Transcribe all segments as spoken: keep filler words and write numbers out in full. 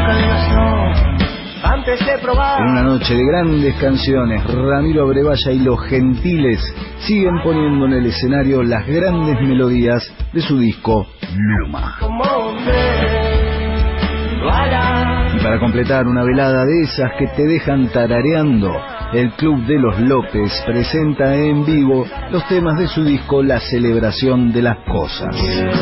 Antes de probar. En una noche de grandes canciones, Ramiro Brevalla y Los Gentiles siguen poniendo en el escenario las grandes melodías de su disco Luma. Y para completar una velada de esas que te dejan tarareando, el Club de los López presenta en vivo los temas de su disco La Celebración de las Cosas.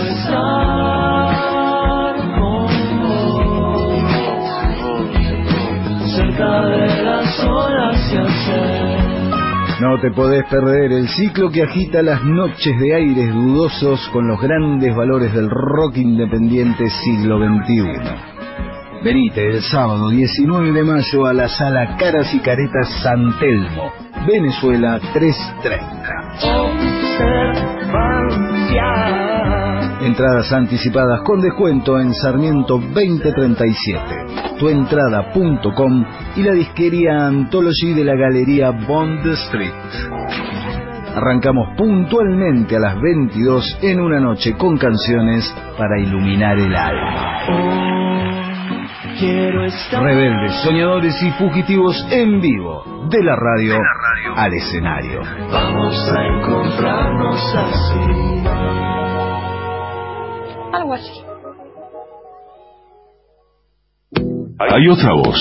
De las olas y hacer. No te podés perder el ciclo que agita las noches de aires dudosos con los grandes valores del rock independiente siglo veintiuno. Venite el sábado diecinueve de mayo a la sala Caras y Caretas San Telmo, Venezuela trescientos treinta. Entradas anticipadas con descuento en Sarmiento veinte treinta y siete, tuentrada punto com y la disquería Anthology de la Galería Bond Street. Arrancamos puntualmente a las veintidós en una noche con canciones para iluminar el alma. Rebeldes, soñadores y fugitivos en vivo, de la radio, de la radio al escenario. Vamos a encontrarnos así. Algo así. Hay otra voz.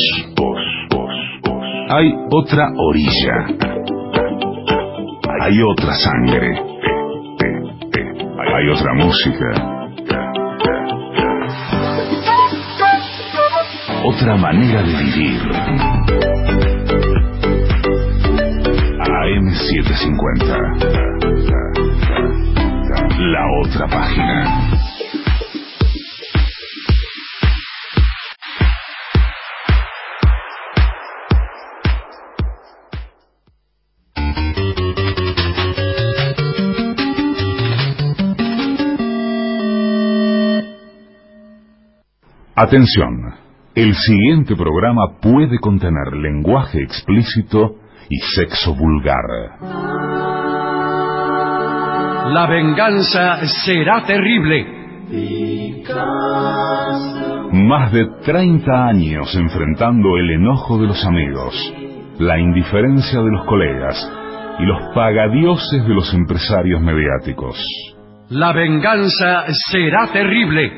Hay otra orilla. Hay otra sangre. Hay otra música. Otra manera de vivir. A M setecientos cincuenta. La otra página. Atención, el siguiente programa puede contener lenguaje explícito y sexo vulgar. La venganza será terrible. Más de treinta años enfrentando el enojo de los amigos, la indiferencia de los colegas y los pagadioses de los empresarios mediáticos. La venganza será terrible.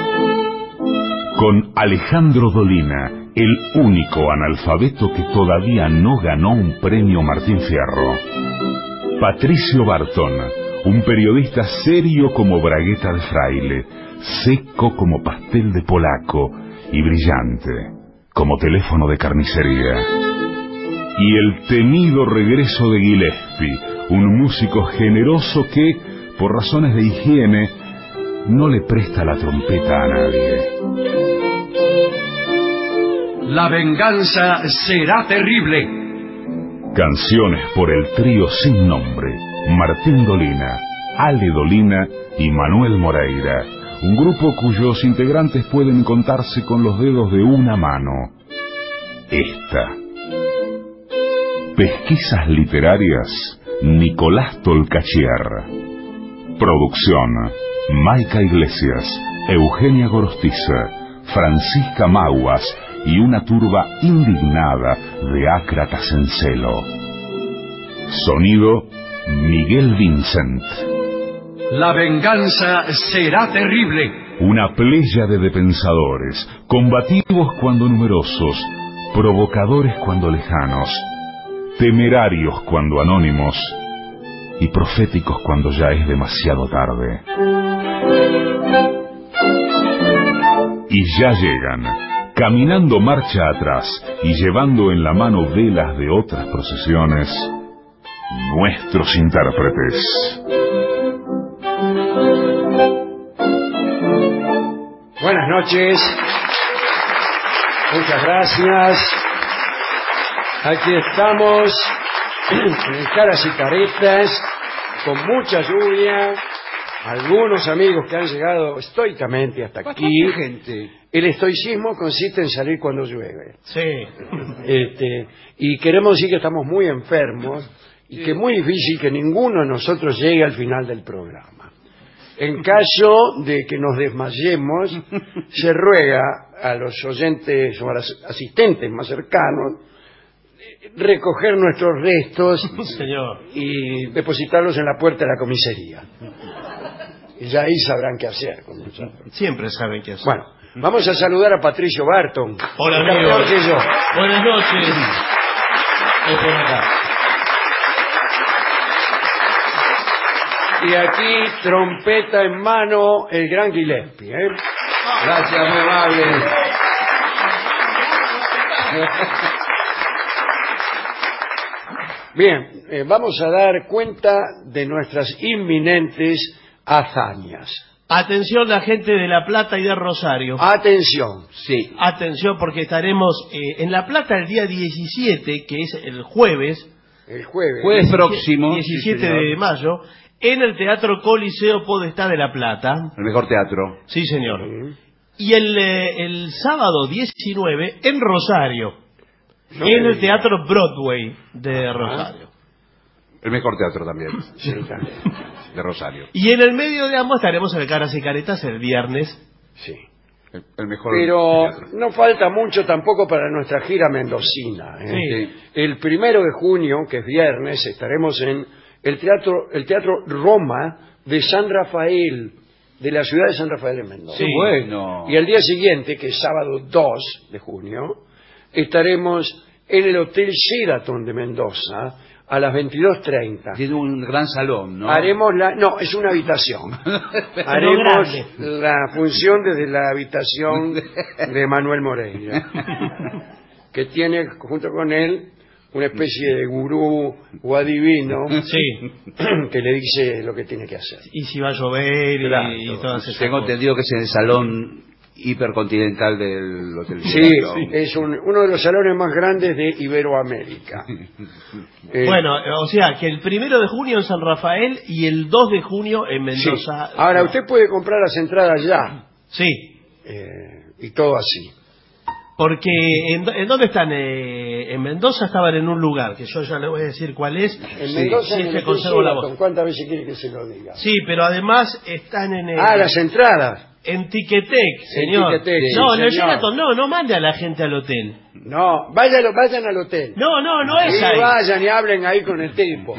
Con Alejandro Dolina, el único analfabeto que todavía no ganó un premio Martín Fierro. Patricio Barton, un periodista serio como bragueta de fraile, seco como pastel de polaco y brillante como teléfono de carnicería. Y el temido regreso de Gillespie, un músico generoso que, por razones de higiene, no le presta la trompeta a nadie. La venganza será terrible. Canciones por el trío sin nombre, Martín Dolina, Ale Dolina y Manuel Moreira, un grupo cuyos integrantes pueden contarse con los dedos de una mano. Esta. Pesquisas literarias, Nicolás Tolcachier. Producción, Maica Iglesias, Eugenia Gorostiza, Francisca Maguas y una turba indignada de ácratas en celo. Sonido, Miguel Vincent. La venganza será terrible. Una pléyade de pensadores, combativos cuando numerosos, provocadores cuando lejanos, temerarios cuando anónimos y proféticos cuando ya es demasiado tarde. Y ya llegan, caminando marcha atrás y llevando en la mano velas de otras procesiones, nuestros intérpretes. Buenas noches, muchas gracias. Aquí estamos en Caras y Caretas, con mucha lluvia, algunos amigos que han llegado estoicamente hasta aquí. Gente. El estoicismo consiste en salir cuando llueve. Sí. Este, y queremos decir que estamos muy enfermos y que es muy difícil que ninguno de nosotros llegue al final del programa. En caso de que nos desmayemos, se ruega a los oyentes o a los asistentes más cercanos recoger nuestros restos Señor. y depositarlos en la puerta de la comisaría. Y ya ahí sabrán qué hacer con nosotros. Siempre saben qué hacer. Bueno, vamos a saludar a Patricio Barton. Hola, Está amigo. peor que yo. Buenas noches. Voy por acá. Y aquí, trompeta en mano, el gran Gillespie. ¿eh? Gracias, muy amable. Bien, eh, vamos a dar cuenta de nuestras inminentes hazañas. Atención la gente de La Plata y de Rosario. Atención. Sí. Atención porque estaremos eh, en La Plata el día diecisiete, que es el jueves. El jueves. Jueves próximo. diecisiete sí, señor. de mayo, en el Teatro Coliseo Podestá de La Plata. El mejor teatro. Sí, señor. Sí. Y el, eh, el sábado diecinueve en Rosario. No en me el diga. Teatro Broadway de Rosario. El mejor teatro también. Sí, también. De Rosario. Y en el medio de ambos estaremos en el Caras y Caretas el viernes. Sí. El, el mejor Pero teatro. no falta mucho tampoco para nuestra gira mendocina. ¿eh? Sí. El primero de junio, que es viernes, estaremos en el teatro, el teatro Roma de San Rafael, de la ciudad de San Rafael en Mendoza. Sí, bueno. Y el día siguiente, que es sábado dos de junio, estaremos en el Hotel Sheraton de Mendoza a las veintidós treinta. Tiene un gran salón, ¿no? Haremos la... No, es una habitación. Haremos la función desde la habitación de Manuel Moreira, que tiene junto con él una especie de gurú o adivino Sí. que le dice lo que tiene que hacer. Y si va a llover y- Claro. y, todas esas Tengo cosas. entendido que es en el salón hipercontinental del Hotel Sí, Sheraton. es un- uno de los salones más grandes de Iberoamérica. Eh, Bueno, o sea, que el primero de junio en San Rafael y el dos de junio en sí. Mendoza. Ahora, usted puede comprar las entradas ya, Sí, eh, y todo así. porque ¿en, en dónde están? Eh, en Mendoza estaban en un lugar, que yo ya le voy a decir cuál es. En Sí, Mendoza, sí, en el que Hotel conservo la Sheraton, voz. ¿cuántas veces quiere que se lo diga? Sí, pero además están en el, Ah, las entradas. en Ticketek, señor. Ticketek, sí, no, en el señor. Sheraton, no, no mande a la gente al hotel. No, vayan, vayan al hotel. No, no, no es Sí, ahí. vayan y hablen ahí con el tipo.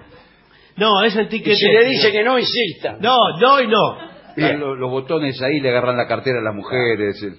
No, es en Y Ticketek. si le dice señor. que no, insista. No, no y no. Bien. Están Los, los botones ahí le agarran la cartera a las mujeres. el-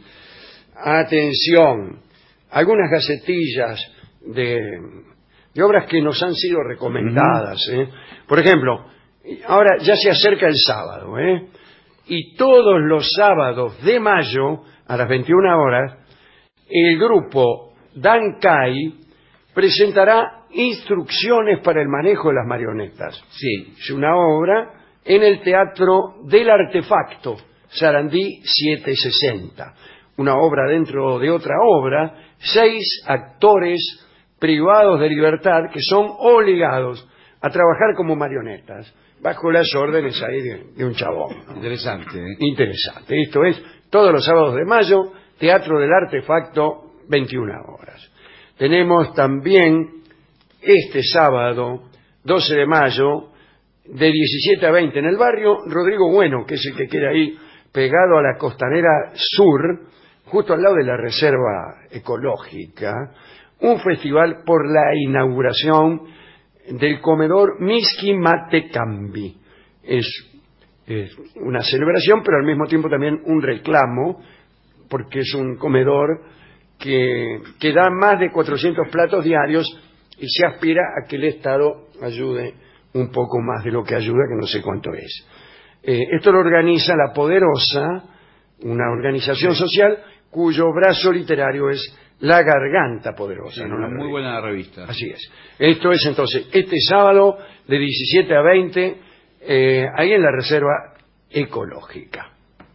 Atención, algunas gacetillas de, de obras que nos han sido recomendadas. ¿eh? Por ejemplo, ahora ya se acerca el sábado, ¿eh? y todos los sábados de mayo, a las veintiuna horas, el grupo Dankai presentará instrucciones para el manejo de las marionetas. Sí. Es una obra en el Teatro del Artefacto, Sarandí setecientos sesenta. Una obra dentro de otra obra, seis actores privados de libertad que son obligados a trabajar como marionetas, bajo las órdenes ahí de, de un chabón. ¿no? Interesante. ¿eh? Interesante. Esto es todos los sábados de mayo, Teatro del Artefacto, veintiuna horas. Tenemos también este sábado, doce de mayo, de diecisiete a veinte, en el barrio Rodrigo Bueno, que es el que queda ahí pegado a la costanera sur, justo al lado de la Reserva Ecológica, un festival por la inauguración del comedor Miski Mate Cambi. Es, es una celebración, pero al mismo tiempo también un reclamo, porque es un comedor que, que da más de cuatrocientos platos diarios y se aspira a que el Estado ayude un poco más de lo que ayuda, que no sé cuánto es. Eh, esto lo organiza La Poderosa, una organización social cuyo brazo literario es La Garganta Poderosa. Sí, ¿no? una La muy revista. buena revista. Así es. Esto es entonces este sábado de diecisiete a veinte, eh, ahí en la Reserva Ecológica.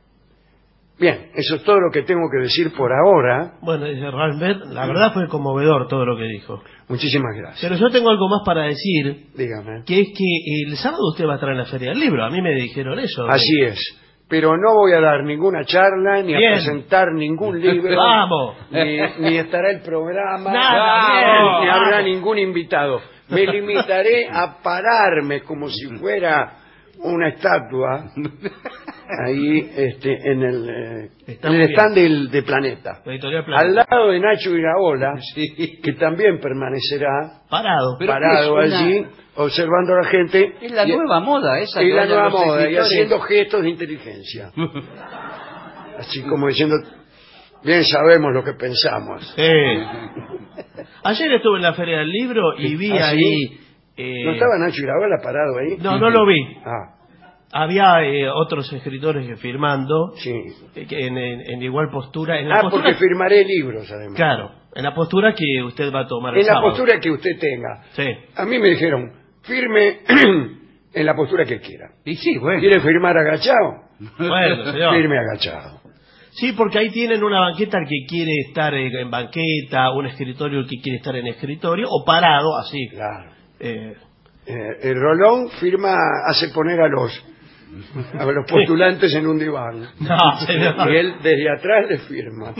Bien, eso es todo lo que tengo que decir por ahora. Bueno, dice Ralbert, la verdad fue conmovedor todo lo que dijo. Muchísimas gracias. Pero yo tengo algo más para decir, Dígame. que es que el sábado usted va a estar en la Feria del Libro. A mí me dijeron eso. Así es. Pero no voy a dar ninguna charla, ni Bien. a presentar ningún libro. Vamos. Ni, ni estará el programa. Nada, ni, bien, ni habrá vamos. ningún invitado. Me limitaré a pararme como si fuera una estatua ahí este, en el, eh, Está en muy el bien. stand del, de Planeta. La editorial Al Planeta. lado de Nacho Iraola, Sí. que también permanecerá Parado. Pero parado ¿qué es una- allí, observando a la gente. Es la y- nueva moda esa. y que la vayan nueva los moda, y escritores. haciendo gestos de inteligencia. Así como diciendo, bien sabemos lo que pensamos. Eh. Ayer estuve en la Feria del Libro y vi ¿Ah, sí? ahí... eh, ¿No estaba Nacho Iraola parado ahí? No, no lo vi. Ah, Había eh, otros escritores que firmando sí. eh, que en, en- en igual postura. En la Ah, postura, porque firmaré libros, además. claro, en la postura que usted va a tomar el En la sábado. postura que usted tenga. Sí. A mí me dijeron, firme en la postura que quiera. Y sí, bueno. ¿Quiere firmar agachado? Bueno, señor. Firme agachado. Sí, porque ahí tienen una banqueta el que quiere estar en, en banqueta, un escritorio el que quiere estar en escritorio, o parado, así. Claro. Eh, Eh, el Rolón firma, hace poner a los a los postulantes en un diván. no, señor. Y él desde atrás le firma.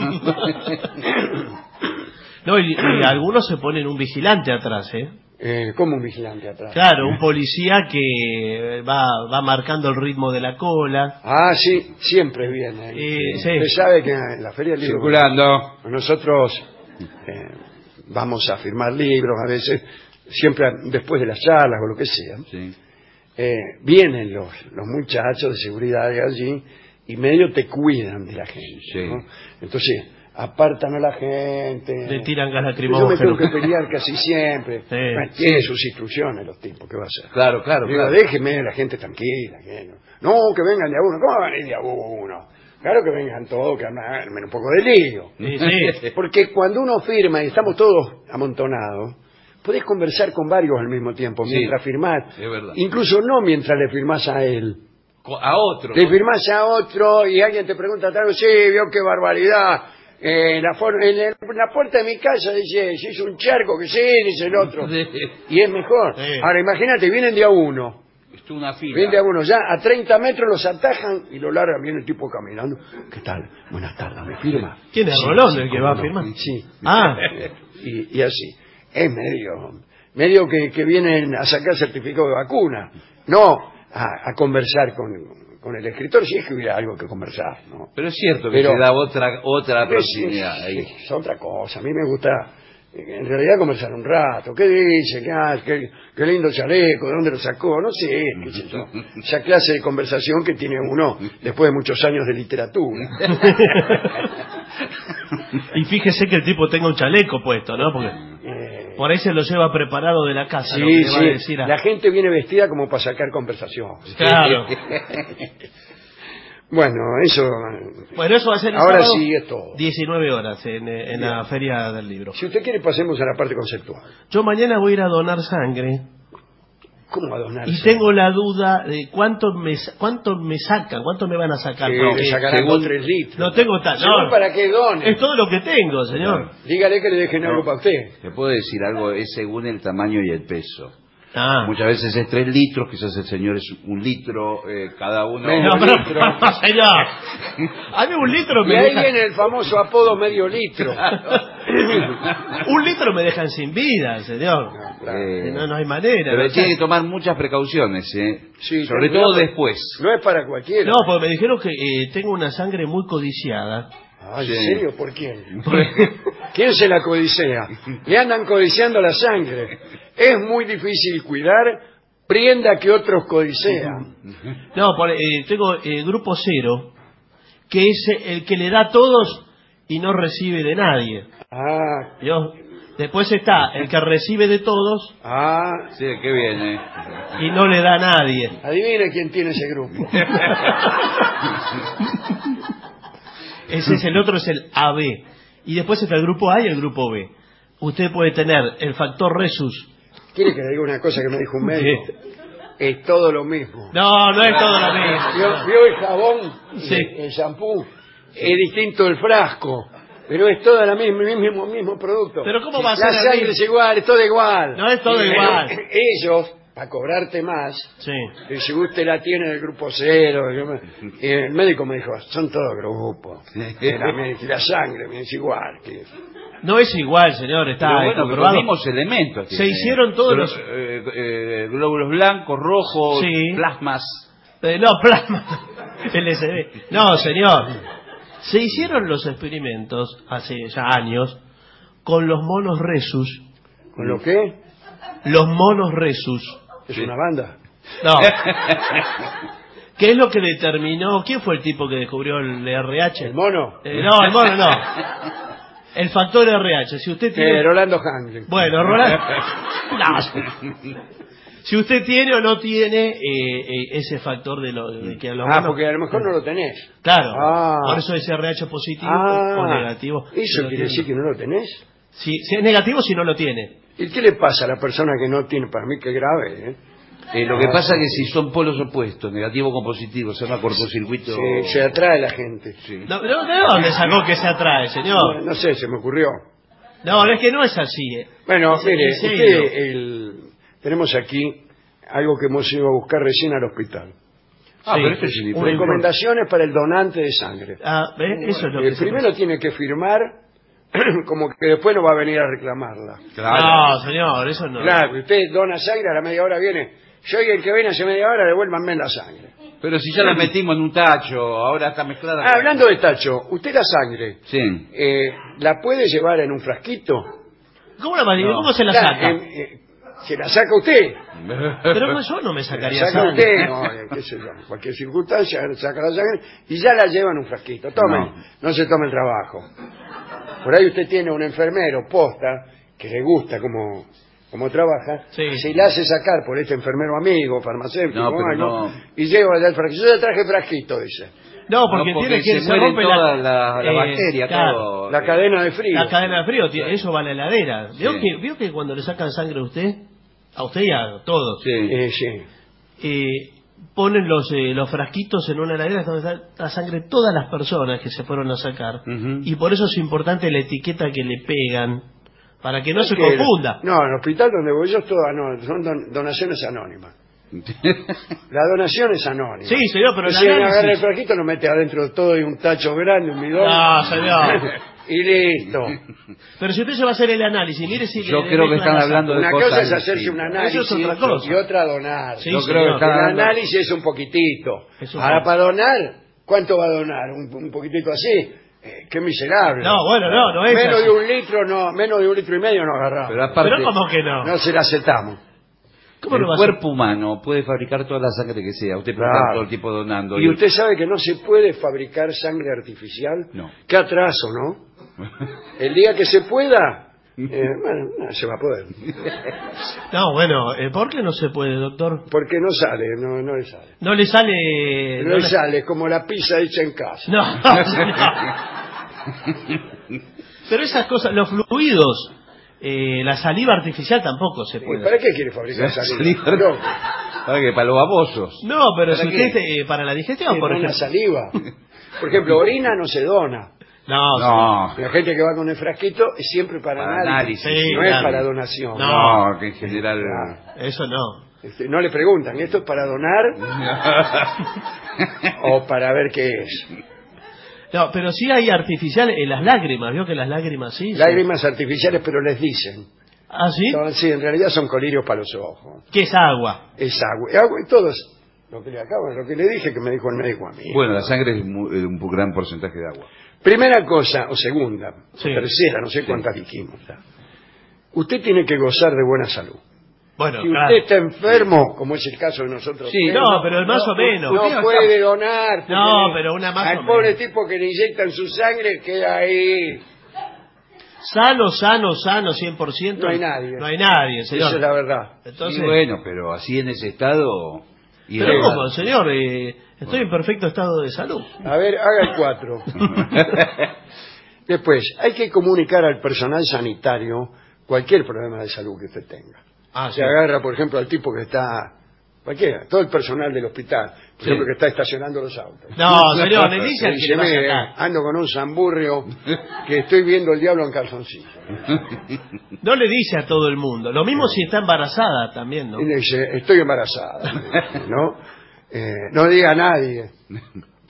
No, y, y algunos se ponen un vigilante atrás, ¿eh? Eh, como un vigilante atrás. Claro, un policía que va, va marcando el ritmo de la cola. Ah, sí, siempre viene. ahí. Eh, sí. Usted sabe que en la Feria del Libro Circulando. nosotros eh, vamos a firmar libros a veces, siempre después de las charlas o lo que sea. Sí. Eh, vienen los, los muchachos de seguridad de allí y medio te cuidan de la gente. Sí. ¿no? Entonces, apartan a la gente. Le tiran gas Yo me lacrimógenos. tengo que pelear casi siempre. Sí. Bueno, tiene sus instrucciones los tipos, ¿qué va a hacer? Claro, claro, Digo, claro. déjeme a la gente tranquila. Que no. no, que vengan de a uno. ¿Cómo van a ir de a uno? Claro que vengan todos, que armen un poco de lío. Sí, sí. Porque cuando uno firma y estamos todos amontonados, podés conversar con varios al mismo tiempo Sí, mientras firmás. es verdad. Incluso no mientras le firmás a él. Co- A otro. Le firmás a otro y alguien te pregunta, tal, sí, vio qué barbaridad. Eh, la, for- en el- la puerta de mi casa dice, se hizo un charco, que sí, dice el otro. Sí. Y es mejor. Sí. Ahora imagínate, vienen de a uno. Es una fila. Vienen de a uno, ya a treinta metros los atajan y lo largan, viene el tipo caminando. ¿Qué tal? Buenas tardes, ¿me firma? ¿Quién es Sí, Rolón sí, el que cómo va a no. firmar? Sí. Ah, Y, y así. Es medio, medio que, que vienen a sacar certificado de vacuna. No a, a conversar con, con el escritor, si es que hubiera algo que conversar, ¿no? Pero es cierto que Pero- se da otra otra Es, proximidad es- ahí. es otra cosa. A mí me gusta, eh, en realidad, conversar un rato. ¿Qué dice? ¿Qué, hace? ¿Qué, qué lindo chaleco? ¿De dónde lo sacó? No sé, qué sé yo. Esa clase de conversación que tiene uno después de muchos años de literatura. y fíjese que el tipo tenga un chaleco puesto, ¿no? Porque Eh, por ahí se lo lleva preparado de la casa. lo que sí, le va a sí. decir a- La gente viene vestida como para sacar conversación. Claro. Bueno, eso. Bueno, eso va a ser el Ahora sábado, sí es todo. diecinueve horas en, eh, en la Feria del Libro. Si usted quiere, pasemos a la parte conceptual. Yo mañana voy a ir a donar sangre ¿Cómo a donar? y tengo la duda de cuánto me, cuánto me sacan, cuánto me van a sacar. que porque le sacarán según- dos, tres litros. no tengo tal. Según No, para qué done. es todo lo que tengo, señor. Dígale que le dejen algo para usted. ¿Le puedo decir algo? Es según el tamaño y el peso. Ah. Muchas veces es tres litros, quizás el señor es un litro, eh, cada uno. Menos No, pero, litro. señor, a mí un litro Y me ahí deja, viene el famoso apodo medio litro. un litro me dejan sin vida, señor. Eh, No, no hay manera. Pero ¿no? tiene que tomar muchas precauciones, ¿eh? Sí, Sobre ten todo cuidado, después. No es para cualquiera. No, porque me dijeron que eh, tengo una sangre muy codiciada. Ay, ¿en Sí. serio? ¿Por quién? ¿Quién se la codicea? Le andan codiciando la sangre. Es muy difícil cuidar prenda que otros codicean. No, por- eh, tengo eh, grupo cero, que es el que le da a todos y no recibe de nadie. Ah, ¿Vio? Después está el que recibe de todos ah. Sí, qué bien, ¿eh? y no le da a nadie. Adivina quién tiene ese grupo. Ese es el otro, es el A B. Y después está el grupo A y el grupo B. Usted puede tener el factor resus. ¿Quiere que le diga una cosa que me dijo un médico? Es todo lo mismo. No, no es todo lo mismo. ¿Vio, vio el jabón? Sí. El shampoo. Es distinto el frasco. Pero es todo el mismo, mismo, mismo producto. Pero ¿cómo va a La ser el sangre mismo? es igual, es todo igual. No es todo Pero igual. Ellos, para cobrarte más, Sí. y si usted la tiene en el grupo cero, yo me- y el médico me dijo, son todos grupos. Y la, me- y la sangre me es igual. Que... No es igual, señor, está Pero bueno, pero comprobado. los mismos elementos. Se tiene. hicieron todos Glo- los... eh, eh, glóbulos blancos, rojos, Sí. plasmas. Eh, no, plasma. L S D. No, señor. Se hicieron los experimentos hace ya años con los monos Rhesus. ¿Con lo que? Los monos Rhesus. ¿Es una banda? No. ¿Qué es lo que determinó? ¿Quién fue el tipo que descubrió el R H? ¿El mono? Eh, no, el mono no. El factor R H. Si usted tiene... Eh, Rolando Hangren. Bueno, Rolando... No. Si usted tiene o no tiene eh, eh, ese factor de, lo, de que a los Ah, monos- porque a lo mejor no lo tenés. Claro. Ah. Por eso es R H positivo Ah, o negativo. ¿eso Si lo quiere tiene. decir que no lo tenés? Si, si es negativo, si no lo tiene. ¿Y qué le pasa a la persona que no tiene? Para mí que grave, ¿eh? Eh, lo que pasa es que si son polos opuestos, negativo con positivo, se llama cortocircuito. Se, se atrae la gente. Sí. No, no, ¿de dónde sacó que se atrae, No, señor? no sé, se me ocurrió. No, es que no es así. eh. Bueno, Es- mire, es usted, serio. el- tenemos aquí algo que hemos ido a buscar recién al hospital. Ah, Sí. pero este es el Un- Recomendaciones para el donante de sangre. Ah, ¿ves? Eso es lo Eh, que se primero tiene que firmar como que después no va a venir a reclamarla. No, señor, eso no. Claro, usted dona sangre, a la media hora viene. Soy el que viene hace media hora, devuélvanme la sangre. Pero si ya la metimos en un tacho, ahora está mezclada. Ah, hablando de tacho, usted la sangre, Sí. eh, ¿la puede llevar en un frasquito? ¿Cómo la mantiene? No. ¿Cómo se la Claro, saca? eh, eh, ¿se la saca usted? Pero yo no me La sacaría saca sangre. usted, no, eh, qué sé yo, en cualquier circunstancia, saca la sangre y ya la lleva en un frasquito. Tome, no, No. se tome el trabajo. Por ahí usted tiene un enfermero posta que le gusta como, como trabaja, Sí. se le hace sacar por este enfermero amigo, farmacéutico, No, pero algo, no. y lleva allá el frasquito. Yo ya traje frasquito, dice. No, porque, No, porque tiene que se mueren rompe todas las eh, bacterias, claro, todo. La cadena de frío. La cadena de frío, tío, eso va a la heladera. ¿Vio, Sí. que, ¿Vio que cuando le sacan sangre a usted, a usted y a todos, Sí. Eh, sí. eh, ponen los eh, los frasquitos en una heladera donde está la sangre de todas las personas que se fueron a sacar? Ujú. Y por eso es importante la etiqueta que le pegan, para que no se Que- confunda. No, en el hospital donde voy yo es todo ano- son don- donaciones anónimas. La donación es anónima. Sí, señor, pero el Si análisis- agarra el frasquito, lo mete adentro de todo y un tacho grande, un bidón. No, señor. Y listo. Pero si usted se va a hacer el análisis, mire si... Yo le- creo le que están mezclan la hablando de Una cosas cosa es hacerse distintas. un análisis Eso es otra cosa. y otra donar. Sí, Yo señor. creo que El están hablando... análisis es un poquitito. Es un Ahora, poco. para donar, ¿cuánto va a donar? ¿Un, un poquitito así? Eh, qué miserable. No, bueno, no, no es Menos así. de un litro, no, menos de un litro y medio no agarramos. Pero aparte, Pero ¿cómo que no? No se la aceptamos. ¿Cómo el lo va a hacer? cuerpo humano puede fabricar toda la sangre que sea. Usted puede Claro. estar todo el tiempo donando. Y usted sabe que no se puede fabricar sangre artificial. No. Qué atraso, ¿no? El día que se pueda, eh, bueno, no se va a poder. No, bueno, eh, ¿por qué no se puede, doctor? Porque no sale, no, no le sale. No le sale... No, no le le- sale, como la pizza hecha en casa. No, señor. Pero esas cosas, los fluidos, eh, la saliva artificial tampoco se ¿Y puede. ¿Para qué quiere fabricar saliva? Saliva. No, ¿Para qué? Para los babosos. No, pero ¿Para si qué? usted, eh, para la digestión, sí, por no una ejemplo. saliva. Por ejemplo, orina no se dona. No, No. La gente que va con el frasquito es siempre para, Para análisis, análisis, sí, no claro. es para donación. No. No, que en general... Claro. eso no. Este, no le preguntan, ¿esto es para donar o para ver qué es? No, pero sí hay artificial en las lágrimas, ¿vio que las lágrimas sí? sí. Lágrimas artificiales, pero les dicen. ¿Ah, sí? Son- sí, en realidad son colirios para los ojos. ¿Qué es agua? Es agua. Y agua y todos. Lo que le acabo, lo que le dije que me dijo el médico a mí. Bueno, la sangre es mu- eh, un gran porcentaje de agua. Primera cosa, o segunda, Sí. o tercera, no sé cuántas dijimos. ya. Usted tiene que gozar de buena salud. Bueno, Si claro. usted está enfermo, como es el caso de nosotros, Sí, tres, no, pero más o menos. no puede donar. porque No, le- pero una más Al o pobre menos. tipo que le inyectan su sangre queda ahí. Sano, sano, sano, cien por ciento. No hay nadie. No hay nadie, señor. Esa es la verdad. Entonces, Sí, bueno, pero así en ese estado... y pero de- ¿cómo, señor? Eh, estoy en perfecto estado de salud. A ver, haga el cuatro. Después, hay que comunicar al personal sanitario cualquier problema de salud que usted tenga. Ah, Se agarra, por ejemplo, al tipo que está... Cualquiera, todo el personal del hospital, por Sí. ejemplo, que está estacionando los autos. No, señor, le dice Y al que dice, le va a "Mire, sacar. ando con un zamburrio que estoy viendo el diablo en calzoncillo. No le dice a todo el mundo. Lo mismo si está embarazada también, ¿no? Y le dice, estoy embarazada. ¿No? Eh, no diga a nadie.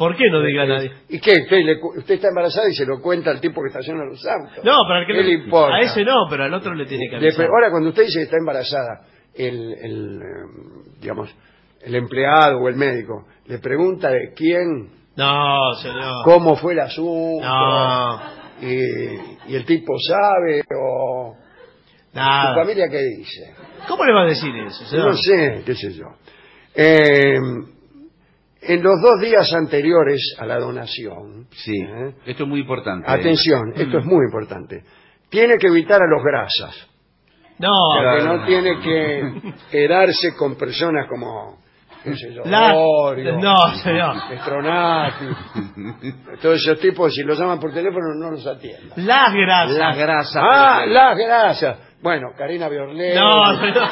¿Por qué no diga a nadie? ¿Y qué? Usted, le cu- usted está embarazada y se lo cuenta al tipo que estaciona los autos. No, pero al que ¿Qué le importa? a ese no, pero al otro le tiene que De- avisar. ahora, cuando usted dice que está embarazada, el, el, eh, digamos, el empleado o el médico le pregunta de quién, No, señor. cómo fue el asunto, No, y, y el tipo sabe, o su nada. familia qué dice. ¿Cómo le va a decir eso, señor? No sé, qué sé yo. Eh, en los dos días anteriores a la donación, Sí, ¿eh? esto es muy importante. ¿eh? Atención, esto es muy importante. Tiene que evitar a los grasas, No, porque Claro. no tiene que quedarse con personas como, qué sé yo, la... Orio, No, señor. Stronati. Todos esos tipos, si los llaman por teléfono, no los atiendan. Las grasas. La grasa. Ah, perfecta. las grasas. Bueno, Karina Biorlet. No, señor.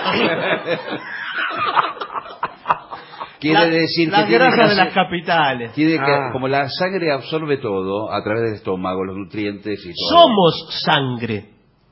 Quiere La- decir que las tiene que grasas de hacer- las capitales. tiene que, Ah. como la sangre absorbe todo a través del estómago, los nutrientes y todo. Somos sangre.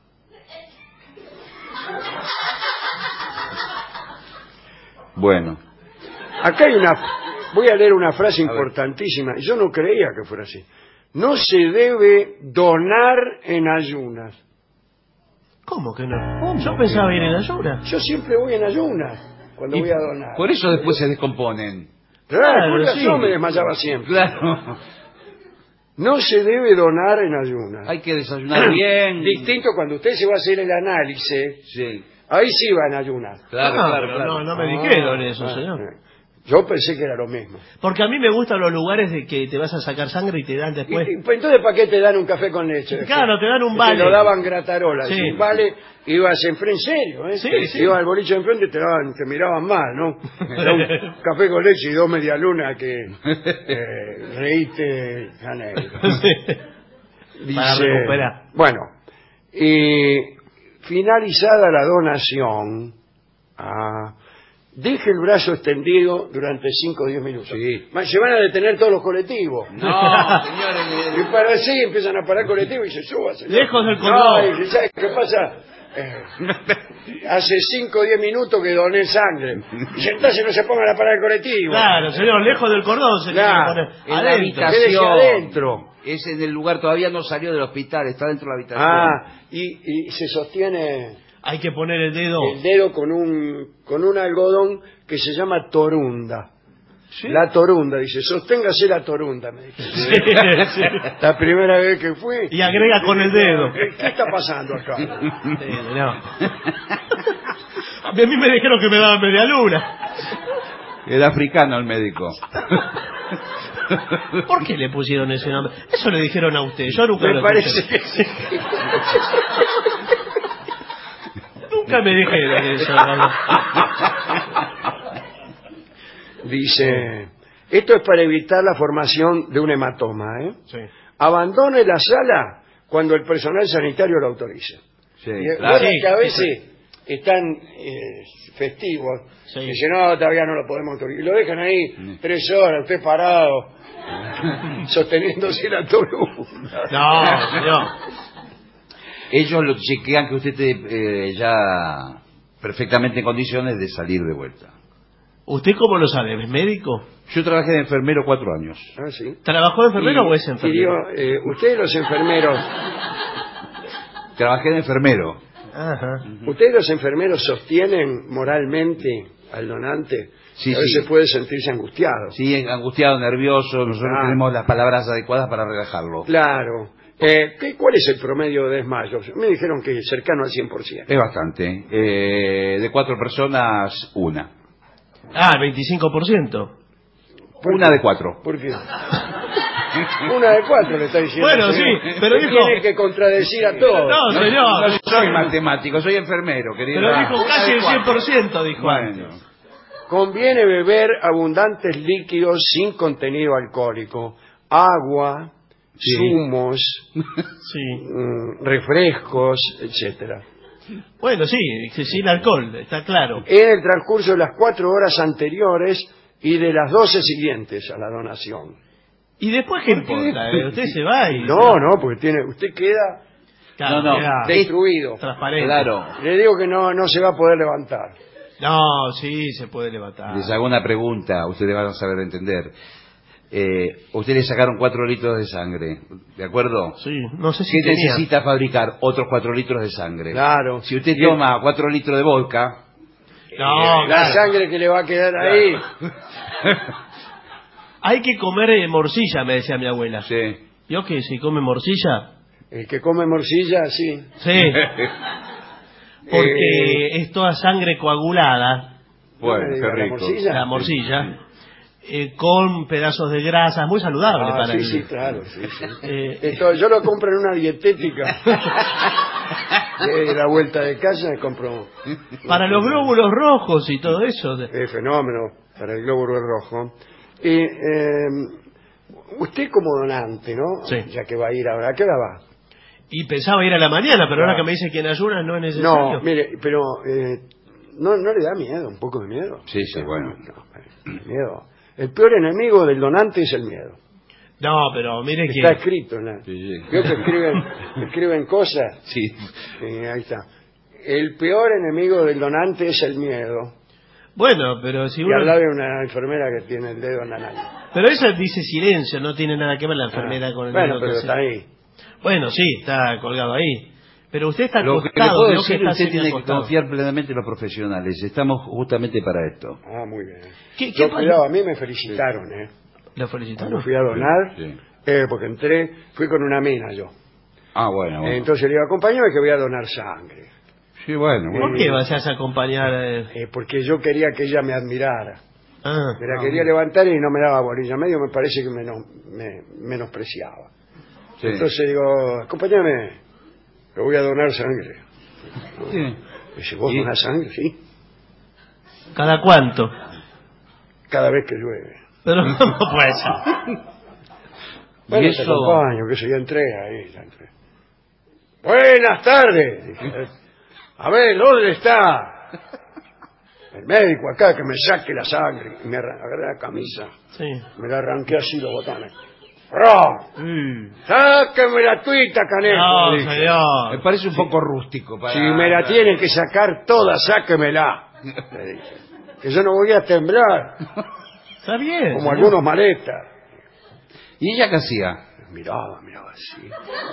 Bueno, Acá hay una, voy a leer una frase ver. importantísima. Yo no creía que fuera así. No se debe donar en ayunas. ¿Cómo que no? Yo pensaba ir en ayunas. Yo siempre voy en ayunas cuando Y voy a donar. por eso después se descomponen. Claro, Claro, por razón sí. me desmayaba siempre. Claro. No se debe donar en ayunas. Hay que desayunar bien. Distinto cuando usted se va a hacer el análisis, Sí, ahí sí va en ayunas. claro, Ah, claro, pero claro. No, no me Ah, dijeron eso, ah, señor. eh. Yo pensé que era lo mismo. Porque a mí me gustan los lugares de que te vas a sacar sangre y te dan Y- después. y- pues entonces, ¿para qué te dan un café con leche? Claro, te dan un Te vale. lo daban gratarola. Sí. Y un vale, ibas en frente, en serio, ¿eh? Sí, sí. Ibas al boliche de enfrente y te, daban, te miraban mal, ¿no? Era un café con leche y dos medialunas que eh, reíste Janeiro. Sí. Para recuperar. Bueno, y finalizada la donación, ah, deje el brazo extendido durante cinco o diez minutos. Sí. Ma- Se van a detener todos los colectivos. No, señores. Y para así empiezan a parar colectivos y se suba. señor. Lejos del No, cordón. y ¿sabe qué pasa? Eh, hace cinco o diez minutos que doné sangre. Y entonces no se pongan a parar el colectivo. Claro, señor, lejos del cordón se Claro. tiene que En poner. la Adentro. habitación. Quédese adentro. Es en el lugar, todavía no salió del hospital, está dentro de la habitación. Ah, y, y se sostiene Hay que poner el dedo. el dedo con un con un algodón que se llama torunda. La torunda, dice, sosténgase la torunda, me dice. Sí, sí. La primera vez que fui. Y agrega con el dedo. ¿Qué, qué está pasando acá? Sí, no. A mí me dijeron que me daban media luna. Era africano el médico. ¿Por qué le pusieron ese nombre? Eso le dijeron a usted. Yo nunca Me lo parece escuché. que sí. Nunca me dijeron eso. Dice, esto es para evitar la formación de un hematoma, ¿eh? Sí. Abandone la sala cuando el personal sanitario lo autorice. Sí, Y, claro. bueno, Sí, que a veces están eh, festivos, Sí. y dicen, no, todavía no lo podemos autorizar. Y lo dejan ahí tres horas, usted parado, sosteniéndose la torunda. No, señor. Ellos lo chequean que usted esté eh, ya perfectamente en condiciones de salir de vuelta. ¿Usted cómo lo sabe? ¿Es médico? Yo trabajé de enfermero cuatro años. Ah, sí. ¿Trabajó de enfermero Y- o es y enfermero? digo, eh, ustedes los enfermeros, Trabajé de enfermero. Ajá. ustedes los enfermeros sostienen moralmente al donante. Sí, a veces sí. puede sentirse angustiado. Sí, angustiado, nervioso. Nosotros Ah. tenemos las palabras adecuadas para relajarlo. Claro. Eh, ¿qué- ¿Cuál es el promedio de desmayos? Me dijeron que cercano al cien por ciento. Es bastante. Eh, de cuatro personas, una. Ah, el veinticinco por ciento. ¿Por Una qué? de cuatro. ¿Por qué? Una de cuatro le está diciendo. Bueno, señor. sí, pero Usted dijo- tiene que contradecir a todos. No, No señor. soy matemático, soy enfermero, querido. Pero dijo Una casi de el cien cuatro. por ciento, dijo Bueno. antes. Conviene beber abundantes líquidos sin contenido alcohólico. Agua, Sí. zumos, Sí. mm, refrescos, etcétera. Bueno, sí, sin alcohol, está claro. En el transcurso de las cuatro horas anteriores y de las doce siguientes a la donación. ¿Y después qué importa? eh? Usted se va y... No, no, porque tiene, usted queda Claro, No, no. queda destruido. transparente. Claro. Le digo que no, no se va a poder levantar. No, sí, se puede levantar. Les hago una pregunta, ustedes van a saber entender. Eh, usted le sacaron cuatro litros de sangre, ¿de acuerdo? Sí, no sé si ¿Qué tenía. necesita fabricar? Otros cuatro litros de sangre. Claro. Si usted Y el- toma cuatro litros de vodka, No, la claro. sangre que le va a quedar ahí. Hay que comer eh, morcilla, me decía mi abuela. sí. ¿Yo qué? ¿Si come morcilla? El que come morcilla, sí. Sí. Porque Eh, es toda sangre coagulada, Bueno, No me qué diga, ¿la rico. morcilla? la morcilla, eh, con pedazos de grasa, muy saludable Ah, para sí, el- sí, claro. Sí, sí. Eh, Esto, yo lo compro en una dietética. De la vuelta de casa compro. para los glóbulos rojos y todo eso. Es fenómeno para el glóbulo rojo. Y eh, usted como donante, ¿no? Sí. Ya que va a ir ahora, ¿a qué hora va? Y pensaba ir a la mañana, pero ahora Ah. que me dice que en ayunas no es necesario. No, mire, pero eh, no, no le da miedo, un poco de miedo. Sí, sí, No, bueno. no, miedo. El peor enemigo del donante es el miedo. No, pero mire que... Está escrito, ¿no? Sí, sí. Veo que escriben, escriben cosas. Sí. Sí, ahí está. El peor enemigo del donante es el miedo. Bueno, pero si Y uno... al lado de una enfermera que tiene el dedo en la nariz. Pero eso dice silencio, no tiene nada que ver la enfermera Ah, con el bueno, dedo que pero hace. está ahí. Bueno, sí, está colgado ahí. Pero usted está Lo que le acostado, puedo veo que decir, está usted semi tiene que acostado. confiar plenamente en los profesionales. Estamos justamente para esto. Ah, muy bien. ¿Qué- qué Yo, pasa? cuidado, a mí me felicitaron, ¿eh? ¿Lo Cuando felicitaron? fui a donar, Sí. eh, porque entré, fui con una mina yo. Ah, bueno, bueno. Eh, entonces le digo, acompáñame que voy a donar sangre. sí, bueno, bueno. ¿Por qué vayas a acompañar? eh? Eh, porque yo quería que ella me admirara. Ah, Me la quería levantar y no me daba bolilla. Medio me parece que menos, me menospreciaba. Sí. Entonces digo, acompáñame, que voy a donar sangre. Sí. Dice, ¿vos ¿Y? donás sangre? Sí. ¿cada cuánto? Cada vez que llueve. Pero no puede ser. Bueno, Y te eso- acompaño, que eso ya entré ahí. Ya entré. Buenas tardes. Dije, a ver, ¿dónde está el médico acá que me saque la sangre? Y me arra- agarré la camisa, Sí. me la arranqué así los botones. ¡Bro! Mm. ¡Sáqueme la tuita, canejo! No, dije. Me señor. parece un poco rústico. Para... Si me la tiene que sacar toda, sáquemela. Le dije. Que yo no voy a temblar, Está bien. como señor. algunos maletas. ¿Y ella qué hacía? Miraba, miraba así.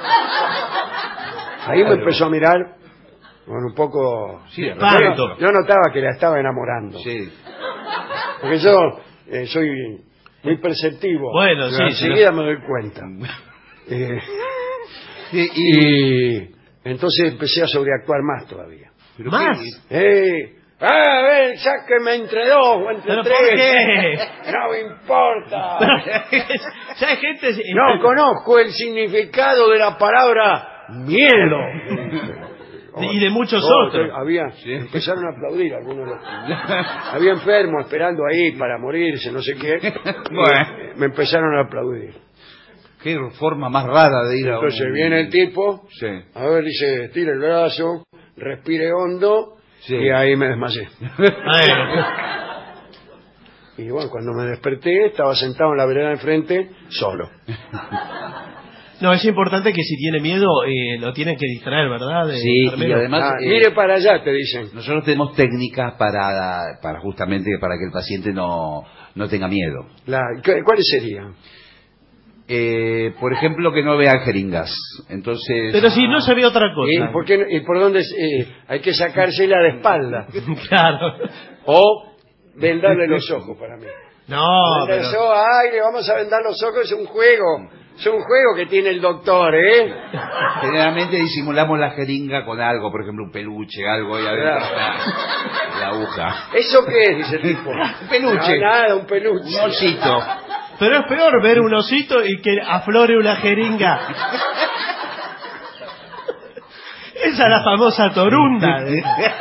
Ahí me empezó a mirar con un poco... Sí, de Espanto. repente. Yo notaba que la estaba enamorando. Sí. Porque yo eh, soy muy perceptivo. Bueno, sí, Enseguida me doy cuenta. Eh, Sí, y... y entonces empecé a sobreactuar más todavía. ¿Pero ¿Más? qué? Eh, a ver, sáqueme entre dos o entre ¿Pero tres. por qué? No me importa. Ya hay gente... No conozco el significado de la palabra miedo. Y de muchos No, otros. Había, empezaron a aplaudir algunos. de los- Había enfermos esperando ahí para morirse, no sé qué. Bueno. Eh, Me empezaron a aplaudir. Qué forma más rara de ir a Entonces un... viene el tipo, Sí. a ver, dice, tira el brazo, respire hondo, Sí. y ahí me desmayé. Bueno. Y bueno, cuando me desperté, estaba sentado en la vereda de enfrente, solo. No, es importante que si tiene miedo, eh, lo tienen que distraer, ¿verdad? De Sí, y enfermero. además... Ah, eh, mire para allá, te dicen. Nosotros tenemos técnicas para, para justamente para que el paciente no, no tenga miedo. La- ¿cu- ¿Cuáles serían? Eh, por ejemplo, que no vean jeringas. Entonces... Pero si no se ve otra cosa. ¿Y por, qué no- y por dónde eh, hay que sacársela de espalda? Claro. O vendarle los ojos para mí. No, Vendar los pero... ojos, ay, le vamos a vendar los ojos, es un juego. Es un juego que tiene el doctor, ¿eh? Generalmente disimulamos la jeringa con algo, por ejemplo, un peluche, algo, y adentro está la aguja. ¿Eso qué es? Dice el tipo. Un peluche. No, nada, un peluche. Un osito. Pero es peor ver un osito y que aflore una jeringa. Esa es la famosa torunda. ¿eh?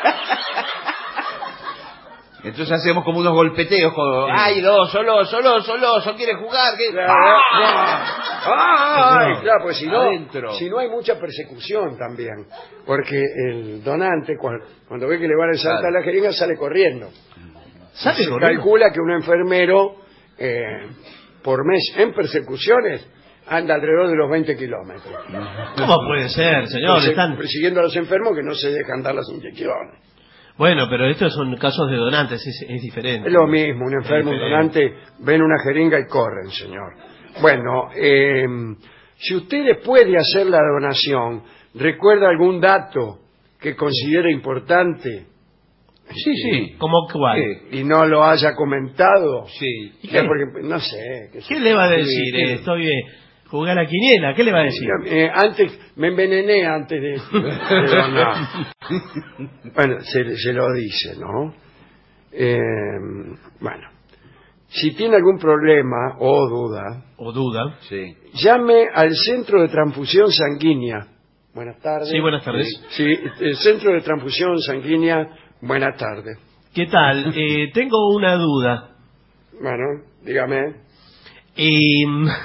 Entonces hacemos como unos golpeteos, como, ay, dos, solo, solo, solo, solo quiere jugar. ¿qué? Claro, ¡Ah! Ay, claro, pues si no, Adentro. si no hay mucha persecución también. Porque el donante, cuando, cuando ve que le van a ensartar Claro. la jeringa, sale corriendo. Sale Se corriendo. calcula que un enfermero eh, por mes en persecuciones anda alrededor de los veinte kilómetros. ¿Cómo puede ser, señor? Entonces, Están... persiguiendo a los enfermos que no se dejan dar las inyecciones. Bueno, pero estos son casos de donantes, es, es diferente. Es lo mismo, un enfermo, un donante, ven una jeringa y corren, señor. Bueno, eh, si usted después de hacer la donación recuerda algún dato que considera importante... Sí, sí. ¿Cómo cuál? Y no lo haya comentado. Sí. ¿Y Ya qué? porque, no sé. qué sé ¿Qué yo. le va a decir? Sí, Eh, estoy eh, jugar a quiniela, ¿qué le va a decir? Eh, antes me envenené antes de, de donar. Bueno, se, se lo dice, ¿no? Eh, bueno, si tiene algún problema o duda, O duda. Sí. llame al Centro de Transfusión Sanguínea. Buenas tardes. Sí, buenas tardes. Sí, el Centro de Transfusión Sanguínea. Buenas tardes. ¿Qué tal? Eh, tengo una duda. Bueno, dígame. Eh,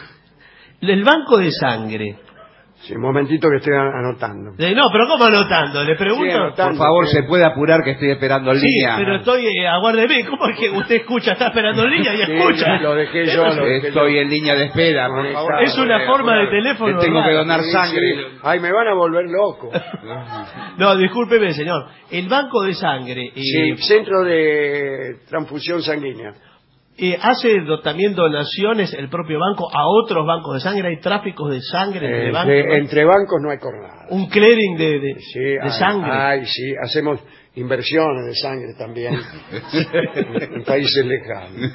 el banco de sangre. Sí, un momentito que estoy anotando. Eh, no, pero ¿cómo anotando? Le pregunto. Sí, anotando. Por favor, que- ¿se puede apurar que estoy esperando en Sí, línea? pero estoy, eh, aguárdeme, ¿cómo es que usted escucha, está esperando en línea y Sí, escucha? lo dejé yo, lo dejé Estoy yo. en línea de espera, por Conectado. favor. Es una Eh, forma de apurar, teléfono que tengo que rara. donar Sí, sangre. sí. Ay, me van a volver loco. No, discúlpeme, señor. El banco de sangre eh, Sí, Centro de Transfusión Sanguínea. eh, hace do- también donaciones el propio banco a otros bancos de sangre. Hay tráficos de sangre entre Eh, bancos. de- ¿no? entre bancos no hay jornada. Un clearing de, de, Sí, de hay, sangre. hay, sí, hacemos inversiones de sangre también en, en países lejanos.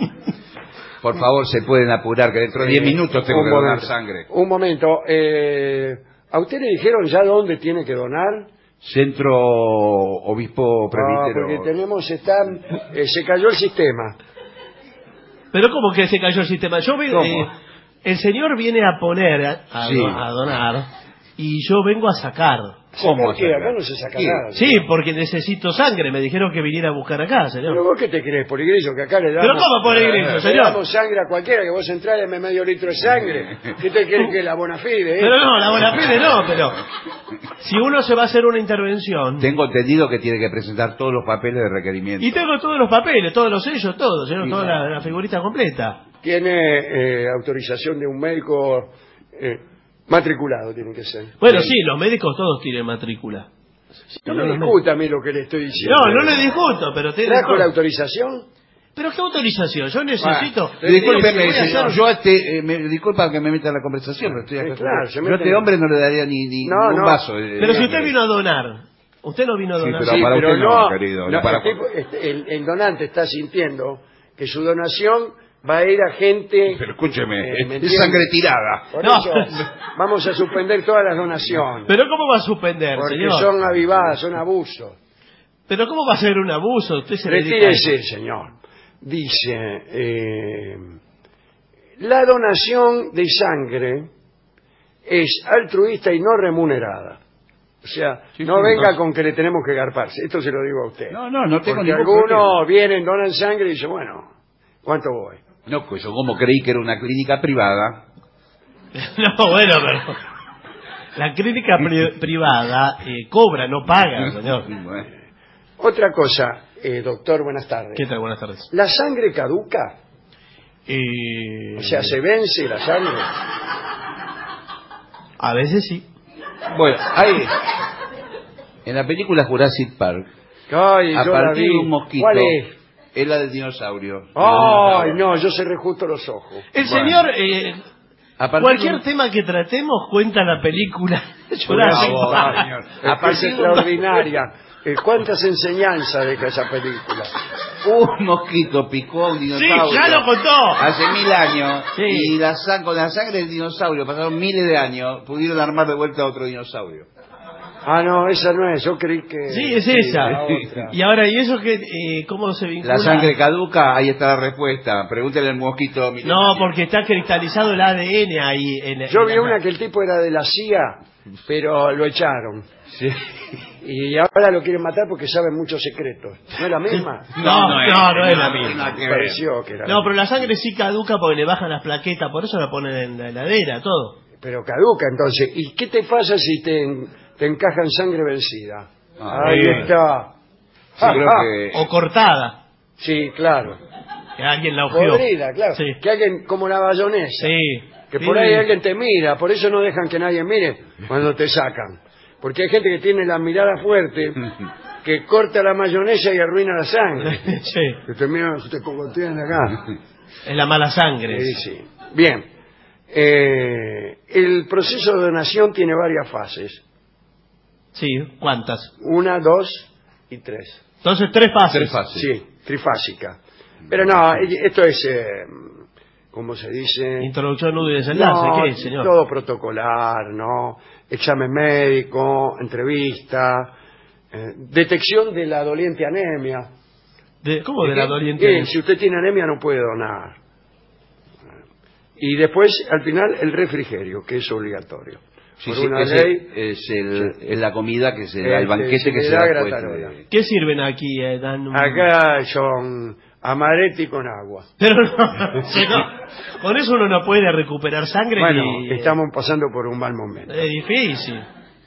Por favor, se pueden apurar, que dentro de diez minutos tengo Un que donar momento, sangre. Un momento, eh, ¿a usted le dijeron ya dónde tiene que donar? Centro Obispo Ah, Presbítero. porque tenemos, están, eh, se cayó el sistema. Pero ¿cómo que se cayó el sistema? Yo veo, ¿Cómo? eh, el señor viene a poner, a, a Sí. do- a donar, y yo vengo a sacar. ¿Cómo ¿Por qué? sacar? Acá no se saca ¿Qué? nada. Sí, porque necesito sangre. Me dijeron que viniera a buscar acá, ¿Pero señor. vos qué te crees, poligrillo? Que acá le damos... ¿Pero cómo poligrillo, le señor? damos sangre a cualquiera, que vos entrás y dame medio litro de sangre. ¿Qué te crees que es la bona fide, eh? Pero no, la buena fide no, pero si uno se va a hacer una intervención, Tengo entendido que tiene que presentar todos los papeles de requerimiento. y tengo todos los papeles, todos los sellos, todo, señor, Sí, toda claro. la, la figurita completa. Tiene eh, autorización de un médico eh, matriculado, tiene que ser. Bueno, sí, los médicos todos tienen matrícula. No No, me no, discuta a mí lo que le estoy diciendo. No, no le discuto, pero tiene ¿Trajo todo. la autorización? Pero qué autorización, yo necesito. Bueno, discúlpeme, Voy a señor, hacer- yo a este, eh, me disculpa que me meta en la conversación, pero estoy acá. Sí, claro, se yo mete a este en- hombre no le daría ni, ni No, ni un no. vaso. eh, Pero si de usted sangre. vino a donar, usted no vino a Sí, donar. pero para usted no, querido, no, para- el, tipo- este, el- el donante está sintiendo que su donación va a ir a gente... Pero escúcheme, Eh, ¿me es entiende? sangre tirada. Por No. eso vamos a suspender todas las donaciones. Pero ¿cómo va a suspender, Porque señor? son avivadas, son abusos. Pero ¿cómo va a ser un abuso? Usted se dedica a eso. Retírese, señor. Dice, eh, la donación de sangre es altruista y no remunerada. O sea, Sí, no sí, venga no. con que le tenemos que garparse. Esto se lo digo a usted. No, no, no tengo Porque ningún algunos problema. vienen, donan sangre y dicen, bueno, ¿cuánto voy? No, pues yo como creí que era una clínica privada. No, bueno, pero... La clínica pri- privada eh, cobra, no paga, señor. Bueno, Otra cosa, eh, doctor, buenas tardes. ¿Qué tal? Buenas tardes. ¿La sangre caduca? Eh, O sea, ¿se vence la sangre? A veces sí. Bueno, hay en la película Jurassic Park, Ay, a yo la partir vi. de un mosquito, ¿Cuál es? es la del dinosaurio. Ay, no, yo cerré justo los ojos. El Bueno. señor, eh, A partir cualquier de un- tema que tratemos cuenta la película Jurassic Jurassic favor, Park. señor. Es A que es partir de un- extraordinaria. Eh, ¿Cuántas enseñanzas deja esa película? un mosquito picó a un Sí, dinosaurio. ya lo contó. Hace mil años. Sí. Y la sang- con la sangre del dinosaurio, pasaron miles de años, pudieron armar de vuelta a otro dinosaurio. Ah, no, esa no es. Yo creí que... Sí, es la esa. otra. Y ahora, ¿y eso qué, eh, cómo se vincula? La sangre caduca, ahí está la respuesta. Pregúntele al mosquito. No, porque está cristalizado el A D N ahí. En, Yo en vi la- una que el tipo era de la C I A, pero lo echaron. Sí. Y ahora lo quieren matar porque saben muchos secretos. ¿No es la misma? No, no, no es la tiene misma. nada que Me ver. pareció que era No, pero la sangre sí caduca porque le bajan las plaquetas, por eso la ponen en la heladera, todo. Pero caduca entonces. ¿Y qué te pasa si te, en- te encajan sangre vencida? Ah, Ahí bien. está. Sí, creo que... O cortada, Sí, claro. que alguien la ojeó. Podrida, claro. Sí. Que alguien como la bayonesa. Sí. Que por Sí. ahí alguien te mira, por eso no dejan que nadie mire cuando te sacan. Porque hay gente que tiene la mirada fuerte que corta la mayonesa y arruina la sangre. Sí, Que termina, te cogotean acá. es la mala sangre. Sí, sí. Bien. Eh, el proceso de donación tiene varias fases. Sí, ¿cuántas? Una, dos y tres. Entonces, tres fases. Tres fases. Sí, trifásica. Pero no, esto es, eh, ¿cómo se dice? Introducción, nudo y desenlace. No, ¿Qué, señor? todo protocolar, ¿no? Examen médico, entrevista, eh, detección de la doliente anemia. De- ¿Cómo de la Eh, doliente? eh, si usted tiene anemia no puede donar. Y después, al final, el refrigerio, que es obligatorio. Sí, Por sí, una ese ley, es, el, es la comida que se da, Eh, el banquete se que le se da da después gratarola. de- ¿Qué sirven aquí? Eh, dan un- acá son amaretti con agua. Pero no, señor, con eso uno no puede recuperar sangre. Bueno, ni, eh, estamos pasando por un mal momento. Es difícil.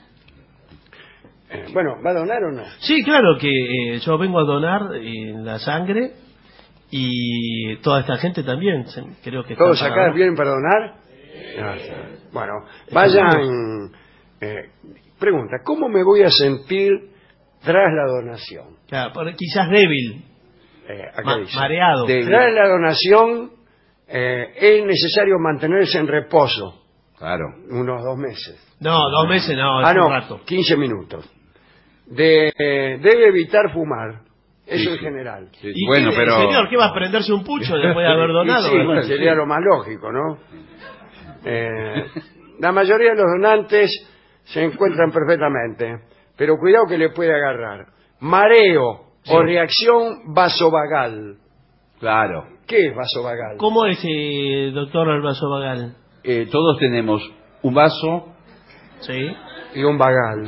Eh, bueno, ¿va a donar o no? Sí, claro que eh, yo vengo a donar eh, la sangre y toda esta gente también. se- Creo que están ¿Todos para acá donar. vienen para donar? Ah, está. Bueno, vayan... eh, pregunta, ¿cómo me voy a sentir tras la donación? Claro, por- quizás débil, Eh, acá ma- dice, mareado. De- tras la donación eh, es necesario mantenerse en reposo Claro. unos dos meses. No, dos meses no, es ah, no, un rato. quince minutos. De, eh, debe evitar fumar, eso Sí, en sí. general. Sí, ¿Y bueno, qué, pero... señor, qué va a prenderse un pucho después de haber donado? Y sí, Bueno, sería sí. lo más lógico, ¿no? Eh, la mayoría de los donantes se encuentran perfectamente, pero cuidado que le puede agarrar mareo Sí. o reacción vasovagal. Claro. ¿Qué es vasovagal? ¿Cómo es, eh, doctor Alvaso Vagal? Eh, todos tenemos un vaso, Sí. Y un vagal.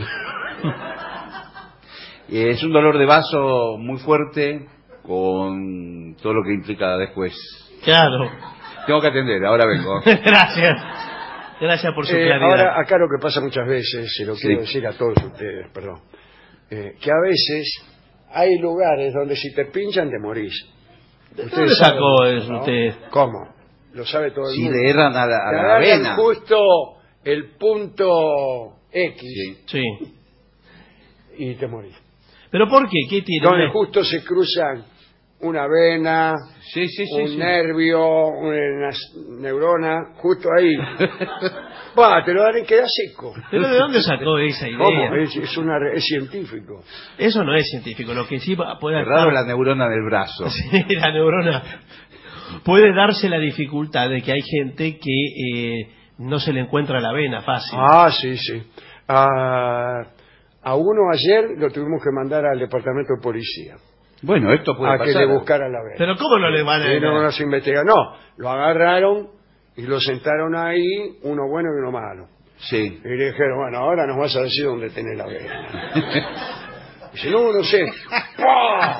eh, es un dolor de vaso muy fuerte con todo lo que implica después. Claro. Tengo que atender, ahora vengo. Gracias. Gracias por su Eh, claridad. ahora, acá lo que pasa muchas veces, se lo Sí. quiero decir a todos ustedes, perdón, eh, que a veces hay lugares donde si te pinchan te morís. ¿De Ustedes dónde saben, sacó eso ¿no? usted? ¿Cómo? Lo sabe todo el Si mundo. le erran a la, a Te la agarran vena. justo el punto X Sí. Sí. y te morís. ¿Pero por qué? ¿Qué tiene? Donde Una- justo se cruzan una vena, Sí, sí, sí. un sí. nervio, una s- neurona, justo ahí. Va, te lo dan y queda seco. ¿Pero de dónde sacó esa idea? ¿Cómo? Es, es, una, re- es científico. Eso no es científico. Lo que sí va- puede Es raro estar- la neurona del brazo. Sí, la neurona. Puede darse la dificultad de que hay gente que eh, no se le encuentra la vena fácil. Ah, sí, sí. A, a uno ayer lo tuvimos que mandar al departamento de policía Bueno, esto puede a que pasar. le buscaran la vena. Pero ¿cómo no le van a... Y no, no se investiga. No, lo agarraron y lo sentaron ahí, uno bueno y uno malo. Sí. Y le dijeron, bueno, ahora nos vas a decir dónde tenés la vena. Dice, no, no sé. ¡Pah!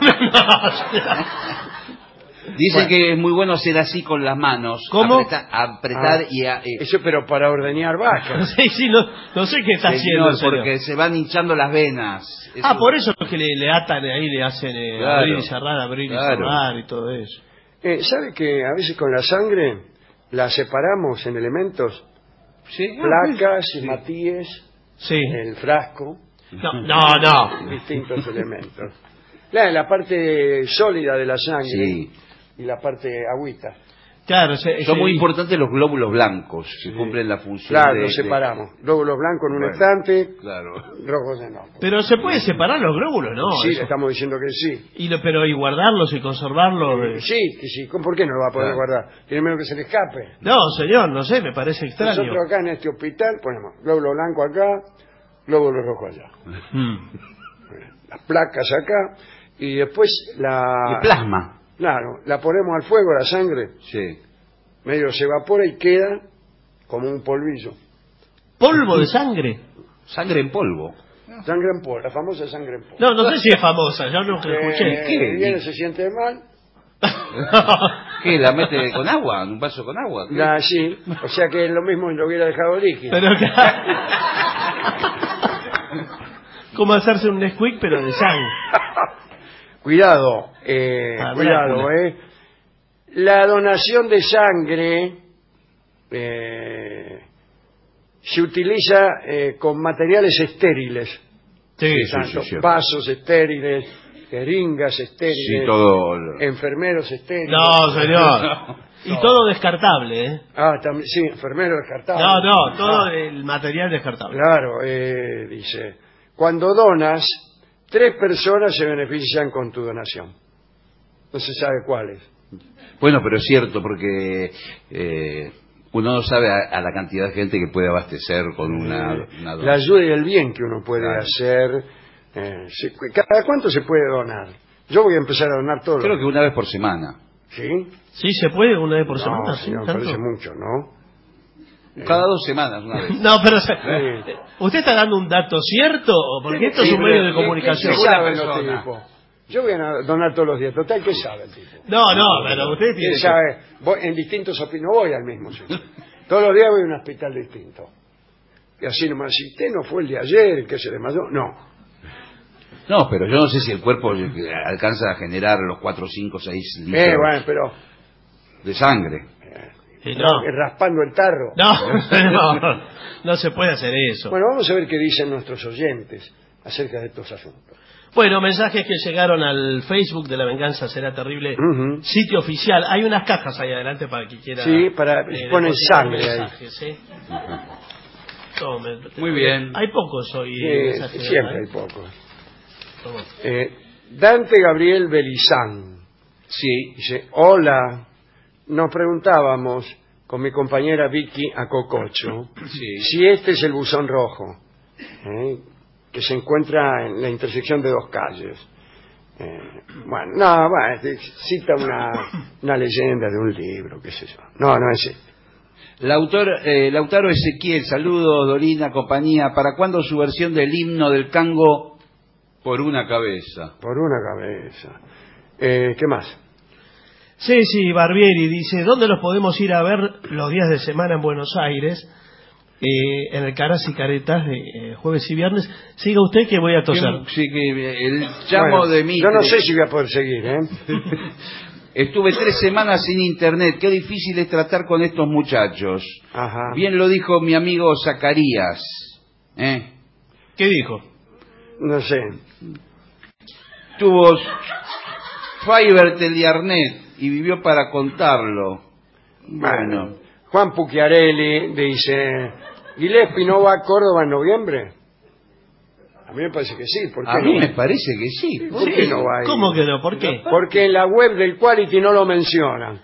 Dicen Bueno. que es muy bueno hacer así con las manos. ¿Cómo? Apretar, apretar Ah, y... a- eh, Eso, pero para ordeñar vacas. Sí, sí, no, no sé qué está haciendo. señor, señor. porque se van hinchando las venas. Ah, Eso- por eso es que le, le atan ahí, le hacen eh, Claro. abrir y cerrar, abrir Claro. y cerrar y todo eso. Eh, ¿Sabe que a veces con la sangre la separamos en elementos? Sí, ah, Placas, sí. matíes, Sí. el frasco, No, no, no. distintos elementos. La, la parte sólida de la sangre Sí. y la parte agüita. Claro, se- Son se- muy importantes los glóbulos blancos, que cumplen la función Claro, de... los de- separamos. Glóbulos blancos en un Bueno. estante, Claro. rojos en otro. Pero se puede separar los glóbulos, ¿no? sí, Eso. le estamos diciendo que sí. Y lo, pero y guardarlos y conservarlos. eh. Sí, que sí. ¿Por qué no lo va a poder Claro. guardar? Tiene menos que se le escape. No, señor, no sé, me parece extraño. Nosotros acá en este hospital ponemos glóbulo blanco acá, glóbulo rojo allá. Mm. Las placas acá y después la... El plasma. Claro, la ponemos al fuego, la sangre, Sí. medio se evapora y queda como un polvillo. Polvo de sangre. Sangre en polvo. Sangre en polvo, la famosa sangre en polvo. No, no sé si es famosa, yo nunca escuché. Eh, ¿Qué? viene, se siente mal, ¿Qué? ¿La mete con agua? ¿En un vaso con agua? ¿Qué? la, sí, o sea que es lo mismo si lo hubiera dejado líquido. Pero como hacerse un Nesquik, pero de sangre. Cuidado, eh, Ah, cuidado, Drácula. eh. La donación de sangre eh, se utiliza eh, con materiales estériles. Sí, Sí, Tanto sí, sí. vasos estériles, jeringas estériles, Sí, todo. lo- enfermeros estériles. No, señor. Y todo descartable, ¿eh? Ah, también, sí, enfermeros descartables. No, no, todo Ah, el material descartable. claro, eh, dice, cuando donas, tres personas se benefician con tu donación. No se sabe cuáles. Bueno, pero es cierto, porque eh, uno no sabe a, a la cantidad de gente que puede abastecer con una, Eh, una la donación. ayuda y el bien que uno puede Claro. hacer. eh, se- ¿Cada cuánto se puede donar? Yo voy a empezar a donar todo. Creo que una vez por semana. ¿Sí? Sí, se puede una vez por no, semana, ¿sí? señor, me ¿Tanto? parece mucho, ¿no? Cada dos semanas, una vez. No, pero Sí. ¿usted está dando un dato cierto? O porque esto es Sí, un medio de pero, ¿qué- comunicación. ¿Qué Una saben los persona. tipos? Yo voy a donar todos los días. Total, ¿qué sabe el tipo? No, no, pero usted ¿Quién tiene que... sabe? Voy, en distintos hospitales, no voy al mismo sitio. Todos los días voy a un hospital distinto. Y así nomás, si usted no fue el de ayer, el que se desmayó, no. No, pero yo no sé si el cuerpo alcanza a generar los cuatro, cinco, seis litros Eh, bueno, pero de sangre. Sí, no. eh, raspando el tarro. No, no, no se puede hacer eso. Bueno, vamos a ver qué dicen nuestros oyentes acerca de estos asuntos. Bueno, mensajes que llegaron al Facebook de La Venganza Será Terrible, Ujú. sitio oficial. Hay unas cajas ahí adelante para que quiera... Sí, para- ponen depositar sangre ahí. mensajes, ¿sí? Tome. Muy bien. Hay pocos hoy. Eh, mensajes, siempre ¿verdad? hay pocos. Toma. Eh, Dante Gabriel Belizán Sí. dice, hola, nos preguntábamos con mi compañera Vicky Acococho Sí. si este es el buzón rojo, ¿eh? que se encuentra en la intersección de dos calles. Eh, bueno, no, bueno, cita una, una leyenda de un libro, qué sé yo. No, no es este. Lautor, eh, Lautaro Ezequiel, saludos, Dorina, compañía. ¿Para cuándo su versión del himno del Cango por una cabeza? Por una cabeza. Eh, ¿Qué más? Ceci Barbieri dice, ¿dónde los podemos ir a ver los días de semana en Buenos Aires? Eh, en el Caras y Caretas de eh, jueves y viernes. Siga usted que voy a toser. Sí, que el chamo Bueno, de mí. yo no sé si voy a poder seguir, ¿eh? Estuve tres semanas sin internet. Qué difícil es tratar con estos muchachos. Ajá. Bien lo dijo mi amigo Zacarías. ¿Eh? ¿Qué dijo? No sé. Tuvo Fiverr Teliarnet y vivió para contarlo. Bueno, Juan Pucchiarelli dice, ¿Gillespie no va a Córdoba en noviembre? A mí me parece que sí. ¿Por qué A no? mí me parece que sí. ¿Por qué no va a ir? ¿Cómo que no? ¿Por qué? Porque en la web del Quality no lo mencionan.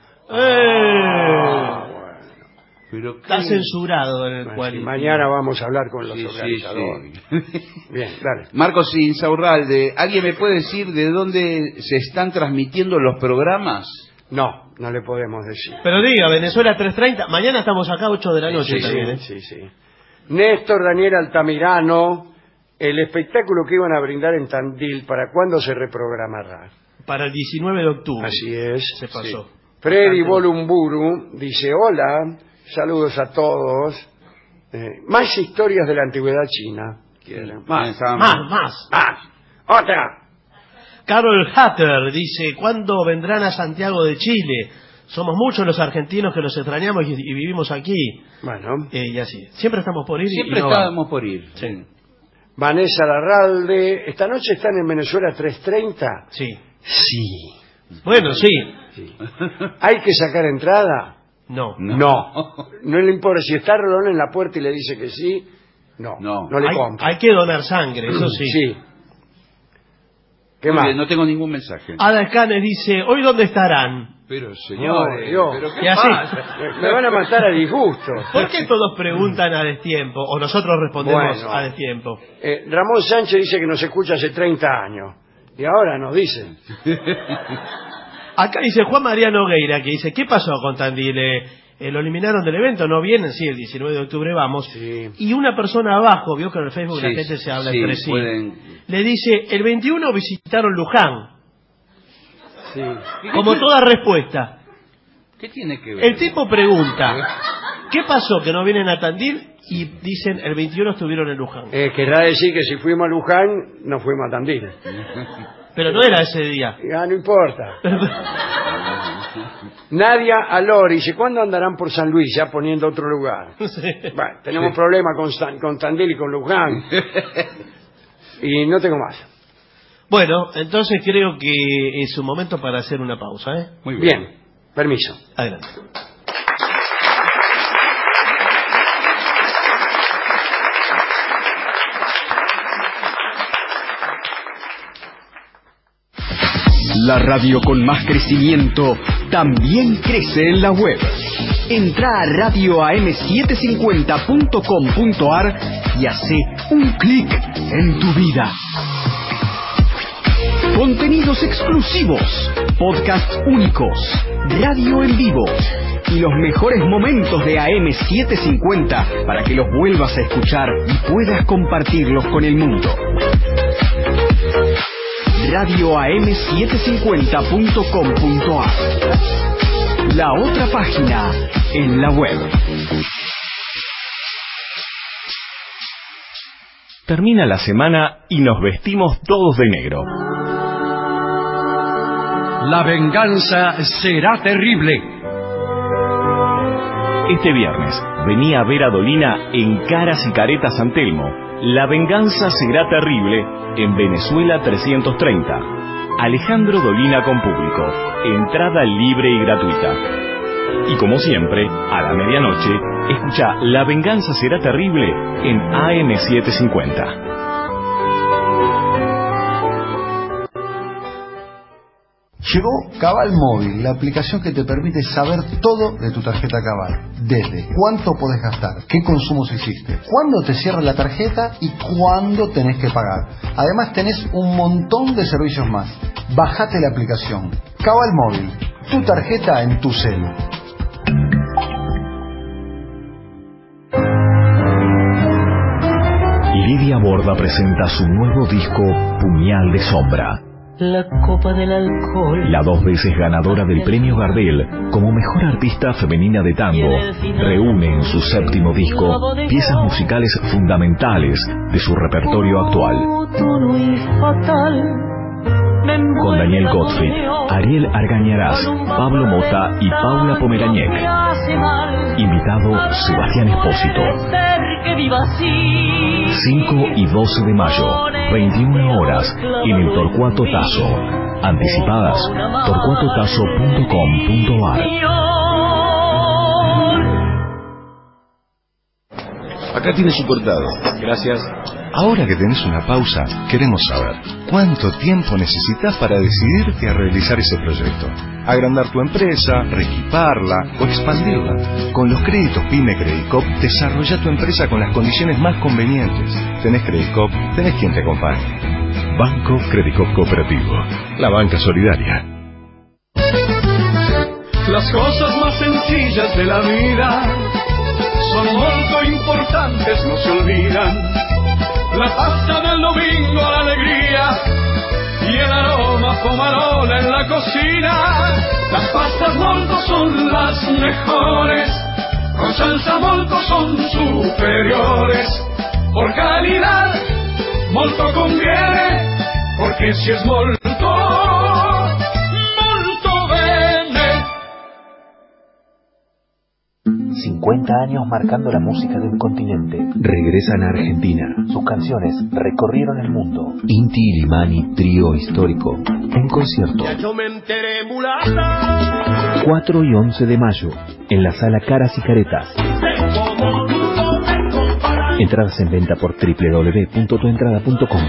Eh, Pero qué- está censurado en el Bueno, cual. si mañana vamos a hablar con los Sí, sí, organizadores. sí. Bien, dale. Marcos Insaurralde, ¿alguien me puede decir de dónde se están transmitiendo los programas? No, no le podemos decir. Pero diga, Venezuela tres treinta. Mañana estamos acá ocho de la noche Sí, también. ¿eh? sí, sí, sí. Néstor Daniel Altamirano, el espectáculo que iban a brindar en Tandil, ¿para cuándo se reprogramará? Para el diecinueve de octubre. Así es. Se pasó. Sí. Freddy Bastante. Volumburu dice, hola, saludos a todos. Eh, más historias de la antigüedad china. ¿Quieren? Más, Ah, Más, más. más. Otra. Carol Hatter dice, ¿cuándo vendrán a Santiago de Chile? Somos muchos los argentinos que los extrañamos y, y vivimos aquí. Bueno. Eh, y así. Siempre estamos por ir y- Siempre y no estábamos por ir. Sí. Vanessa Larralde, ¿esta noche están en Venezuela tres treinta? van. Sí. Sí. Bueno, sí. Sí. ¿Hay que sacar entrada? No. No. No. No le importa. Si está Rolón en la puerta y le dice que sí, no. No. No le hay, compra. hay que donar sangre, eso sí. Sí. ¿Qué Muy más? bien, no tengo ningún mensaje. Ada Escanes dice, ¿hoy dónde estarán? Pero señores, No, Dios. ¿pero Y qué así. pasa? Me, me van a matar a disgusto. ¿Por qué todos preguntan a destiempo? O nosotros respondemos Bueno. a destiempo. Eh, Ramón Sánchez dice que nos escucha hace treinta años. Y ahora nos dicen. Acá dice Juan María Nogueira, que dice, ¿qué pasó con Tandil? Eh, eh, ¿Lo eliminaron del evento? ¿No vienen? Sí, el diecinueve de octubre vamos. Sí. Y una persona abajo, vio que en el Facebook Sí, la gente se habla sí, entre sí, pueden- le dice, el veintiuno visitaron Luján. Sí. Como toda respuesta. ¿Qué tiene que ver? El tipo pregunta, ¿qué pasó que no vienen a Tandil? Y dicen, el veintiuno estuvieron en Luján. Eh, querrá decir que si fuimos a Luján, no fuimos a Tandil. Pero no era ese día. Ya no importa. Nadia Alori dice, ¿cuándo andarán por San Luis? Ya poniendo otro lugar. Sí. Bueno, tenemos problemas con, San- con Tandil y con Luján. y no tengo más. Bueno, entonces creo que es un momento para hacer una pausa, ¿eh? Muy bien. Bien, permiso. Adelante. La radio con más crecimiento también crece en la web. Entra a radio a m setecientos cincuenta punto com punto a r y hace un clic en tu vida. Contenidos exclusivos, podcasts únicos, radio en vivo y los mejores momentos de A M setecientos cincuenta para que los vuelvas a escuchar y puedas compartirlos con el mundo. radio a m setecientos cincuenta punto com punto a r. La otra página en la web. Termina la semana y nos vestimos todos de negro. La venganza será terrible. Este viernes venía a ver a Dolina en Caras y Caretas San Telmo. La venganza será terrible en Venezuela trescientos treinta. Alejandro Dolina con público. Entrada libre y gratuita. Y como siempre, a la medianoche, escucha La venganza será terrible en A M setecientos cincuenta. Llegó Cabal Móvil, la aplicación que te permite saber todo de tu tarjeta Cabal. Desde cuánto podés gastar, qué consumos hiciste, cuándo te cierra la tarjeta y cuándo tenés que pagar. Además tenés un montón de servicios más. Bajate la aplicación. Cabal Móvil, tu tarjeta en tu celu. Lidia Borda presenta su nuevo disco Puñal de Sombra. La copa del alcohol. La dos veces ganadora del premio Gardel como mejor artista femenina de tango reúne en su séptimo disco piezas musicales fundamentales de su repertorio actual. Con Daniel Gottfried, Ariel Argañarás, Pablo Mota y Paula Pomerañek. Invitado Sebastián Espósito. cinco y doce de mayo, veintiuna horas, en el Torcuato Tazo. Anticipadas, torcuato tazo punto com punto a r. Acá tienes su cortado. Gracias. Ahora que tenés una pausa, queremos saber ¿cuánto tiempo necesitas para decidirte a realizar ese proyecto? Agrandar tu empresa, reequiparla o expandirla. Con los créditos PYME Credicop, desarrolla tu empresa con las condiciones más convenientes. Tenés Credicop, tenés quien te acompañe. Banco Credicop Cooperativo, la banca solidaria. Las cosas más sencillas de la vida son muy importantes, no se olvidan. La pasta del domingo, la alegría y el aroma pomarola en la cocina. Las pastas molto son las mejores, con salsa molto son superiores. Por calidad, molto conviene, porque si es molto, molto bene. cincuenta años marcando la música de un continente. Regresan a Argentina. Sus canciones recorrieron el mundo. Inti Illimani, trío histórico, en concierto. Yo me enteré mulata. cuatro y once de mayo, en la sala Caras y Caretas. Entradas en venta por doble u doble u doble u punto tu entrada punto com.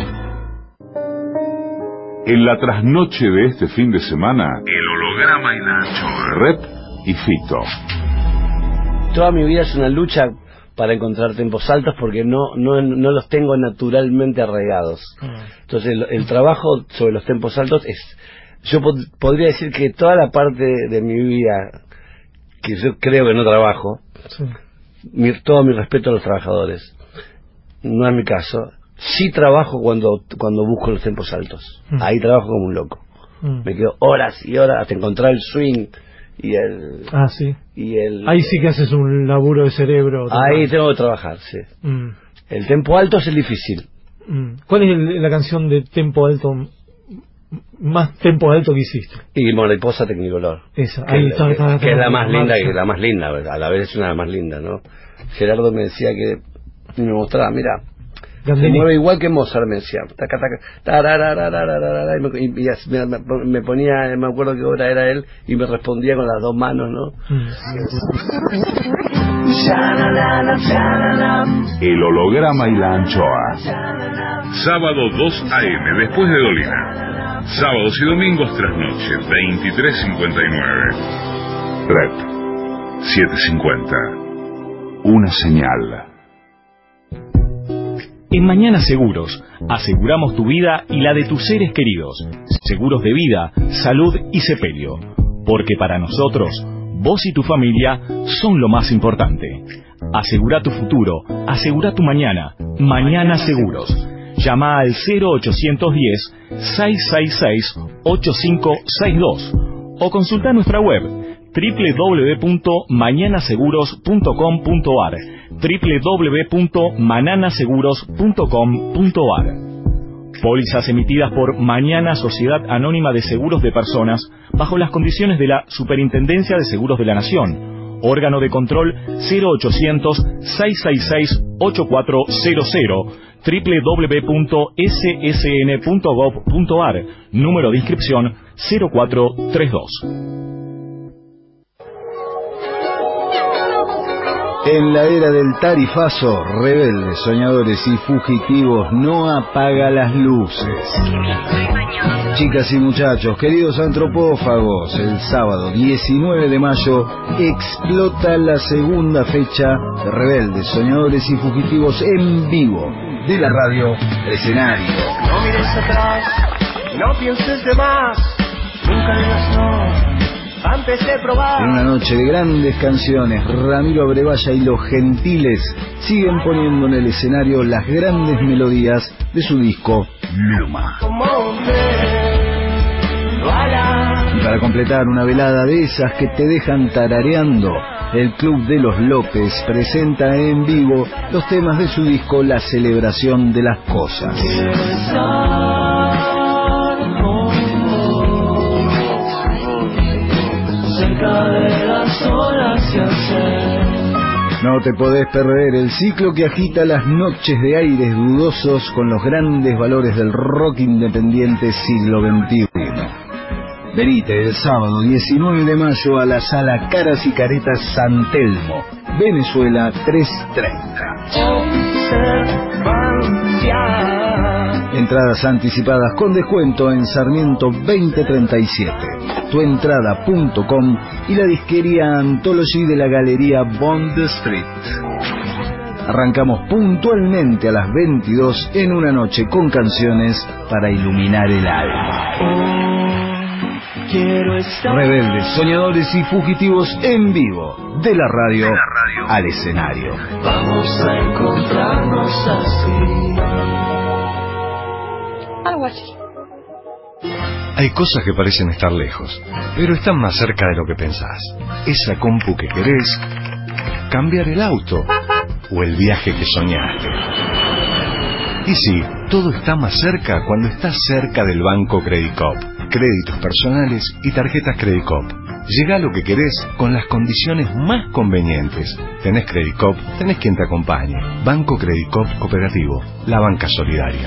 En la trasnoche de este fin de semana, el holograma y Nacho, Rep y Fito. Toda mi vida es una lucha para encontrar tempos altos porque no no no los tengo naturalmente arraigados. Entonces el, el trabajo sobre los tempos altos es, yo pod, podría decir que toda la parte de, de mi vida que yo creo que no trabajo, sí. mi, todo mi respeto a los trabajadores, no es mi caso. Sí trabajo cuando cuando busco los tempos altos, mm. ahí trabajo como un loco, mm. me quedo horas y horas hasta encontrar el swing y el ah sí y el ahí sí que haces un laburo de cerebro. Ahí tengo que trabajar, sí. Mm. El tempo alto es el difícil. Mm. ¿Cuál es el, la canción de tempo alto más tempo alto que hiciste? Y Mariposa Tecnicolor. Esa, que ahí es, está, que, está, está, que es la más linda, marcha. que la más linda, a la vez es una de las más lindas, ¿no? Gerardo me decía que me mostraba, mira, Se mueve igual que Mozart, me decía. Taca, taca, tararararararara, y, me, y, y me, me ponía, me acuerdo qué hora era él, y me respondía con las dos manos, ¿no? Mm. El holograma y la anchoa. Sábado dos a eme, después de Dolina. Sábados y domingos tras noche, veintitrés cincuenta y nueve. Rep setecientos cincuenta. Una señal. En Mañana Seguros, aseguramos tu vida y la de tus seres queridos. Seguros de vida, salud y sepelio. Porque para nosotros, vos y tu familia son lo más importante. Asegura tu futuro, asegura tu mañana. Mañana Seguros. Llama al cero ochocientos diez, seiscientos sesenta y seis, ochenta y cinco sesenta y dos o consulta nuestra web doble u doble u doble u punto mañana seguros punto com punto ar, doble u doble u doble u punto manana seguros punto com punto ar. Pólizas emitidas por Mañana Sociedad Anónima de Seguros de Personas bajo las condiciones de la Superintendencia de Seguros de la Nación. Órgano de control cero ochocientos, seiscientos sesenta y seis, ochenta y cuatro cero cero, doble u doble u doble u punto ese ese ene punto gob punto ar, número de inscripción cero cuatro treinta y dos. En la era del tarifazo, rebeldes, soñadores y fugitivos, no apaga las luces. Chicas y muchachos, queridos antropófagos, el sábado diecinueve de mayo explota la segunda fecha de Rebeldes, Soñadores y Fugitivos en vivo de la radio El Escenario. No mires atrás, no pienses de más, nunca digas no. Antes de probar. En una noche de grandes canciones, Ramiro Brevalla y Los Gentiles siguen poniendo en el escenario las grandes melodías de su disco Luma. Y para completar una velada de esas que te dejan tarareando, el Club de los López presenta en vivo los temas de su disco La Celebración de las Cosas. De las olas y hacer. No te podés perder el ciclo que agita las noches de aires dudosos con los grandes valores del rock independiente siglo veintiuno. Venite el sábado diecinueve de mayo a la sala Caras y Caretas San Telmo, Venezuela trescientos treinta. Entradas anticipadas con descuento en Sarmiento veinte treinta y siete, tuentrada punto com y la disquería Anthology de la Galería Bond Street. Arrancamos puntualmente a las veintidós en una noche con canciones para iluminar el alma. Rebeldes, soñadores y fugitivos en vivo, de la radio, de la radio al escenario. Vamos a encontrarnos así. Algo así. Hay cosas que parecen estar lejos, pero están más cerca de lo que pensás. Esa compu que querés, cambiar el auto o el viaje que soñaste. Y sí, todo está más cerca cuando estás cerca del Banco Credicop. Créditos personales y tarjetas Credicop. Llega a lo que querés con las condiciones más convenientes. Tenés Credicop, tenés quien te acompañe. Banco Credicop Cooperativo, la banca solidaria.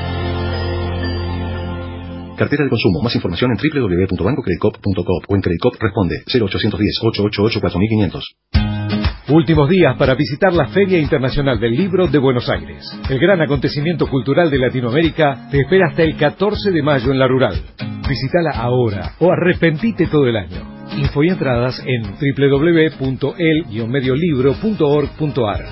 Cartera de consumo. Más información en doble u doble u doble u punto banco credicop punto com o en Credicop responde cero ochocientos diez, ochocientos ochenta y ocho, cuatro mil quinientos. Últimos días para visitar la Feria Internacional del Libro de Buenos Aires. El gran acontecimiento cultural de Latinoamérica te espera hasta el catorce de mayo en La Rural. Visítala ahora o arrepentite todo el año. Info y entradas en doble u doble u doble u punto el guion medio libro punto org punto ar.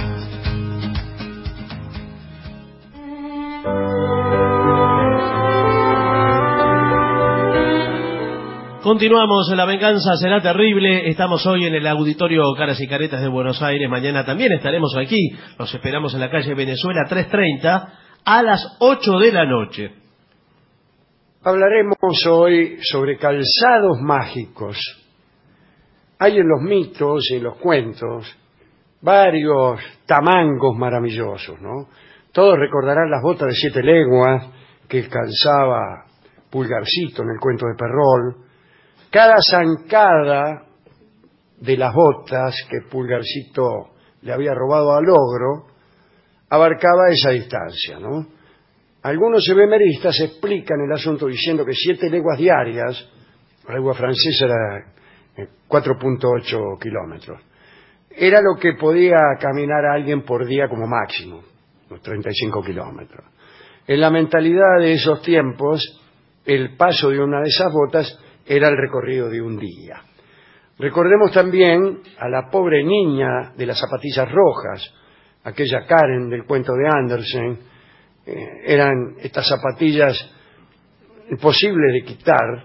Continuamos, La Venganza Será Terrible. Estamos hoy en el Auditorio Caras y Caretas de Buenos Aires. Mañana también estaremos aquí. Los esperamos en la calle Venezuela trescientos treinta a las ocho de la noche. Hablaremos hoy sobre calzados mágicos. Hay en los mitos y en los cuentos varios tamangos maravillosos, ¿no? Todos recordarán las botas de siete leguas que calzaba Pulgarcito en el cuento de Perrol. Cada zancada de las botas que Pulgarcito le había robado al ogro abarcaba esa distancia, ¿no? Algunos ebemeristas explican el asunto diciendo que siete leguas diarias, la legua francesa era cuatro punto ocho kilómetros, era lo que podía caminar alguien por día como máximo, unos treinta y cinco kilómetros. En la mentalidad de esos tiempos, el paso de una de esas botas era el recorrido de un día. Recordemos también a la pobre niña de las zapatillas rojas, aquella Karen del cuento de Andersen. Eh, eran estas zapatillas imposibles de quitar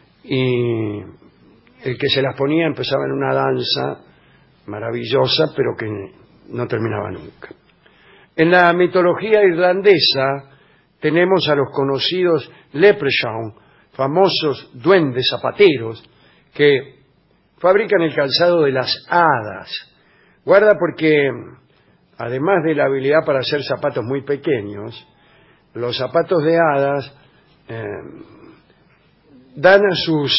y el que se las ponía empezaba en una danza maravillosa, pero que no terminaba nunca. En la mitología irlandesa tenemos a los conocidos leprechaun, famosos duendes zapateros, que fabrican el calzado de las hadas. Guarda, porque además de la habilidad para hacer zapatos muy pequeños, los zapatos de hadas eh, dan a sus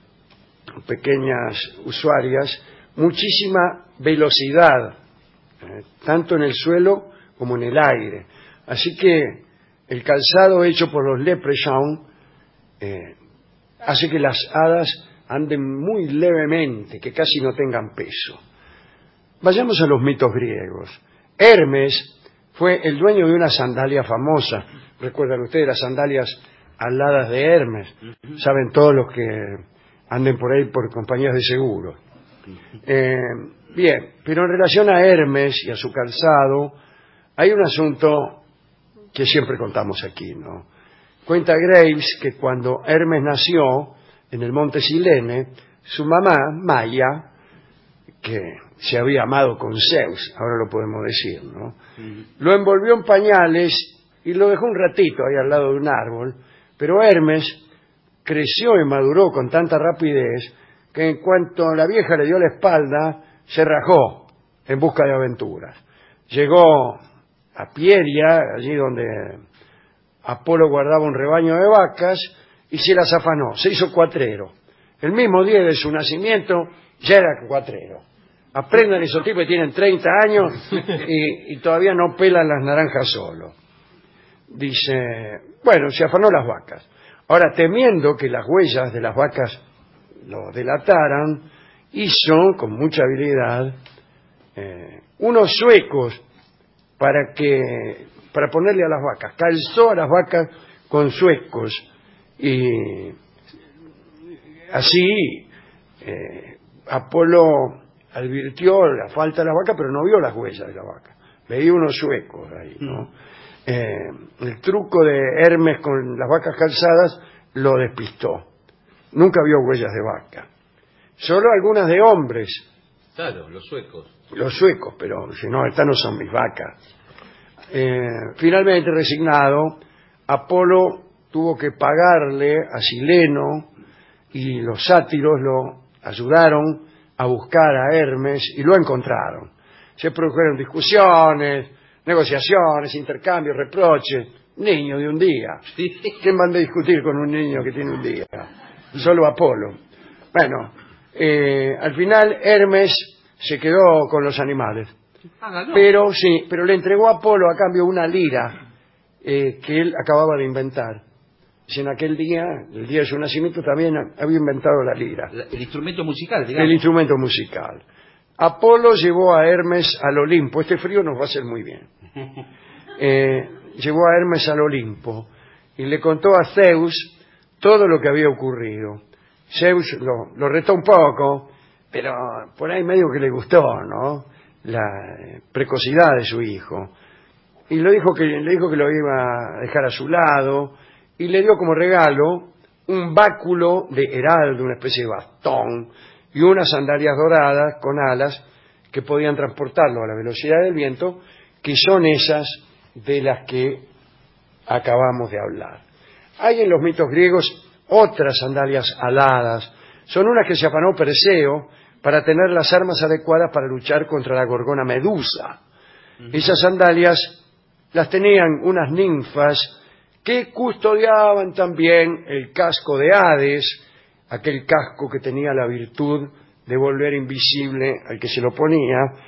pequeñas usuarias muchísima velocidad, eh, tanto en el suelo como en el aire. Así que el calzado hecho por los leprechaun eh, hace que las hadas anden muy levemente, que casi no tengan peso. Vayamos a los mitos griegos. Hermes fue el dueño de una sandalia famosa. Recuerdan ustedes las sandalias aladas de Hermes. Saben todos los que anden por ahí por compañías de seguro. Eh, bien, pero en relación a Hermes y a su calzado, hay un asunto que siempre contamos aquí, ¿no? Cuenta Graves que cuando Hermes nació en el monte Silene, su mamá, Maya, que se había amado con Zeus, ahora lo podemos decir, ¿no? Uh-huh. Lo envolvió en pañales y lo dejó un ratito ahí al lado de un árbol, pero Hermes creció y maduró con tanta rapidez que en cuanto la vieja le dio la espalda, se rajó en busca de aventuras. Llegó a Pieria, allí donde Apolo guardaba un rebaño de vacas, y se las afanó, se hizo cuatrero. El mismo día de su nacimiento ya era cuatrero. Aprendan esos tipos que tienen treinta años y, y todavía no pelan las naranjas solo. Dice, bueno, se afanó las vacas. Ahora, temiendo que las huellas de las vacas lo delataran, hizo, con mucha habilidad, eh, unos zuecos para que para ponerle a las vacas. Calzó a las vacas con zuecos y así eh, Apolo advirtió la falta de la vaca, pero no vio las huellas de la vaca. Veía unos zuecos ahí, ¿no? Eh, el truco de Hermes con las vacas calzadas lo despistó. Nunca vio huellas de vaca. Solo algunas de hombres. Claro, los suecos. Los suecos, pero si no, estas no son mis vacas. Eh, finalmente, resignado, Apolo tuvo que pagarle a Sileno y los sátiros lo ayudaron a buscar a Hermes y lo encontraron. Se produjeron discusiones, negociaciones, intercambios, reproches. Niño de un día. ¿Quién manda a discutir con un niño que tiene un día? Solo Apolo. Bueno, eh, al final Hermes se quedó con los animales. Ah, no. Pero sí, pero le entregó a Apolo a cambio una lira eh, que él acababa de inventar. Si en aquel día, el día de su nacimiento, también había inventado la lira. El instrumento musical, digamos. El instrumento musical. Apolo llevó a Hermes al Olimpo. Este frío nos va a hacer muy bien. Eh, llevó a Hermes al Olimpo y le contó a Zeus todo lo que había ocurrido. Zeus lo, lo retó un poco, pero por ahí medio que le gustó, ¿no? La precocidad de su hijo. Y le dijo que, le dijo que lo iba a dejar a su lado y le dio como regalo un báculo de heraldo, una especie de bastón, y unas sandalias doradas con alas que podían transportarlo a la velocidad del viento, que son esas de las que acabamos de hablar. Hay en los mitos griegos otras sandalias aladas. Son unas que se afanó Perseo para tener las armas adecuadas para luchar contra la gorgona Medusa. Uh-huh. Esas sandalias las tenían unas ninfas que custodiaban también el casco de Hades, aquel casco que tenía la virtud de volver invisible al que se lo ponía,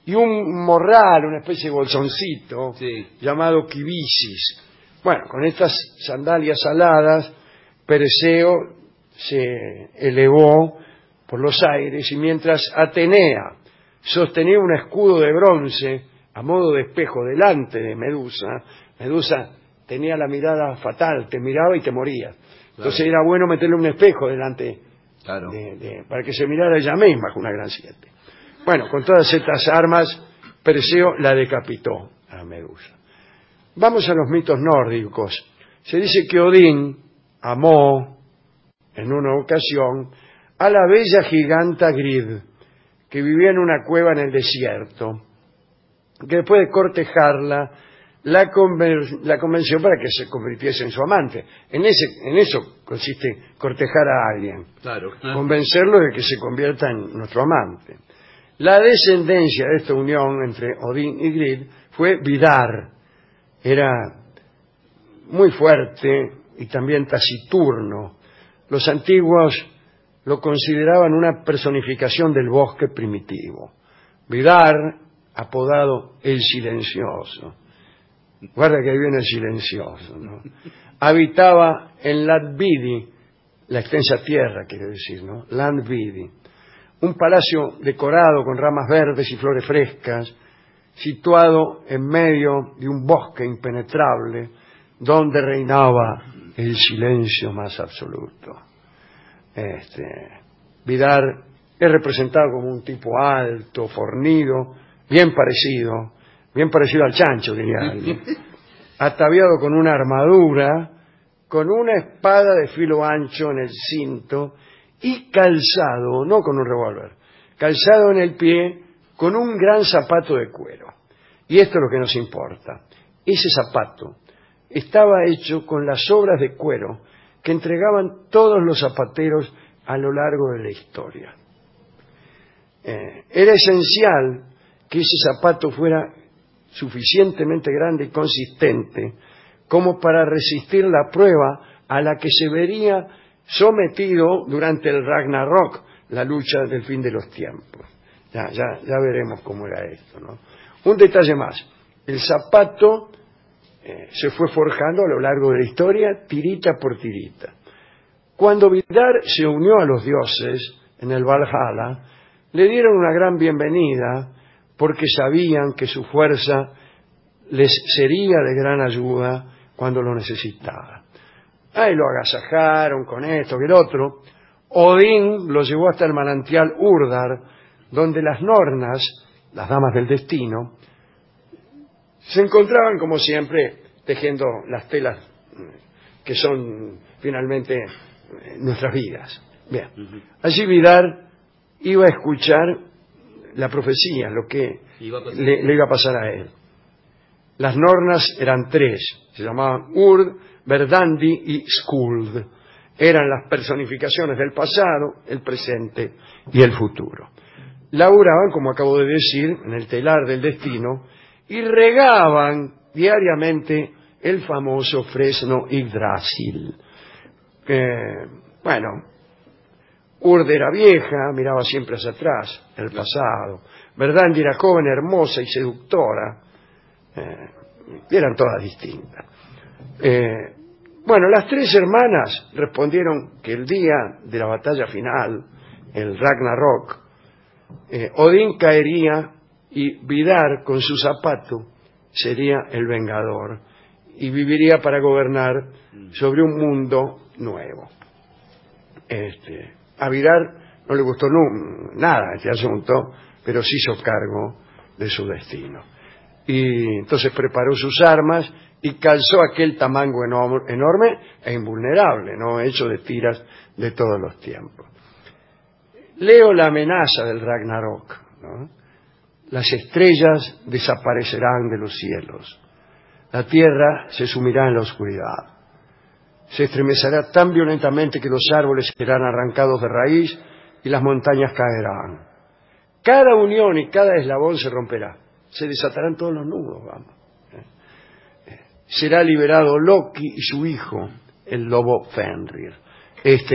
y un morral, una especie de bolsoncito, sí, llamado quibisis. Bueno, con estas sandalias aladas, Perseo se elevó por los aires y mientras Atenea sostenía un escudo de bronce a modo de espejo delante de Medusa, Medusa tenía la mirada fatal, te miraba y te morías. Entonces era bueno meterle un espejo delante, claro, de, de, para que se mirara ella misma con una gran siete. Bueno, con todas estas armas, Perseo la decapitó a Medusa. Vamos a los mitos nórdicos. Se dice que Odín amó en una ocasión a la bella giganta Grid, que vivía en una cueva en el desierto, que después de cortejarla, la, conven- la convenció para que se convirtiese en su amante. En, ese, en eso consiste cortejar a alguien, claro, convencerlo de que se convierta en nuestro amante. La descendencia de esta unión entre Odín y Grid fue Vidar. Era muy fuerte y también taciturno. Los antiguos lo consideraban una personificación del bosque primitivo. Vidar, apodado el Silencioso. Guarda que ahí viene el Silencioso, ¿no? Habitaba en Landvidi, la extensa tierra, quiere decir, ¿no? Landvidi. Un palacio decorado con ramas verdes y flores frescas, situado en medio de un bosque impenetrable, donde reinaba el silencio más absoluto. Este, Vidar es representado como un tipo alto, fornido, bien parecido, bien parecido al chancho, diría alguien, ataviado con una armadura, con una espada de filo ancho en el cinto y calzado, no con un revólver, calzado en el pie con un gran zapato de cuero. Y esto es lo que nos importa. Ese zapato estaba hecho con las sobras de cuero que entregaban todos los zapateros a lo largo de la historia. Eh, era esencial que ese zapato fuera suficientemente grande y consistente como para resistir la prueba a la que se vería sometido durante el Ragnarok, la lucha del fin de los tiempos. Ya, ya, ya veremos cómo era esto, ¿no? Un detalle más. El zapato eh, se fue forjando a lo largo de la historia, tirita por tirita. Cuando Vidar se unió a los dioses en el Valhalla, le dieron una gran bienvenida porque sabían que su fuerza les sería de gran ayuda cuando lo necesitaba. Ahí lo agasajaron con esto y el otro. Odín lo llevó hasta el manantial Urdar, donde las Nornas, las damas del destino, se encontraban como siempre tejiendo las telas que son finalmente nuestras vidas. Bien, allí Vidar iba a escuchar la profecía, lo que le, le iba a pasar a él. Las Nornas eran tres, se llamaban Urd, Verdandi y Skuld. Eran las personificaciones del pasado, el presente y el futuro. Laburaban, como acabo de decir, en el telar del destino y regaban diariamente el famoso fresno Yggdrasil. Eh, bueno, Urd era vieja, miraba siempre hacia atrás, el pasado. Verdandi era joven, hermosa y seductora. Eh, eran todas distintas. Eh, bueno, las tres hermanas respondieron que el día de la batalla final, el Ragnarok, eh, Odín caería y Vidar con su zapato sería el vengador y viviría para gobernar sobre un mundo nuevo. Este, a Vidar no le gustó no, nada este asunto, pero se hizo cargo de su destino. Y entonces preparó sus armas y calzó aquel tamango enorme e invulnerable, no hecho de tiras de todos los tiempos. Leo la amenaza del Ragnarok, ¿no? Las estrellas desaparecerán de los cielos, la tierra se sumirá en la oscuridad, se estremecerá tan violentamente que los árboles serán arrancados de raíz y las montañas caerán. Cada unión y cada eslabón se romperá, se desatarán todos los nudos, vamos. Será liberado Loki y su hijo, el lobo Fenrir. Este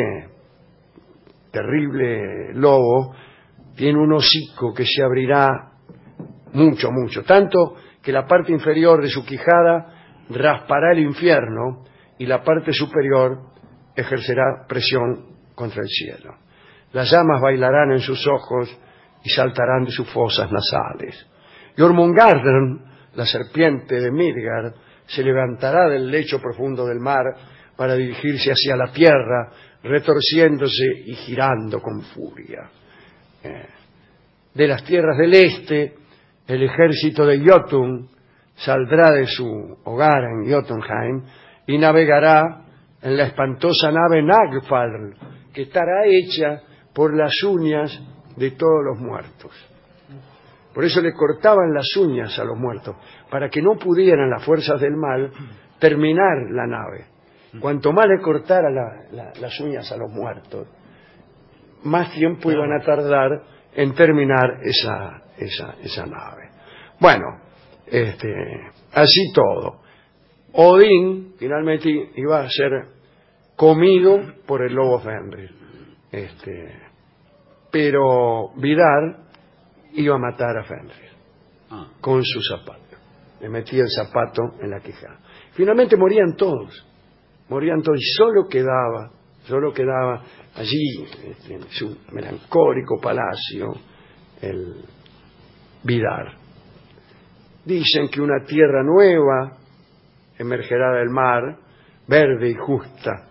terrible lobo tiene un hocico que se abrirá mucho, mucho, tanto que la parte inferior de su quijada raspará el infierno y la parte superior ejercerá presión contra el cielo. Las llamas bailarán en sus ojos y saltarán de sus fosas nasales. Jormungandr, la serpiente de Midgard, se levantará del lecho profundo del mar para dirigirse hacia la tierra, retorciéndose y girando con furia. Eh, de las tierras del este, el ejército de Jotun saldrá de su hogar en Jotunheim y navegará en la espantosa nave Naglfar, que estará hecha por las uñas de todos los muertos. Por eso le cortaban las uñas a los muertos, para que no pudieran las fuerzas del mal terminar la nave. Cuanto más le cortara la, la, las uñas a los muertos, más tiempo iban a tardar en terminar esa, esa, esa nave. Bueno, este, así todo. Odín finalmente iba a ser comido por el lobo Fenrir. Este, pero Vidar iba a matar a Fenrir ah. con su zapato. Le metía el zapato en la quijada. Finalmente morían todos. Morían todos y solo quedaba, solo quedaba allí, este, en su melancólico palacio, el Vidar. Dicen que una tierra nueva emergerá del mar, verde y justa.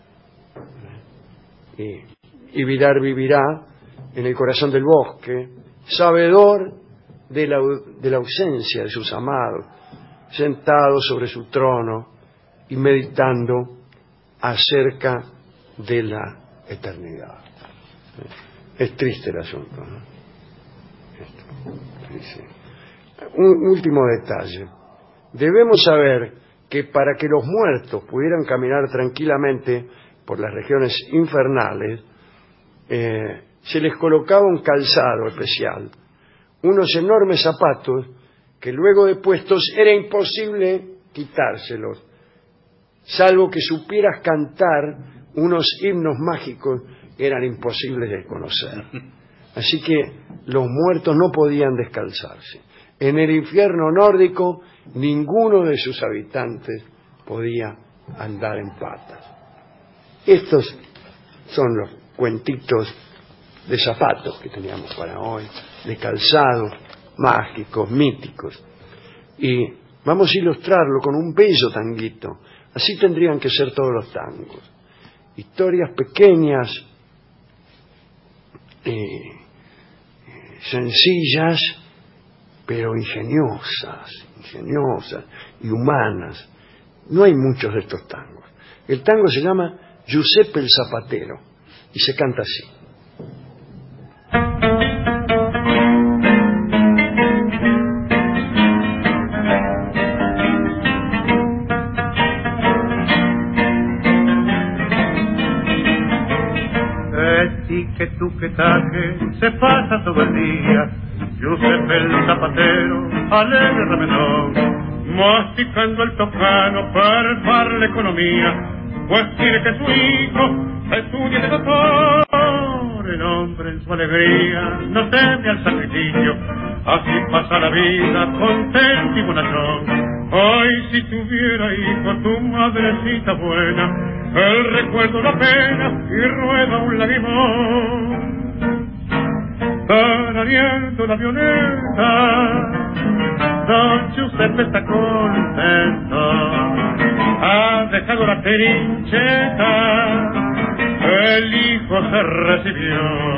Y, y Vidar vivirá en el corazón del bosque, sabedor de la, de la ausencia de sus amados, sentado sobre su trono y meditando acerca de la eternidad. Es triste el asunto, ¿no? Sí, sí. Un último detalle. Debemos saber que para que los muertos pudieran caminar tranquilamente por las regiones infernales, eh, se les colocaba un calzado especial, unos enormes zapatos que luego de puestos era imposible quitárselos, salvo que supieras cantar unos himnos mágicos, eran imposibles de conocer. Así que los muertos no podían descalzarse. En el infierno nórdico, ninguno de sus habitantes podía andar en patas. Estos son los cuentitos de zapatos que teníamos para hoy, de calzados mágicos, míticos. Y vamos a ilustrarlo con un bello tanguito. Así tendrían que ser todos los tangos. Historias pequeñas, eh, sencillas, pero ingeniosas, ingeniosas y humanas. No hay muchos de estos tangos. El tango se llama Giuseppe el Zapatero y se canta así. Que tú que taque se pasa todo el día, Giuseppe el Zapatero, alegre remedón, masticando el tocano para par la economía, pues quiere que su hijo estudie de doctor. El hombre en su alegría no teme al sacrificio, así pasa la vida contento y bonachón. Ay, si tuviera hijo tu madrecita buena, el recuerdo la pena y rueda un lagrimón. Tarareando la violeta, don Giuseppe está contento. Ha dejado la trincheta, el hijo se recibió.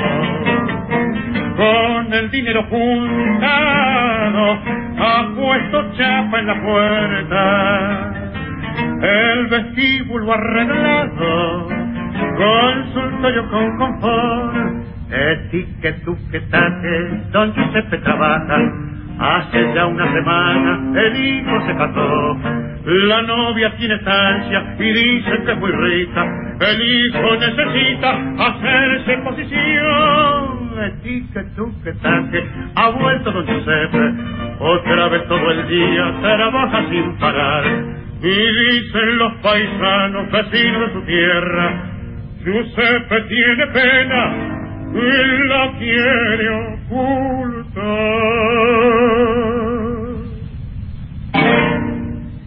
Con el dinero juntado, ha puesto chapa en la puerta. El vestíbulo arreglado, consultorio con confort. Etiquetuquetaque, don Giuseppe trabaja. Hace ya una semana el hijo se casó. La novia tiene estancia y dice que es muy rica. El hijo necesita hacerse posición. Etiquetuquetaque, ha vuelto don Giuseppe. Otra vez todo el día trabaja sin parar. Y dicen los paisanos vecinos de su tierra, Giuseppe tiene pena y la quiere ocultar.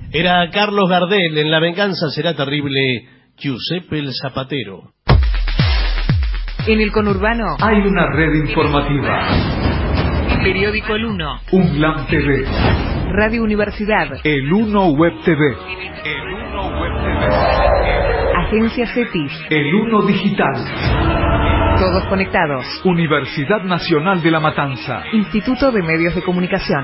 Era Carlos Gardel, en La venganza será terrible, Giuseppe el Zapatero. En el conurbano hay una red informativa. Periódico El Uno. UNLAM T V. Radio Universidad. El Uno Web T V. El Uno Web T V. Agencia CETIS. El Uno Digital. Todos conectados. Universidad Nacional de La Matanza. Instituto de Medios de Comunicación.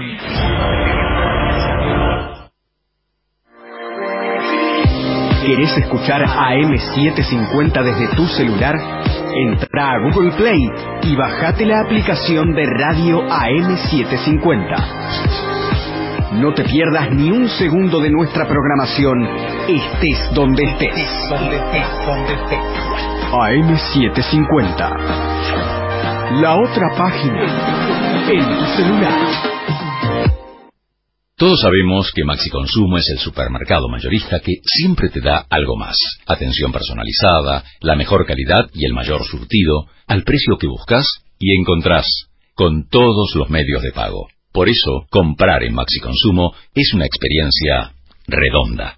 ¿Querés escuchar A M setecientos cincuenta desde tu celular? Entra a Google Play y bajate la aplicación de Radio A M setecientos cincuenta. No te pierdas ni un segundo de nuestra programación, estés donde estés. Donde estés, donde estés. A M setecientos cincuenta. La otra página en tu celular. Todos sabemos que Maxi Consumo es el supermercado mayorista que siempre te da algo más. Atención personalizada, la mejor calidad y el mayor surtido, al precio que buscas y encontrás, con todos los medios de pago. Por eso, comprar en Maxi Consumo es una experiencia redonda.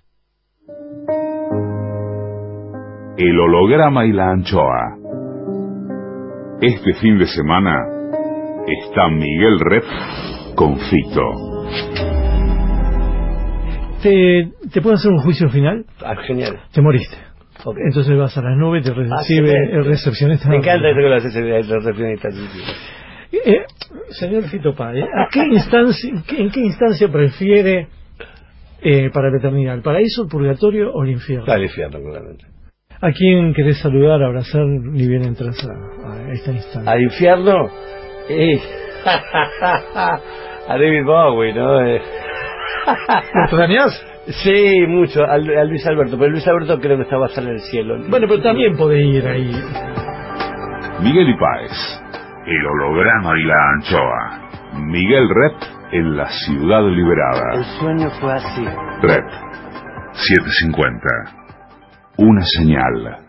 El holograma y la anchoa. Este fin de semana está Miguel Rep con Fito. ¿Te, ¿Te puedo hacer un juicio final? Ah, genial. Te moriste. Okay. Entonces vas a las nubes, te recibe ah, el recepcionista. Me encanta eso que lo haces el recepcionista. Eh, señor Fito Páez, ¿a qué instancia, ¿en qué instancia prefiere eh, para la eternidad? ¿El paraíso, el purgatorio o el infierno? El infierno, claramente. ¿A quién querés saludar, abrazar, ni bien entras a, a esta instancia? ¿Al infierno? Eh. A David Bowie, ¿no? Eh. ¿Lo extrañás? Sí, mucho, a, a Luis Alberto, pero Luis Alberto creo que está bastante en el cielo. Bueno, pero también podés ir ahí. Miguel y Páez, el holograma y la anchoa. Miguel Rep en la ciudad liberada. El sueño fue así. Rep, setecientos cincuenta. Una señal.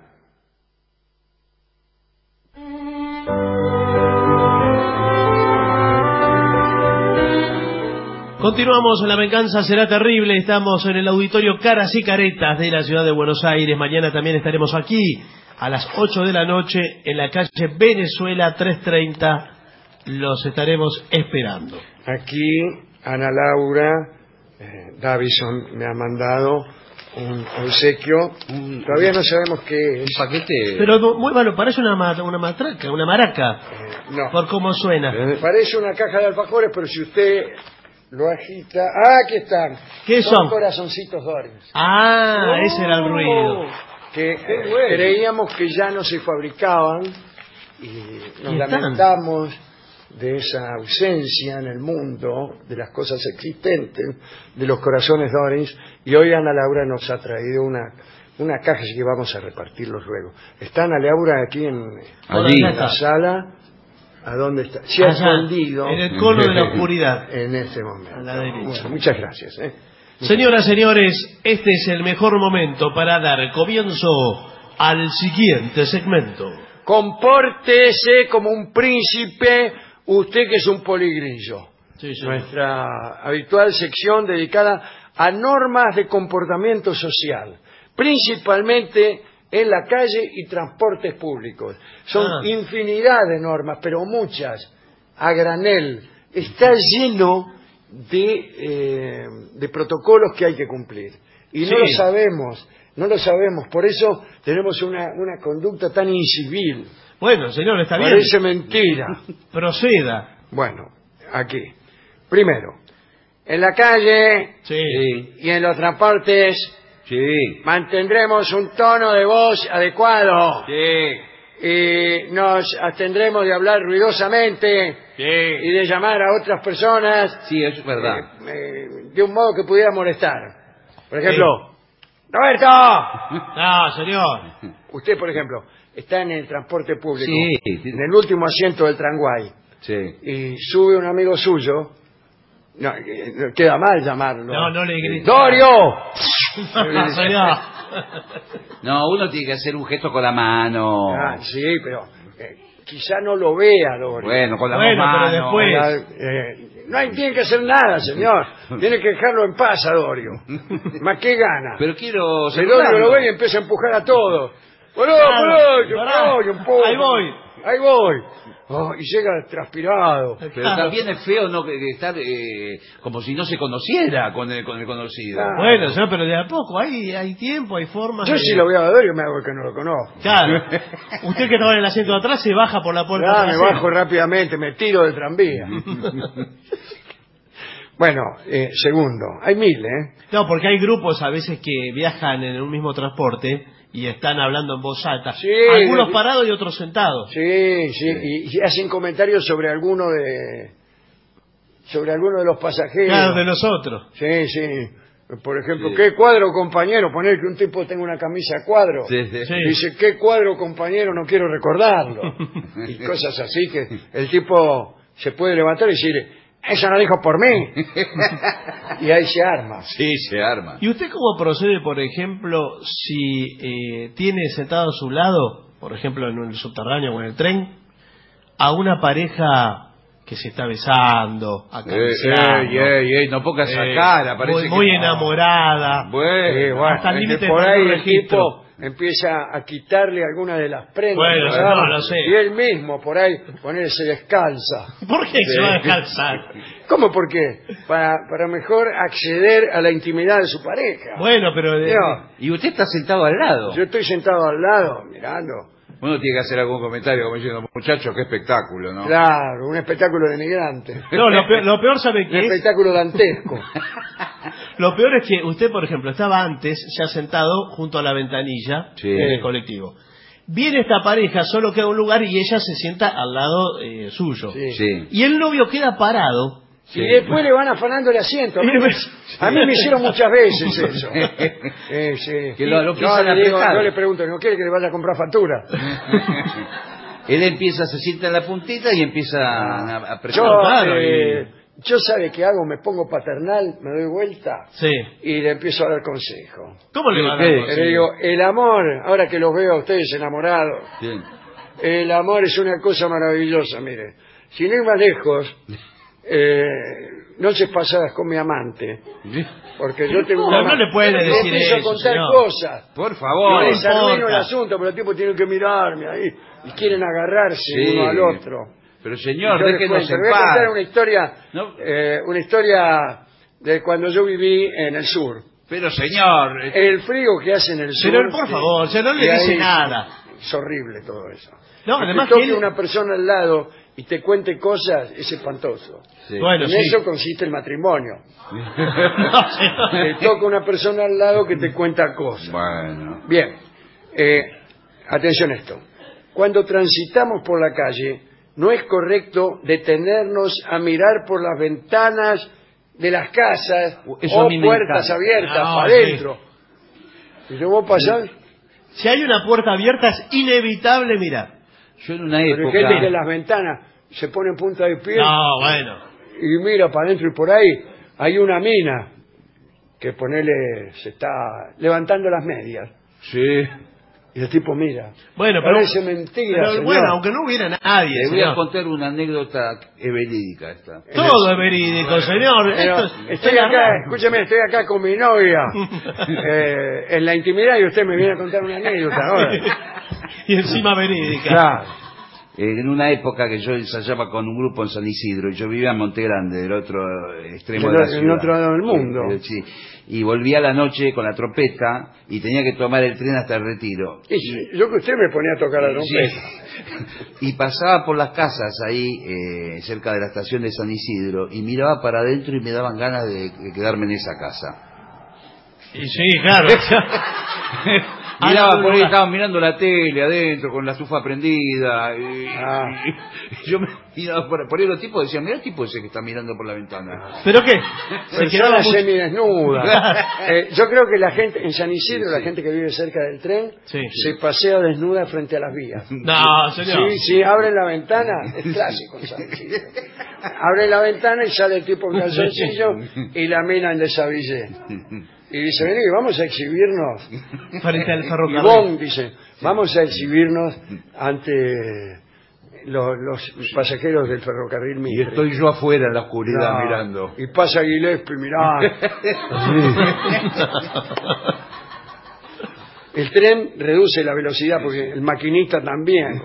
Continuamos en La venganza será terrible. Estamos en el auditorio Caras y Caretas de la ciudad de Buenos Aires. Mañana también estaremos aquí a las ocho de la noche en la calle Venezuela trescientos treinta. Los estaremos esperando. Aquí Ana Laura eh, Davison me ha mandado un obsequio. Un, Todavía no sabemos qué es. Un paquete. Pero muy bueno, parece una, una matraca, una maraca. Eh, no. Por cómo suena. Eh, parece una caja de alfajores, pero si usted lo agita... ¡Ah, aquí están! ¿Qué son? Son corazoncitos Dorins. Ah, oh, ese era el ruido. Que eh, creíamos que ya no se fabricaban y nos ¿Y lamentamos de esa ausencia en el mundo de las cosas existentes, de los corazones Dorins, y hoy Ana Laura nos ha traído una una caja que vamos a repartirlos luego. Está Ana Laura aquí en, Allí. en la sala. ¿A dónde está? Se ha escondido. En el cono de la oscuridad. En este momento. A la derecha. Bueno, muchas gracias. ¿eh? Señoras, señores, este es el mejor momento para dar comienzo al siguiente segmento. Compórtese como un príncipe, usted que es un poligrillo. Sí, sí. Nuestra habitual sección dedicada a normas de comportamiento social, principalmente en la calle y transportes públicos. Son ah. infinidad de normas, pero muchas, a granel. Está lleno de, eh, de protocolos que hay que cumplir. Y sí. no lo sabemos, no lo sabemos. Por eso tenemos una, una conducta tan incivil. Bueno, señor, está bien. Parece mentira. Proceda. Bueno, aquí. Primero, en la calle sí. y en los transportes sí. mantendremos un tono de voz adecuado. Sí. Y nos abstendremos de hablar ruidosamente sí. y de llamar a otras personas. Sí, eso es verdad. Eh, eh, de un modo que pudiera molestar. Por ejemplo, sí. ¡Roberto! No, señor. Usted, por ejemplo, está en el transporte público, sí. en el último asiento del tranguay, sí. y sube un amigo suyo. No, queda mal llamarlo. No, no le grites. ¡Dorio! No, señor. No, uno tiene que hacer un gesto con la mano. Ah, sí, pero eh, quizá no lo vea, Dorio. Bueno, con la bueno, mano. pero después. La, eh, no hay, tiene que hacer nada, señor. Tiene que dejarlo en paz a Dorio. ¿Más qué gana? Pero quiero... Si Dorio lo ve y empieza a empujar a todos. ¡Pará, pará! ¡Pará! ¡Yo empujo! Ahí voy. ¡Ahí voy! Oh, y llega transpirado. Pero también es feo no que, que estar eh, como si no se conociera con el, con el conocido. Claro. Bueno, señor, pero de a poco, hay, hay tiempo, hay formas. Yo de... si lo veo a Dorio me hago que no lo conozco. Claro. Usted que estaba en el asiento de atrás se baja por la puerta. Ya, me trasera. bajo rápidamente, me tiro del tranvía. Bueno, eh, segundo, hay mil, ¿eh? No, porque hay grupos a veces que viajan en un mismo transporte y están hablando en voz alta. Sí, Algunos de- parados y otros sentados. Sí, sí, y, y hacen comentarios sobre alguno de sobre alguno de los pasajeros. Claro, de nosotros. Sí, sí. Por ejemplo, Sí. ¿qué cuadro, compañero? Poner que un tipo tenga una camisa a cuadro. Sí, sí. Sí. Dice, ¿qué cuadro, compañero? No quiero recordarlo. Y cosas así que el tipo se puede levantar y decir, eso lo dijo por mí. Y ahí se arma. Sí, se arma. ¿Y usted cómo procede, por ejemplo, si eh, tiene sentado a su lado, por ejemplo, en el subterráneo o en el tren, a una pareja que se está besando, acariciando, Ey, ey, ey, no ponga esa eh, cara, parece muy, muy que- enamorada, Bueno, Sí, bueno, hasta el es que límite por de ahí un el registro. tipo empieza a quitarle alguna de las prendas. Bueno, ¿verdad? no, lo sé. Y él mismo por ahí ponerse descalza. ¿Por qué se va a descalzar? ¿Cómo por qué? Para, para mejor acceder a la intimidad de su pareja. Bueno, pero... de- Yo, Y usted está sentado al lado. yo estoy sentado al lado, mirando. Uno tiene que hacer algún comentario como diciendo, muchachos, qué espectáculo, ¿no? Claro, un espectáculo denigrante. No, lo peor, lo peor ¿sabe Un qué es? espectáculo dantesco. Lo peor es que usted, por ejemplo, estaba antes ya sentado junto a la ventanilla Sí. del colectivo. Viene esta pareja, solo queda un lugar y ella se sienta al lado eh, suyo. Sí. Sí. Y el novio queda parado. Y después le van afanando el asiento. A mí, me, a mí me hicieron muchas veces eso. Eh, sí. Que lo- lo Yo empiezan le a digo, apretar. yo le pregunto, ¿no quiere que le vaya a comprar factura? Él empieza, se sienta en la puntita y empieza a, a apretar. Yo, claro, eh, yo sabe qué hago, me pongo paternal, me doy vuelta Sí. y le empiezo a dar consejo. ¿Cómo le va a dar ¿Qué? Le consejo? digo, el amor, ahora que los veo a ustedes enamorados, Sí. el amor es una cosa maravillosa, mire. Sin ir más lejos, eh, noches pasadas con mi amante, porque yo tengo No, una no le puede le decir empiezo a eso, contar señor. cosas. Por No favor. les arruino el importa. asunto, pero el tipo tiene que mirarme ahí y quieren agarrarse Sí. uno al otro. Pero Y señor, yo les déjenos cuento, en le voy a contar paz. una historia, No. eh, una historia de cuando yo viví en el sur. Pero señor, eh, El frío que hace en el sur. Pero, por favor, ya no le y dice ahí nada. Es horrible todo eso. No, Que además te toque que él- una persona al lado y te cuente cosas es espantoso. sí. Bueno, en sí. eso consiste el matrimonio. No, señor. Te toca una persona al lado que te cuenta cosas. Bueno. Bien, eh, atención a esto. Cuando transitamos por la calle, no es correcto detenernos a mirar por las ventanas de las casas Eso a o mí me puertas encanta. abiertas No, para sí. adentro. Y yo vos pasás, Si hay una puerta abierta es inevitable mirar. Yo en una pero hay gente que en época... las ventanas se pone en punta de pie No, bueno. y mira para adentro y por ahí hay una mina que ponele, se está levantando las medias. Sí. Y el tipo mira. Bueno, pero, Parece mentira, pero señor. bueno, aunque no hubiera nadie, Le voy a señor. contar una anécdota eh, verídica esta. Todo es verídico, señor. Pero Esto es- estoy es acá, verdad. escúcheme, estoy acá con mi novia eh, en la intimidad y usted me viene a contar una anécdota ahora. Y encima verídica. Claro. Eh, en una época que yo ensayaba con un grupo en San Isidro, y yo vivía en Monte Grande, del otro extremo Del de la otro- ciudad. en otro lado del mundo. Eh, sí. Y volvía a la noche con la trompeta y tenía que tomar el tren hasta el Retiro. Y si- yo que usted me ponía a tocar la trompeta. Sí. Y pasaba por las casas ahí, eh, cerca de la estación de San Isidro, y miraba para adentro y me daban ganas de, de quedarme en esa casa. Y sí, claro. Miraba Ah, por ahí, no, estaban mirando la tele adentro con la estufa prendida. Y, Ah. y- y yo me miraba por, por ahí los tipos decían, mira el tipo ese que está mirando por la ventana. ¿Pero qué? Se quedaba Personas mucho- semidesnudas. Eh, yo creo que la gente, en San Isidro, la gente que vive cerca del tren, Sí. se pasea desnuda frente a las vías. No, señor. Sí, sí, abre la ventana, es clásico en San Isidro. Abre la ventana y sale el tipo en calzoncillo y la mina en desabillé. Y dice, vení, vamos a exhibirnos. Frente al Y ferrocarril. Bond dice, vamos a exhibirnos ante los, los pasajeros del ferrocarril Mitre. Y estoy yo afuera en la oscuridad No, mirando. Y pasa Gillespie, mirá. El tren reduce la velocidad porque el maquinista también.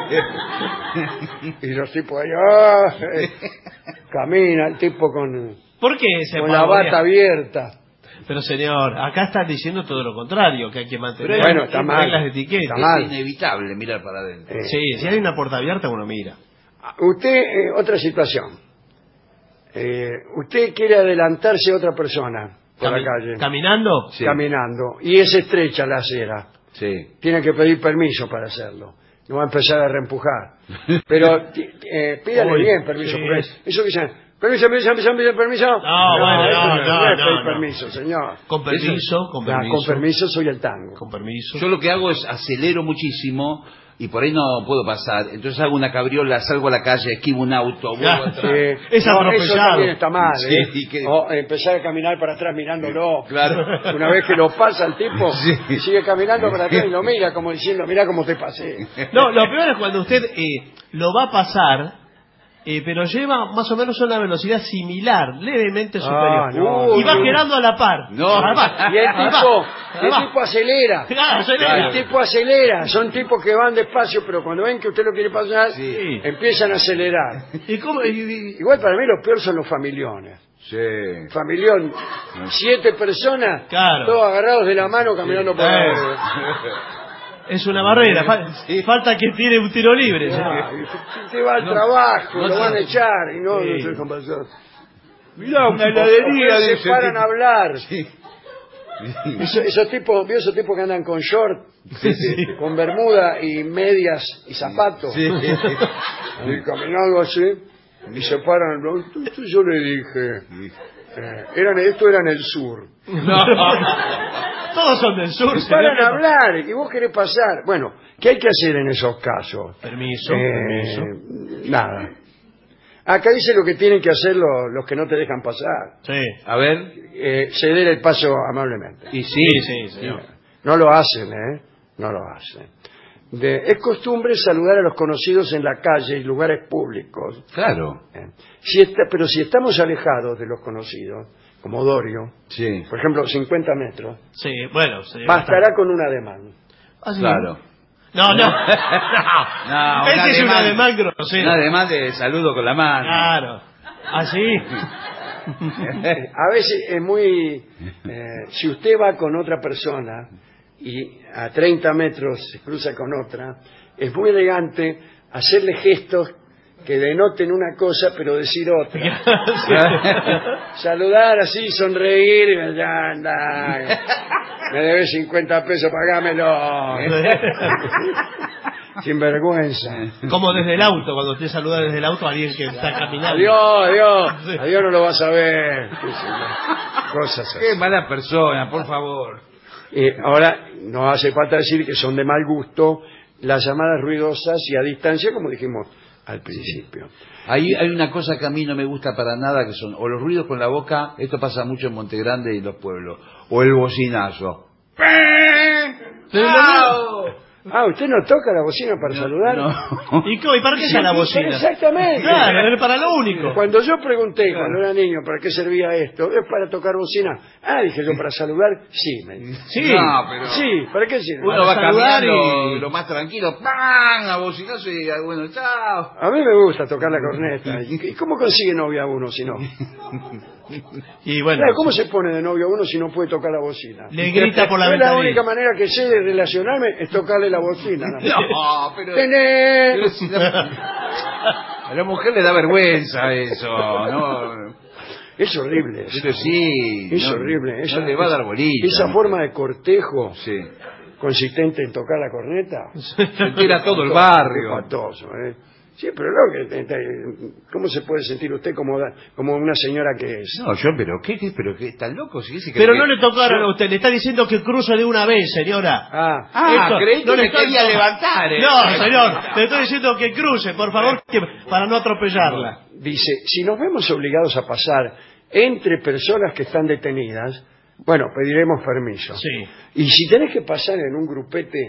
Y los tipos ahí, ¡ah! Camina el tipo con, ¿Por qué se con la bata abierta. Pero señor, acá están diciendo todo lo contrario, que hay que mantener Pero bueno, está mal, reglas de etiqueta. está mal. Es inevitable mirar para adentro. Eh, Sí, si hay una puerta abierta uno mira. Usted, eh, otra situación. Eh, usted quiere adelantarse a otra persona por Cami- la calle. ¿Caminando? Sí. Caminando. Y es estrecha la acera. Sí. Tiene que pedir permiso para hacerlo. No va a empezar a reempujar. Pero ti- eh, pídale Uy, bien permiso. sí. Porque eso que dicen, permiso, permiso, permiso, permiso, permiso. No, bueno, eso no, es no, pedir no, no. permiso, señor. Con permiso, con Ya, permiso. con permiso soy el tango. Con permiso. Yo lo que hago es acelero muchísimo y por ahí no puedo pasar. Entonces hago una cabriola, salgo a la calle, esquivo un auto, vuelvo Ya. atrás. Sí. Es No, atropellado. eso también está mal. Sí, ¿eh? y que- O empezar a caminar para atrás mirándolo. Claro. Una vez que lo pasa el tipo, Sí. sigue caminando para atrás y lo mira como diciendo, mira cómo te pasé. No, lo peor es cuando usted eh, lo va a pasar, eh, pero lleva más o menos una velocidad similar, levemente superior. Ah, no, y va no. quedando a la par. No. Además, Y el además, tipo, el además. tipo acelera. Claro, acelera. El tipo acelera. Son tipos que van despacio, pero cuando ven que usted lo quiere pasar, Sí. empiezan a acelerar. ¿Y cómo? Y- y- Igual para mí los peores son los familiones. Sí. Familión, siete personas, Claro. todos agarrados de la mano caminando por Eh. la... Es una barrera. Fal- Falta que tire un tiro libre. ¿sí? Ah, y usted va al trabajo, no lo van a tiene- echar y no, Sí. no se dejan pasar. Mirá, una O- heladería o de se ese paran tipo. a hablar. Sí. Eso- esos tipos, ¿vio esos tipos que andan con short, con bermuda y medias y zapatos? Sí. Y caminando así, y se paran. ¿no? Esto, esto yo le dije. eh, eran, esto era en el sur. Todos son del sur. Se paran señor. a hablar y vos querés pasar. Bueno, ¿qué hay que hacer en esos casos? Permiso, Eh, permiso. Nada. Acá dice lo que tienen que hacer los, los que no te dejan pasar. Sí. A ver. Eh, ceder el paso amablemente. Y sí. Sí, sí, señor. No lo hacen, ¿eh? No lo hacen. De- es costumbre saludar a los conocidos en la calle y lugares públicos. Claro. ¿eh? Si está- pero si estamos alejados de los conocidos, como Dorio, Sí. por ejemplo, cincuenta metros, Sí, bueno. señor. bastará con un ademán. Ah, sí. Claro. No, no. no. No, Ese un es un ademán- ademán grosero. Un ademán de saludo con la mano. Claro. Así. A veces es muy... eh, si usted va con otra persona y a treinta metros se cruza con otra, es muy elegante hacerle gestos que denoten una cosa pero decir otra. Saludar así, sonreír y ya anda. Me debes cincuenta pesos, pagámelo. Sin vergüenza. Como desde el auto, cuando usted saluda desde el auto a alguien que está caminando. Adiós, adiós. Adiós no lo vas a ver. Cosas así. Qué mala persona, por favor. Eh, ahora, no hace falta decir que son de mal gusto las llamadas ruidosas y a distancia, como dijimos al principio. Ahí hay una cosa que a mí no me gusta para nada, que son o los ruidos con la boca, esto pasa mucho en Montegrande y en los pueblos, o el bocinazo. Ah, ¿usted no toca la bocina para saludar? No. ¿Y, cómo? ¿Y para qué Sí, es la bocina? Exactamente. Claro, es para lo único. Cuando yo pregunté, cuando era niño, ¿para qué servía esto? ¿Es para tocar bocina? Ah, dije yo, ¿para saludar? Sí, me dijo. Sí. No, pero Sí, ¿para qué sirve? uno va saludar caminando y- lo más tranquilo, ¡pam! A bocinazo y bueno, chao. A mí me gusta tocar la corneta. ¿Y y cómo consigue novia uno si no? Y bueno, Claro, ¿cómo se pone de novio uno si no puede tocar la bocina? le grita por la Es la ventanilla. única manera que sé de relacionarme es tocarle la bocina. ¿no? No, pero, ¡Tené! pero si la, a la mujer le da vergüenza eso, ¿no? Es horrible eso. Pero sí. Es no, horrible. Esa, no le va a dar bolilla. Esa forma de cortejo Sí. consistente en tocar la corneta. Se entera todo el barrio. Espantoso, ¿eh? Sí, pero no, que, te- te- ¿cómo se puede sentir usted como, da- como una señora que es? No, yo, pero ¿qué? qué pero qué ¿Están locos? ¿Sí? ¿Se cree Pero que- no le tocaron yo- a usted, le está diciendo que cruce de una vez, señora. Ah, Ah, Esto- creí que no le me estoy- quería levantar, ¿eh? No, señor, le estoy diciendo que cruce, por favor, que- para no atropellarla. dice, si nos vemos obligados a pasar entre personas que están detenidas, bueno, pediremos permiso. Sí. Y si tenés que pasar en un grupete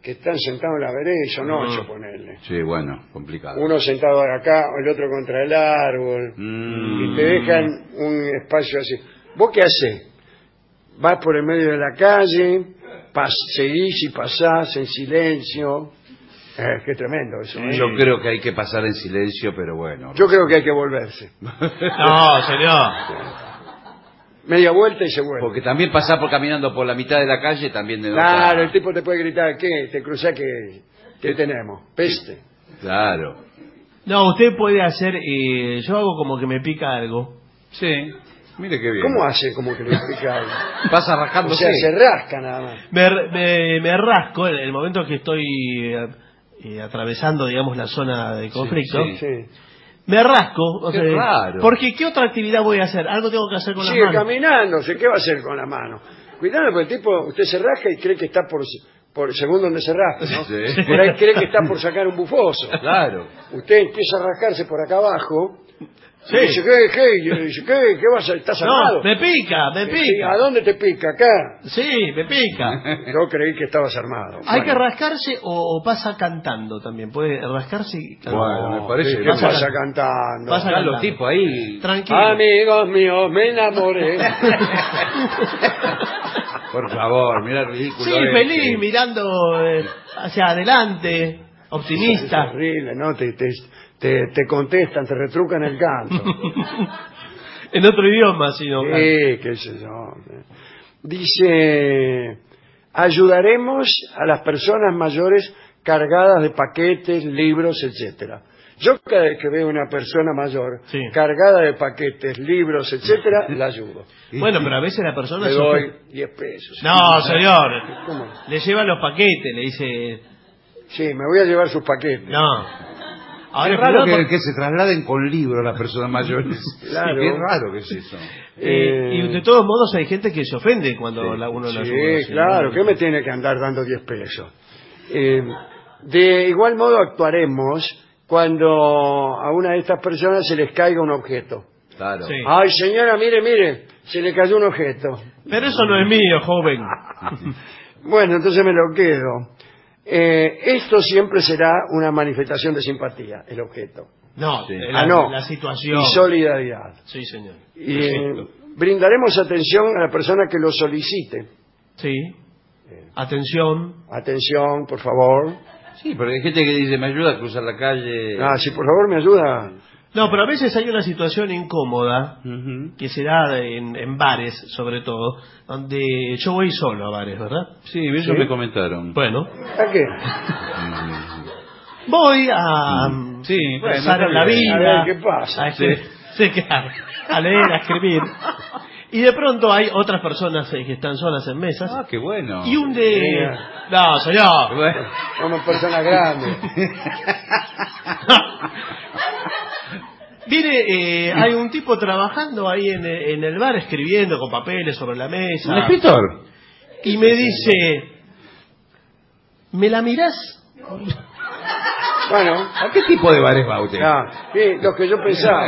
que están sentados en la vereda y son ocho, ponerle. Sí, bueno, complicado. Uno sentado acá, el otro contra el árbol, Mm. y te dejan un espacio así. ¿Vos qué haces? Vas por el medio de la calle, pas seguís y pasás en silencio. Eh, qué tremendo eso. ¿eh? Yo creo que hay que pasar en silencio, pero bueno. Yo creo que hay que volverse. No, señor. Media vuelta y se vuelve. Porque también pasar por caminando por la mitad de la calle también de Claro, el tipo te puede gritar, ¿qué? Te cruzás, ¿qué, qué tenemos? Peste. Claro. No, usted puede hacer, eh, yo hago como que me pica algo. Sí. Mire qué bien. ¿Cómo hace como que le explica algo? Pasa O rascándose. sea, se rasca nada más. Me, me, me rasco en el momento que estoy eh, eh, atravesando, digamos, la zona de conflicto. Sí, sí. Me rasco. O Qué sea, raro. Porque ¿qué otra actividad voy a hacer? Algo tengo que hacer con Sigue las manos. caminando, ¿qué va a hacer con la mano? Cuidado, porque el tipo, usted se rasca y cree que está por, por según donde se rasca, ¿no? Sí. Por ahí cree que está por sacar un bufoso. Claro. Usted empieza a rascarse por acá abajo. Sí. Y dice, ¿qué, qué? Y yo dice, ¿qué? ¿Qué vas a ¿Estás armado? No, me pica, me pica. ¿A dónde te pica? ¿Acá? Sí, me pica. Yo creí que estabas armado. ¿Hay Bueno. que rascarse o, o pasa cantando también? ¿Puede rascarse y cantar? Bueno, me parece ¿Qué que pasa, pasa cantando? Pasa Están los cantando. tipos ahí. Tranquilo. Amigos míos, me enamoré. Por favor, mira el ridículo. Sí, este. feliz, mirando eh, hacia adelante, optimista. Es horrible, ¿no? Te, te, te, te contestan, te retrucan el canto. En otro idioma, sino. Sí, qué sé yo. Dice, ayudaremos a las personas mayores cargadas de paquetes, libros, etcétera. Yo cada vez que veo una persona mayor Sí. cargada de paquetes, libros, etcétera, la ayudo. Bueno, pero a veces la persona... Le se doy ofende. diez pesos. No, señor. ¿Cómo? Le llevan los paquetes, le dice... Sí, me voy a llevar sus paquetes. No. Ahora es raro que, cuidado que se trasladen con libros las personas mayores. Claro. Qué raro que es eso. Eh, y de todos modos hay gente que se ofende cuando Sí. la, uno la Sí, ayuda. ¿sí? claro, ¿qué me tiene que andar dando diez pesos? Eh, de igual modo actuaremos cuando a una de estas personas se les caiga un objeto. Claro. Sí. Ay, señora, mire, mire, se le cayó un objeto. Pero eso no es mío, joven. Bueno, entonces me lo quedo. Eh, esto siempre será una manifestación de simpatía, el objeto. No, Sí. la, Ah, no. la situación. Y solidaridad. Sí, señor. Y eh, brindaremos atención a la persona que lo solicite. Sí. Atención. Atención, por favor. Sí, porque hay gente que dice, me ayuda a cruzar la calle. Ah, si por favor me ayuda. No, pero a veces hay una situación incómoda Ujú. que se da en, en bares, sobre todo, donde yo voy solo a bares, ¿verdad? Sí, eso ¿Sí? me comentaron. Bueno, ¿A qué? voy a, Mm. Sí, a bueno, estar está en la bien. vida, A ver, ¿qué pasa? a, escri- sí, claro, a leer, a escribir. Y de pronto hay otras personas eh, que están solas en mesas. Ah, qué bueno. Y un de... Mira. No, señor. Bueno. Somos personas grandes. Viene, eh, hay un tipo trabajando ahí en, en el bar escribiendo con papeles sobre la mesa. ¿Un escritor? Y me dice, ¿me la mirás? Bueno, ¿A qué tipo de bares va usted? ah, sí, lo que yo pensaba.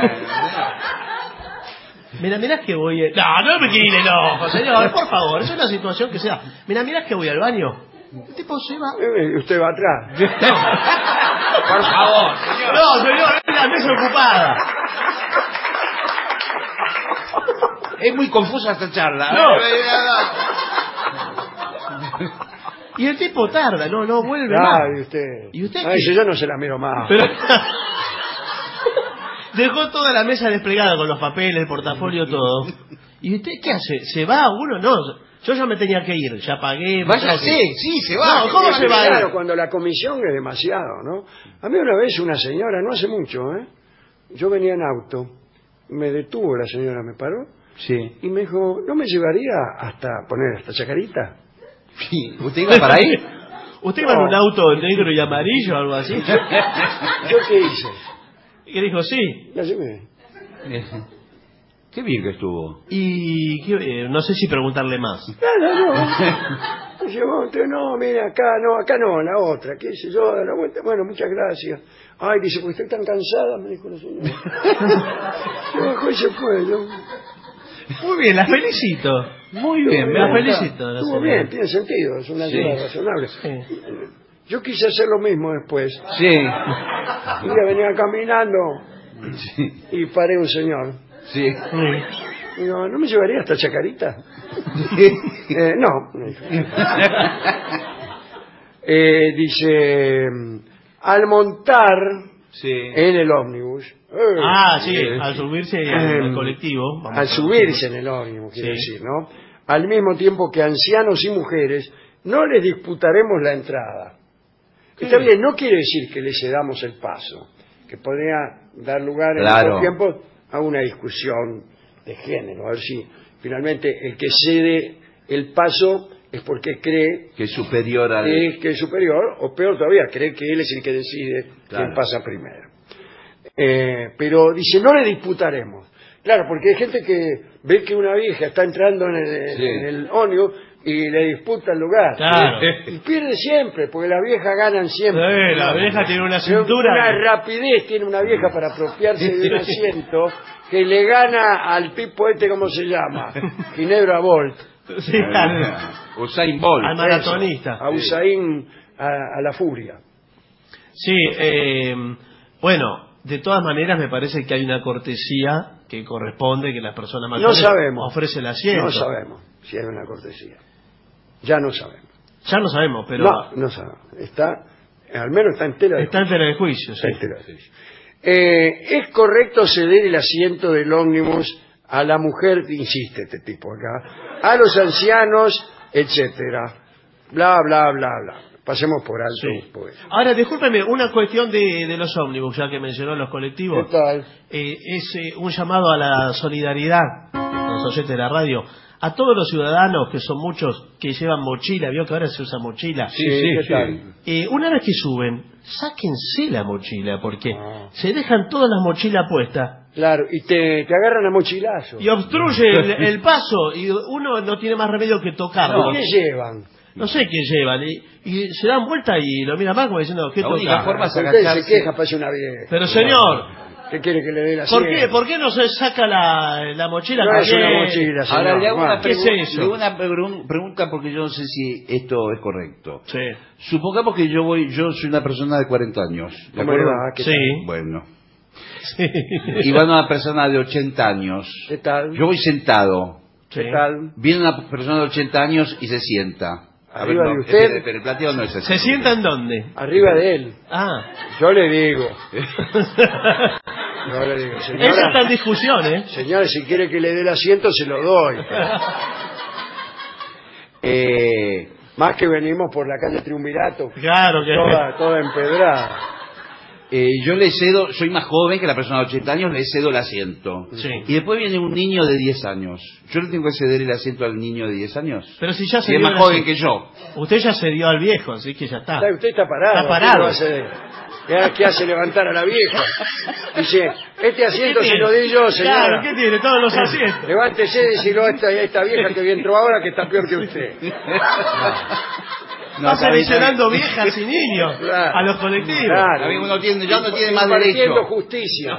¿Me la mirás que voy... a- No, no me quile el ojo, señor, por favor, es una situación que sea. ¿Me la mirás que voy al baño? El tipo se va... Eh, Usted va atrás. Por favor, señor. No, señor, es la mesa ocupada. Es muy confusa esta charla. No. Y el tipo tarda, no, no vuelve Ah, más. y usted. ¿Y usted Ay, qué? si yo no se la miro más. Pero... Dejó toda la mesa desplegada con los papeles, el portafolio, todo. ¿Y usted qué hace? ¿Se va uno? No, yo ya me tenía que ir, ya pagué. Váyase, sí, se va. No, ¿cómo Sí, se va a ir? Claro, cuando la comisión es demasiado, ¿no? A mí una vez una señora, no hace mucho, ¿eh? Yo venía en auto, me detuvo la señora, me paró, Sí. y me dijo, ¿no me llevaría hasta poner esta chacarita? Sí. ¿Usted iba para ahí? ¿Usted iba en un auto negro y amarillo o algo así? ¿Yo qué hice? Y dijo, sí. La llevé. Qué bien que estuvo. Y qué- eh, no sé si preguntarle más. Nada, no. Me llevó, entonces, no, mire, acá no, acá no, la otra, qué sé yo, da la vuelta. Bueno, muchas gracias. Ay, dice, pues estoy tan cansada, me dijo la señora. Se bajó y se fue. Yo, Muy bien, la felicito. Muy bien, La me gusta. felicito. la estuvo señora. bien, tiene sentido, es una ayuda Sí. razonable. Sí. Yo quise hacer lo mismo después. Sí. Un día venía caminando Sí. y paré un señor. Sí. Digo, ¿no me llevaría hasta Chacarita? eh, no. me dijo. eh, dice, al montar Sí. en el ómnibus. eh, Ah, sí, eh, al subirse eh, al colectivo. vamos al a- subirse en el ómnibus, quiero Sí. decir, ¿no? Al mismo tiempo que ancianos y mujeres, no les disputaremos la entrada. Está bien, no quiere decir que le cedamos el paso, que podría dar lugar en Claro. estos tiempos a una discusión de género, a ver si finalmente el que cede el paso es porque cree Que es superior al... que es, que es superior, o peor todavía, cree que él es el que decide Claro. quién pasa primero. Eh, pero dice, no le disputaremos. Claro, porque hay gente que ve que una vieja está entrando en el, Sí. en el ómnibus y le disputa el lugar. Claro. Y pierde siempre, porque las viejas ganan siempre. Eh, la vieja tiene una Pero cintura. Una rapidez tiene una vieja para apropiarse de un asiento que le gana al tipo este, ¿cómo se llama? Ginebra Bolt. Sí, al, Usain Bolt. al maratonista. A Usain, a, a la furia. Sí, eh, bueno, de todas maneras me parece que hay una cortesía que corresponde que las personas No mayores sabemos. ofrece el asiento. No sabemos si hay una cortesía. Ya no sabemos. Ya no sabemos, pero No, no sabemos. Está, al menos está en tela de está en tela de juicio. Está Sí. en tela de juicio. Eh, ¿Es correcto ceder el asiento del ómnibus a la mujer, insiste este tipo acá, a los ancianos, etcétera? Bla, bla, bla, bla. Pasemos por alto. Sí. Pues. Ahora, discúlpeme, una cuestión de, de los ómnibus, ya que mencionó los colectivos. ¿Qué tal? Eh, es eh, un llamado a la solidaridad, a los oyentes de la radio, a todos los ciudadanos, que son muchos, que llevan mochila, vio que ahora se usa mochila. Sí, sí, ¿qué sí. tal? Eh, una vez que suben, sáquense la mochila, porque Ah. se dejan todas las mochilas puestas Claro, y te, te agarran a mochilazo. y obstruye el, el paso, y uno no tiene más remedio que tocarlo. ¿Qué llevan? No sé qué llevan, y, y se dan vuelta y lo miran más como diciendo, ¿qué La única toca? forma es Usted agacharse. se queja, parece una vieja. Pero señor, ¿Qué quiere que le dé la ¿por silla? qué, ¿por qué no se saca la, la mochila? No es también? una mochila, señor. Ahora le hago una, ¿Qué es pregu- eso? le hago una pregun- pregunta porque yo no sé si esto es correcto. Sí. Supongamos que yo voy, yo soy una persona de cuarenta años. ¿De ¿Cómo acuerdo? le va? ¿Qué Sí. Bueno. Sí. Y va una persona de ochenta años. ¿Qué tal? Yo voy sentado. ¿Qué tal? Viene una persona de ochenta años y se sienta. A ver, ¿Arriba no, de usted? espere, espere, el plateado no es así. ¿Se sienta en dónde? Arriba de él. Ah. Yo le digo. Yo le digo, Eso está señora, en discusión, ¿eh? señora, si quiere que le dé el asiento, se lo doy. Eh, más que venimos por la calle Triunvirato. Claro que Toda, toda empedrada. Eh, yo le cedo, soy más joven que la persona de ochenta años, le cedo el asiento. Sí. Y después viene un niño de diez años. ¿Yo le tengo que ceder el asiento al niño de diez años? Pero si ya se Si es dio más el joven asiento. que yo. Usted ya se dio al viejo, así que ya está. Está- Usted está parado. Está parado. ¿Qué lo hace? ¿Qué- ¿Qué hace levantar a la vieja? Dice, este asiento ¿Qué se tiene? lo di yo, señora. Claro, ¿qué tiene? Todos los asientos. Levántese y decirlo a esta, a esta vieja que entró ahora que está peor que usted. Está está bien, seleccionando está bien. viejas y niños Claro. a los colectivos. Claro. A mí uno tiene, ya no tiene más Impartiendo derecho. justicia.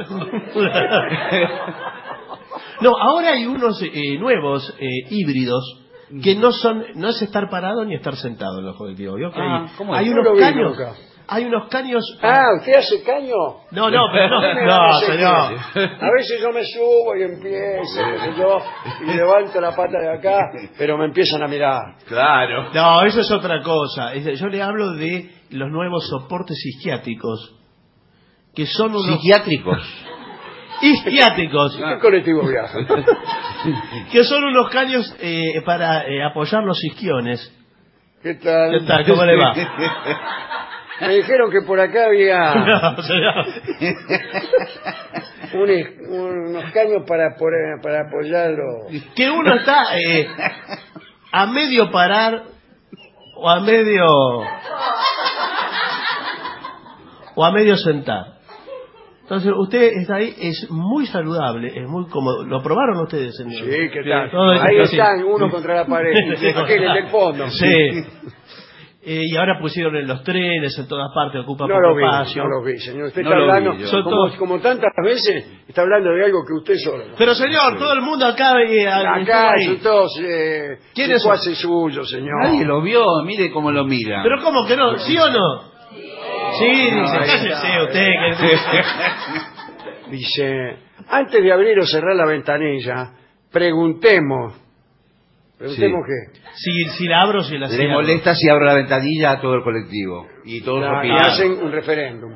No, ahora hay unos eh, nuevos eh, híbridos que no son, no es estar parado ni estar sentado en los colectivos. ¿Vio que Ah, hay, ¿cómo es? hay No lo unos vi caños? nunca. Hay unos caños. Ah, ¿usted hace caño? No, no, pero no, Mira, no, sé señor. qué. A veces yo me subo y empiezo, qué sé yo, y levanto la pata de acá, pero me empiezan a mirar. Claro. No, eso es otra cosa. Es- Yo le hablo de los nuevos soportes isquiáticos, que son unos... Psiquiátricos. Isquiáticos, ¿Qué colectivo viaja? que son unos caños eh, para eh, apoyar los isquiones. ¿Qué tal? ¿Qué tal? ¿Cómo le va? Me dijeron que por acá había No, señor. un es- unos caños para, por- para apoyarlo. Que uno está eh, a medio parar o a medio o a medio sentar. Entonces usted está ahí, es muy saludable, es muy cómodo. ¿Lo probaron ustedes, señor? Sí, ¿qué tal? Todo esto Ahí así. están, uno contra la pared. Aquel, el del fondo. Sí. Eh, y ahora pusieron en los trenes, en todas partes, ocupa No poco lo vi, espacio. no lo vi, señor. Usted No está lo vi hablando, yo. Son como, todos- como tantas veces, está hablando de algo que usted solo. Pero señor, todo el mundo acá... eh, Acá estuvo ahí. son todos eh, ¿Quiénes son? secuaces suyos, señor. Nadie lo vio, mire cómo lo mira. Pero ¿cómo que no? ¿Sí o no? Sí, No, dice, ahí cállese está. usted. Que... Dice, antes de abrir o cerrar la ventanilla, preguntemos. ¿Preguntemos Sí. qué? Si, si la abro, si la Le cierro. molesta si abro la ventanilla a todo el colectivo. Y todos Ya, y opinan. hacen un referéndum.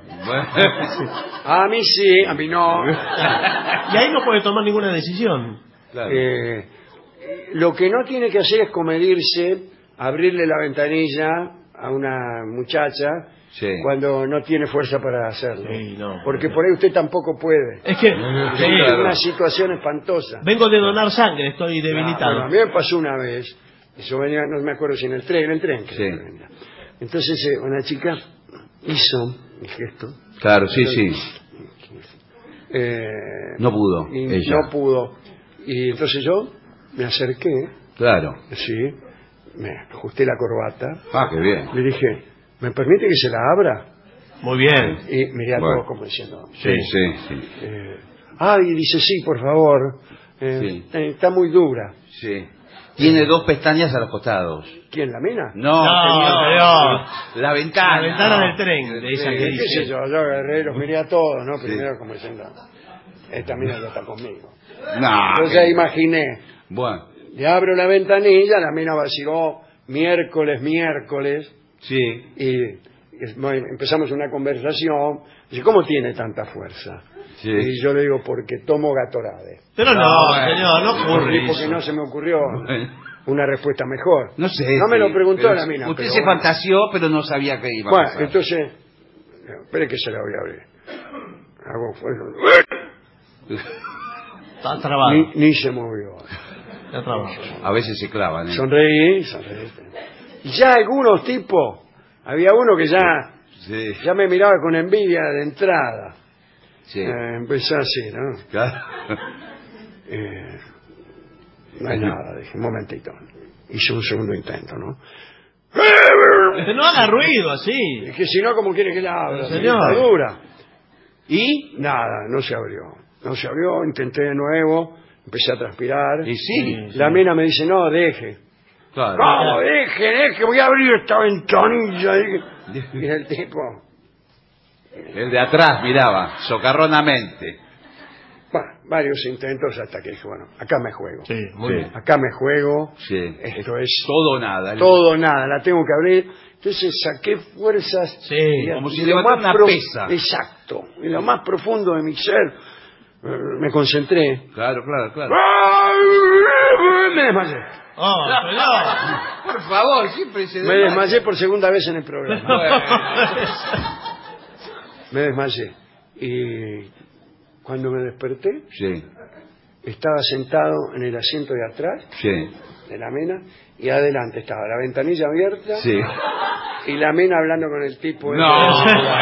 A mí sí, a mí no. Y ahí no puede tomar ninguna decisión. Eh, lo que no tiene que hacer es comedirse, abrirle la ventanilla a una muchacha Sí. cuando no tiene fuerza para hacerlo. Sí, no. Porque por ahí usted tampoco puede. Es que... Es sí, una situación espantosa. vengo de donar sangre, estoy debilitado. Bueno, a mí me pasó una vez, eso venía, no me acuerdo si en el tren, en el tren creo que venía. Entonces eh, una chica hizo el gesto. Claro, sí, sí. Eh, No pudo, y ella. no pudo. Y entonces yo me acerqué, Claro. sí, me ajusté la corbata, Ah, qué bien. le dije, ¿me permite que se la abra? Muy bien. Y miré a Bueno. todos como diciendo, Sí, sí, sí. eh, ay, dice, sí, por favor, eh, Sí. eh, está muy dura. Sí. Tiene dos pestañas a los costados. ¿Quién, la mina? No, No, señor. La ventana. La ventana No. del tren, de esa Sí, que qué dice. sé yo, yo agarré, los miré a todos, ¿no? Primero como diciendo, esta mina ya está conmigo. No. Entonces ahí imaginé, Bueno, le abro la ventanilla, la mina vaciló miércoles, miércoles, sí. y es- bueno, empezamos una conversación. Dice, ¿cómo tiene tanta fuerza? Sí. Y yo le digo, porque tomo Gatorade. Pero no, No, señor, no ocurre Y porque eso. no se me ocurrió Bueno. una respuesta mejor. No sé. No me sí, lo preguntó pero la mina. Usted pero se bueno. fantaseó, pero no sabía que iba a Bueno, pasar. entonces, espere que se la voy a abrir. Hago fuego. Está trabado. Ni, ni se movió. Está trabado. A veces se clavan, ¿eh? Sonreí, sonreí. Y ya algunos tipos, había uno que ya, Sí. ya me miraba con envidia de entrada. Sí. Eh, empecé así, ¿no? Claro. Eh, no hay nada, dije, un momentito. Hice un segundo intento, ¿no? Que no haga ruido así. Es que si no, ¿cómo quiere que la abra? Señor. Está dura. ¿Y? Nada, no se abrió. No se abrió, intenté de nuevo, empecé a transpirar. Y sí. La mina me dice, no, deje. Claro. No, deje, deje, voy a abrir esta ventanilla. Dije. Y el tipo, El de atrás miraba, socarronamente. bueno, varios intentos hasta que dije, bueno, acá me juego. Sí, muy Sí. bien. Acá me juego. Sí. Esto es Todo o nada. todo o nada, la tengo que abrir. Entonces saqué fuerzas. Sí, y- como si y lo levantara más una pro- pesa. Exacto. En lo más profundo de mi ser eh, me concentré. Claro, claro, claro. Me desmayé. Oh, señor. Por favor, siempre se Me desmayé por segunda vez en el programa. Me desmayé. Y cuando me desperté, Sí, estaba sentado en el asiento de atrás sí, de la mina y adelante estaba la ventanilla abierta sí. y la mina hablando con el tipo. No.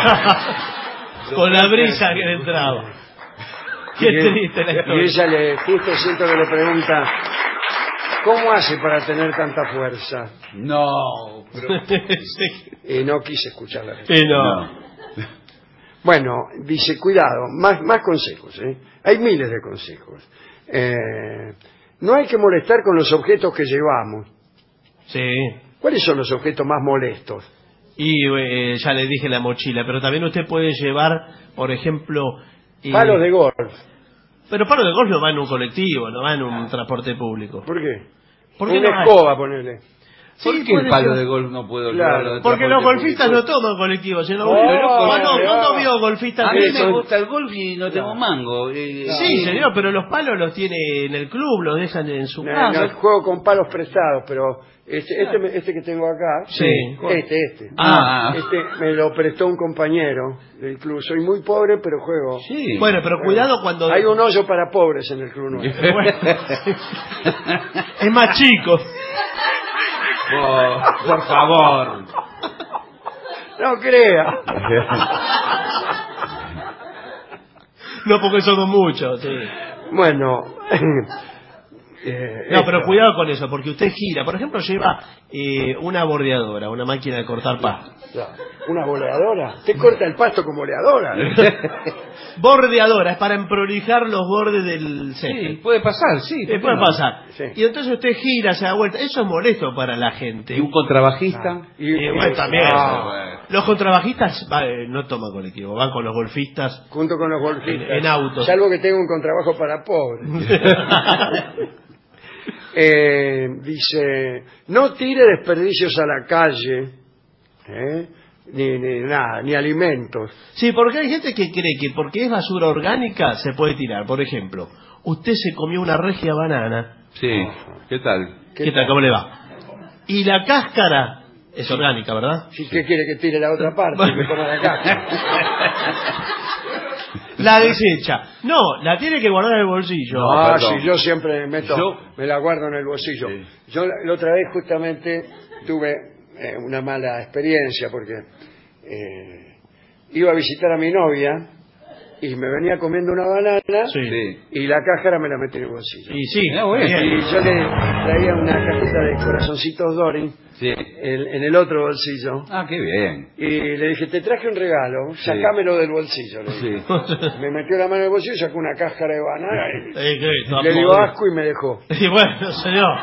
ese. Con la brisa que le entraba. Qué Y- triste la Y historia. ella le, justo siento que le pregunta, ¿cómo hace para tener tanta fuerza? No. Pero... Sí. Y no quise escuchar la respuesta. Sí, no. Bueno, dice, cuidado, más, más consejos, ¿eh? Hay miles de consejos. Eh, no hay que molestar con los objetos que llevamos. Sí. ¿Cuáles son los objetos más molestos? Y eh, ya le dije la mochila, pero también usted puede llevar, por ejemplo... eh, Palos de golf. Pero palos de golf no va en un colectivo, no va en un transporte público. ¿Por qué? ¿Por qué Una no hay? escoba, ponele. ¿Por Sí, qué el puede palo ser. de golf no puedo Claro, llevarlo de Porque los transporte golfistas público? no toman colectivos, sino Oh, cuando oh. uno vio golfistas A mí que me son- gusta el golf y no tengo mango. eh, Sí, eh, señor, pero los palos los tiene en el club, los dejan en su No, casa. no, juego con palos prestados, pero este, este, me- este que tengo acá, Sí. este, este, Ah. este me lo prestó un compañero del club. Soy muy pobre, pero juego. Sí. Bueno, pero cuidado cuando... Hay un hoyo para pobres en el club nuestro. Bueno, es más chico. Oh, por favor. No crea. No, porque somos muchos, sí. Bueno, Eh, No, pero esto. cuidado con eso, porque usted gira. Por ejemplo, lleva eh, una bordeadora, una máquina de cortar pasto. Claro. Una boleadora. Usted corta el pasto con boleadora. Bordeadora, es para emprolijar los bordes del césped. Sí, puede pasar, sí. Eh, puede pasar. Sí. Y entonces usted gira, se da vuelta. Eso es molesto para la gente. Y un contrabajista. Y, Eh, bueno, también. Ah, bueno. Los contrabajistas va, eh, no toman colectivo, van con los golfistas. junto con los golfistas. En- en autos. Salvo que tenga un contrabajo para pobres. Eh, dice, no tire desperdicios a la calle, ¿eh? ni, ni nada, ni alimentos. Sí, porque hay gente que cree que porque es basura orgánica se puede tirar. Por ejemplo, usted se comió una regia banana. Sí, ¿qué tal? ¿Qué, tal? ¿Cómo le va? Y la cáscara es orgánica, ¿verdad? ¿Sí, ¿Qué quiere que tire la otra parte? Que coma la cáscara. La desecha. No, la tiene que guardar en el bolsillo. No, ah, perdón. sí, yo siempre meto, Yo- me la guardo en el bolsillo. Yo la, la otra vez justamente tuve eh, una mala experiencia porque eh, iba a visitar a mi novia y me venía comiendo una banana Sí. y la cáscara me la metí en el bolsillo. Y sí. Ah, bueno. bien. Y yo le traía una cajita de corazoncitos Dory Sí. en, en el otro bolsillo. Ah, qué bien. Y le dije, te traje un regalo, sacámelo del bolsillo. Le dije. Sí. Me metió la mano en el bolsillo, sacó una cáscara de banana y Eh, que está le dio podre. asco y me dejó. Y bueno, señor.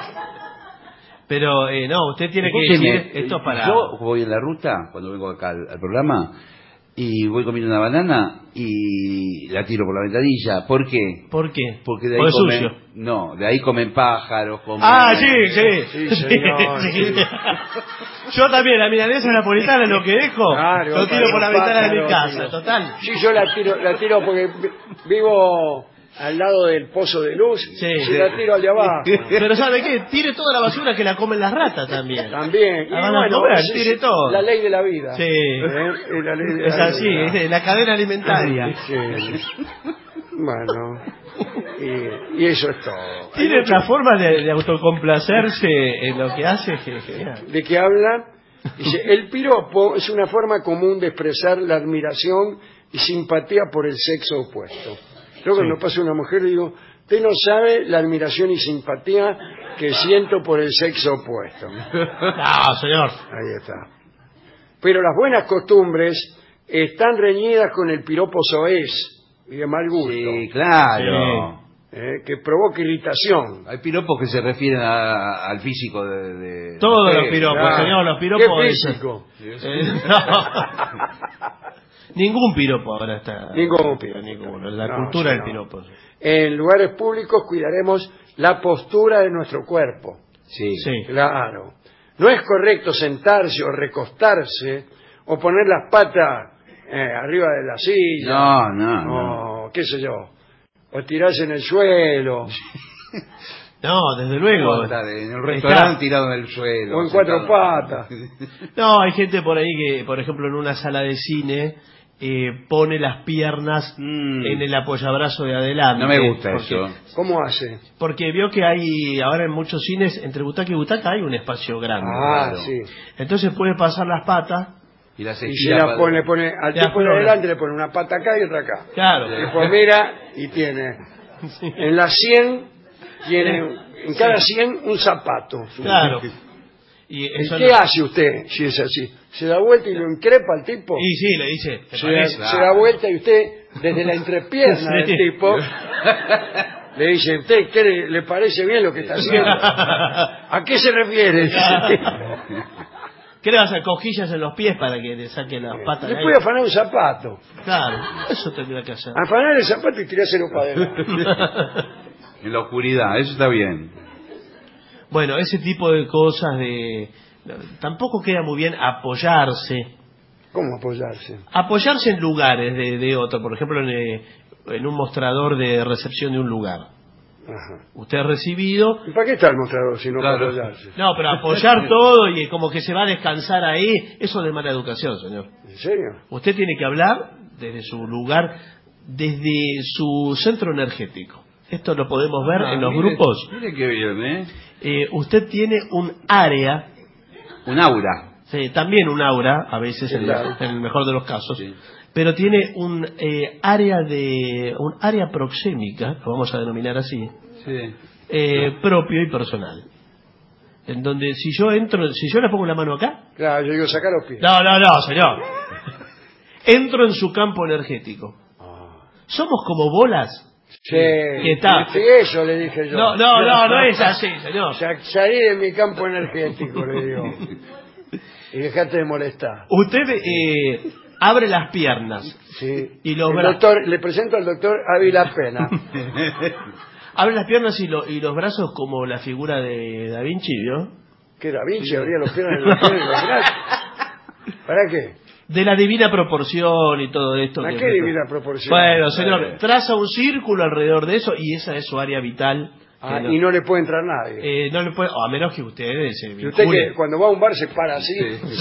Pero eh, no, usted tiene que Escúcheme, decir esto para... Yo voy en la ruta, cuando vengo acá al, al programa, y voy comiendo una banana y la tiro por la ventanilla. ¿Por qué? ¿Por qué? Porque de ahí Porque es comen... sucio. No, de ahí comen pájaros, comen... Ah, sí, sí. Sí, señor, Sí. sí. Yo también, la milanesa napolitana, lo que dejo, Claro, lo tiro por la para ventana de mi los casa, pájaros, total. Sí, yo la tiro, la tiro porque vi- vivo al lado del pozo de luz, Sí. y la tiro al de abajo. Pero ¿sabe qué? Tire toda la basura que la comen las ratas también. También. La van a comer, tire todo. La ley de la vida. Sí. ¿Eh? Es la ley de Es la así, vida. es de la cadena alimentaria. Sí. Bueno, y, y eso es todo. Tiene otra forma de, de autocomplacerse en lo que hace. que- genial. ¿De qué habla? Dice, el piropo es una forma común de expresar la admiración y simpatía por el sexo opuesto. Yo cuando pasa una mujer le digo, usted no sabe la admiración y simpatía que siento por el sexo opuesto. No, señor. Ahí está. Pero las buenas costumbres están reñidas con el piropo soez y de mal gusto. Sí, claro. eh, que provoca irritación. Hay piropos que se refieren a- al físico de... de- Todos de los usted. piropos, Claro. señor, los piropos... ¿Qué es- físico? Eh, no. Ningún piropo ahora está... Ningún piropo. Ninguno, la No, cultura sí, del no. piropo. En lugares públicos cuidaremos la postura de nuestro cuerpo. Sí. Sí. Claro. No es correcto sentarse o recostarse o poner las patas eh, arriba de la silla. No, no, no. O qué sé yo. O tirarse en el suelo. No, desde luego. Está en el restaurante tirado en el suelo. O en cuatro sentado. patas. No, hay gente por ahí que, por ejemplo, en una sala de cine eh, pone las piernas Mm. en el apoyabrazo de adelante. No me gusta porque, eso. ¿Cómo hace? Porque vio que hay, ahora en muchos cines, entre butaca y butaca hay un espacio grande. Ah, claro. sí. Entonces puede pasar las patas. Y las Y se estira la para- pone, pone al Le tipo de aflora. adelante le pone una pata acá y otra acá. Claro. Después mira y tiene en las cien, tiene en cada cien un zapato. Claro. Y ¿Y eso qué no- hace usted si es así? ¿Se da vuelta y lo increpa al tipo? Y sí, le dice, ¿te Se da, parece? se da vuelta y usted, desde la entrepierna Sí. del tipo, le dice, ¿usted qué le, le parece bien lo que está haciendo? ¿A qué se refiere? ¿Qué le vas a hacer? Cojillas en los pies para que le saque las patas de Le ahí? puede afanar un zapato. Claro, eso tendría que hacer. Afanar el zapato y tirárselo para adelante. En la oscuridad, eso está bien. Bueno, ese tipo de cosas de... Tampoco queda muy bien apoyarse. ¿Cómo apoyarse? Apoyarse en lugares de, de otro. Por ejemplo, en, eh, en un mostrador de recepción de un lugar. Ajá. Usted es recibido... ¿Y para qué está el mostrador si no Claro. para apoyarse? No, pero apoyar todo y como que se va a descansar ahí, eso es de mala educación, señor. ¿En serio? Usted tiene que hablar desde su lugar, desde su centro energético. Esto lo podemos ver Ah, en los mire- grupos. Mire qué bien, ¿eh? Eh, usted tiene un área, Un aura. sí, también un aura, a veces en, Claro. en el mejor de los casos, Sí. pero tiene un eh, área de un área proxémica, lo vamos a denominar así, Sí. eh, propio y personal. En donde si yo entro, si yo le pongo la mano acá... Claro, yo digo, saca los pies. No, no, no, señor. Entro en su campo energético. Somos como bolas. Sí, que está. sí, eso le dije yo. No, no, no, no es así, señor. Sa- Salí de mi campo energético, le digo. Y dejate de molestar. Usted eh, abre las piernas. Sí. Y los El brazos. doctor, le presento al doctor Ávila Pena. Abre las piernas y, lo- y los brazos como la figura de Da Vinci, ¿vio? ¿Qué Da Vinci abría los piernas y los pies y los brazos? ¿Para qué? De la divina proporción y todo esto. ¿A que- qué divina proporción? Bueno, señor, traza un círculo alrededor de eso y esa es su área vital. Ah, que y no le puede entrar nadie. eh, no le puede, o a menos que usted se Y usted vincule. que cuando va a un bar se para así.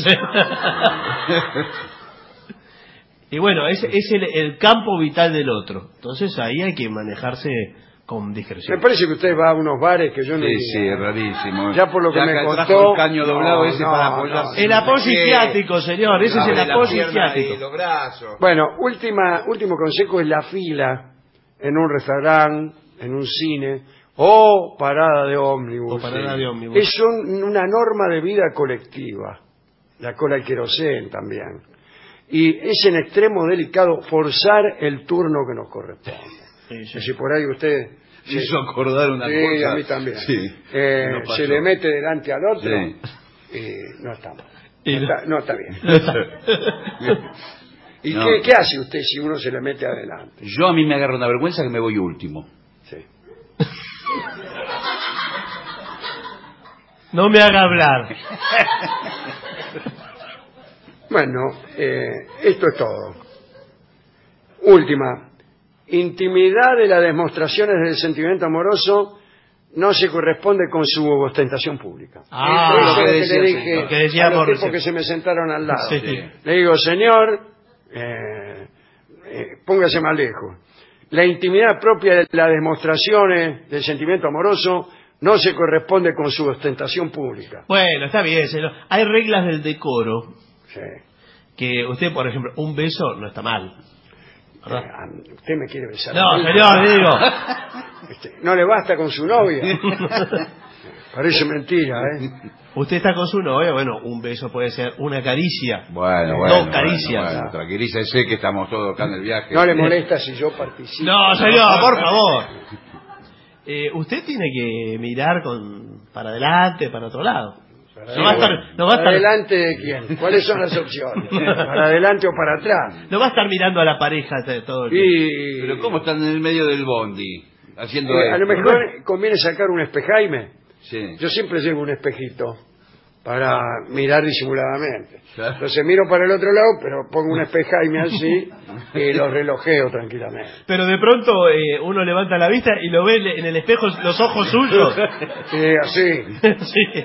Y bueno, es, es el, el campo vital del otro. Entonces ahí hay que manejarse con discreción. Me parece que usted va a unos bares que yo no Sí, iría. sí, es rarísimo. Ya por lo que Ya me trajo contó... el caño doblado no, ese no, para no. apoyarse. El apoyo isquiático, señor, ese es el Abre la apoyo pierna isquiático. y los brazos. Bueno, última, último consejo es la fila en un restaurante, en un cine o parada de ómnibus. O parada de ómnibus. Es un- una norma de vida colectiva. La cola del querosén también. Y es en extremo delicado forzar el turno que nos corresponde. Sí, sí. Si por ahí usted... Me hizo acordar una Sí, cosa. a mí también. Sí, Eh, no pasó. se le mete delante al otro Sí. y no está mal. Y No no- está, no está bien. No está. ¿Y No. qué, qué hace usted si uno se le mete adelante? Yo a mí me agarra una vergüenza que me voy último. Sí. No me haga hablar. Bueno, eh, esto es todo. Última. Intimidad de las demostraciones del sentimiento amoroso no se corresponde con su ostentación pública. Ah, Eso es lo que lo que decía, le sí, dije lo que decía a los Borges. tipos que se me sentaron al lado. Sí. Le digo, señor, eh, eh, póngase más lejos. La intimidad propia de las demostraciones del sentimiento amoroso no se corresponde con su ostentación pública. Bueno, está bien, señor. Hay reglas del decoro Sí. que usted, por ejemplo, un beso no está mal. ¿verdad? Eh, usted me quiere besar. No, a mí. señor, digo. Este, no le basta con su novia. Parece mentira, ¿eh? Usted está con su novia, bueno, un beso puede ser una caricia. Bueno, Dos bueno. caricias. Bueno, bueno, tranquilícese que estamos todos acá en el viaje. No le molesta si yo participo. No, señor, por favor. Eh, usted tiene que mirar con para adelante, para otro lado. Para No va a estar, no va a ¿Para estar, adelante de quién? ¿Cuáles son las opciones? ¿Para adelante o para atrás? no va a estar mirando a la pareja de todo el tiempo. Y... Pero ¿cómo están en el medio del bondi? Haciendo Eh, a lo esto? mejor conviene sacar un espejaime. Sí. Yo siempre llevo un espejito para mirar disimuladamente. Claro. Entonces miro para el otro lado, pero pongo un espejaime así y lo relojeo tranquilamente. Pero de pronto eh, uno levanta la vista y lo ve en el espejo los ojos suyos. Sí, así. Sí.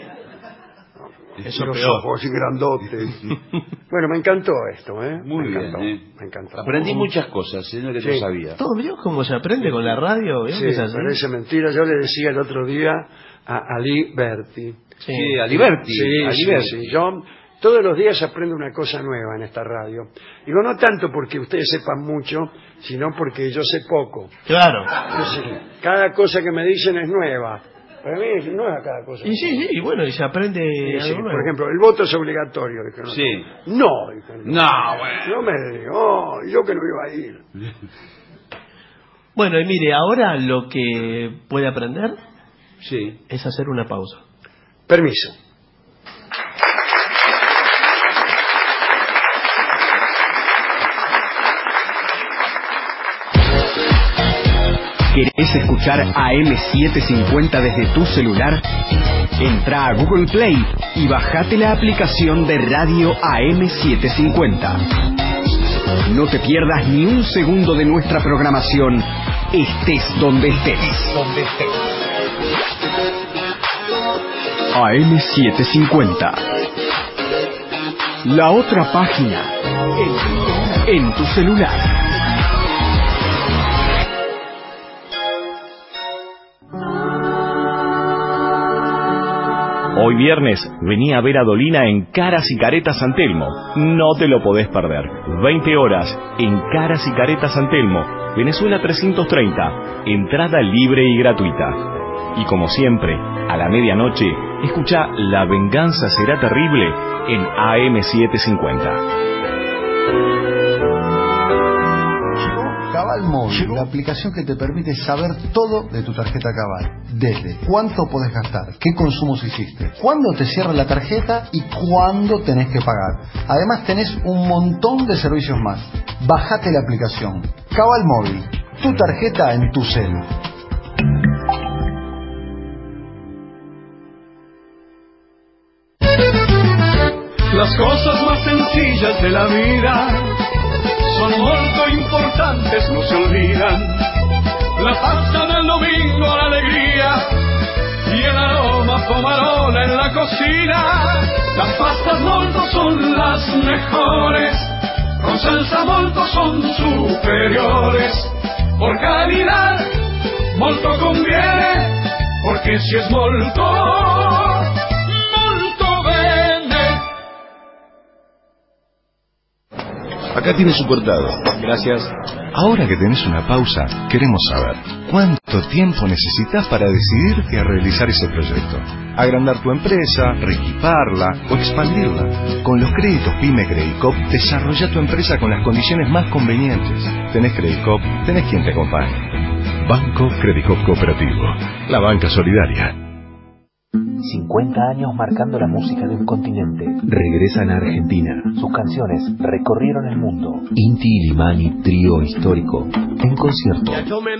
Eso los peor. ojos así grandotes. Bueno, me encantó esto, ¿eh? Muy me bien, encantó, ¿eh? me encantó. Aprendí muchas cosas, señor, que Sí. no sabía. Todo vio cómo se aprende con la radio. ¿Vio Sí, que es así? parece mentira. Yo le decía el otro día a Ali Berti. Sí. Sí, a Liberty. Sí, a sí, Liberty. sí. Yo todos los días aprendo una cosa nueva en esta radio. Digo, no tanto porque ustedes sepan mucho, sino porque yo sé poco. Claro. Entonces, cada cosa que me dicen es nueva. Para mí es nueva cada cosa. Y sí, sí, y bueno, y se aprende Sí, sí. algo nuevo. Por ejemplo, el voto es obligatorio. Dije, no, Sí. No, dije, no. No, bueno. No me digo, oh, yo que no iba a ir. Bueno, y mire, ahora lo que puede aprender Sí. es hacer una pausa. Permiso. ¿Querés escuchar A M setecientos cincuenta desde tu celular? Entra a Google Play y bajate la aplicación de Radio A M setecientos cincuenta. No te pierdas ni un segundo de nuestra programación, estés donde estés. Donde estés. A M setecientos cincuenta. La otra página en, en tu celular. Hoy viernes vení a ver a Dolina en Caras y Caretas San Telmo. No te lo podés perder. veinte horas en Caras y Caretas San Telmo, Venezuela trescientos treinta. Entrada libre y gratuita. Y como siempre, a la medianoche, escucha La Venganza Será Terrible en A M setecientos cincuenta. Cabal Móvil, la aplicación que te permite saber todo de tu tarjeta Cabal. Desde cuánto podés gastar, qué consumos hiciste, cuándo te cierra la tarjeta y cuándo tenés que pagar. Además tenés un montón de servicios más. Bajate la aplicación. Cabal Móvil, tu tarjeta en tu cel. Las cosas más sencillas de la vida son muy importantes, no se olvidan. La pasta del domingo, la alegría y el aroma pomarola en la cocina. Las pastas molto son las mejores, con salsa molto son superiores. Por calidad, molto conviene, porque si es molto, molto vende. Acá tiene su cortado. Gracias. Ahora que tenés una pausa, queremos saber cuánto tiempo necesitas para decidirte a realizar ese proyecto. Agrandar tu empresa, reequiparla o expandirla. Con los créditos PYME Credicop, desarrolla tu empresa con las condiciones más convenientes. Tenés Credicop, tenés quien te acompañe. Banco Credicop Cooperativo, la banca solidaria. cincuenta años marcando la música de un continente. Regresan a Argentina. Sus canciones recorrieron el mundo. Inti Illimani, trío histórico, en concierto.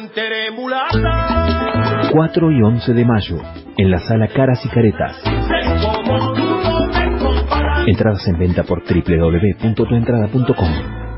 cuatro y once de mayo, en la sala Caras y Caretas. Entradas en venta por doble u doble u doble u punto tu entrada punto com.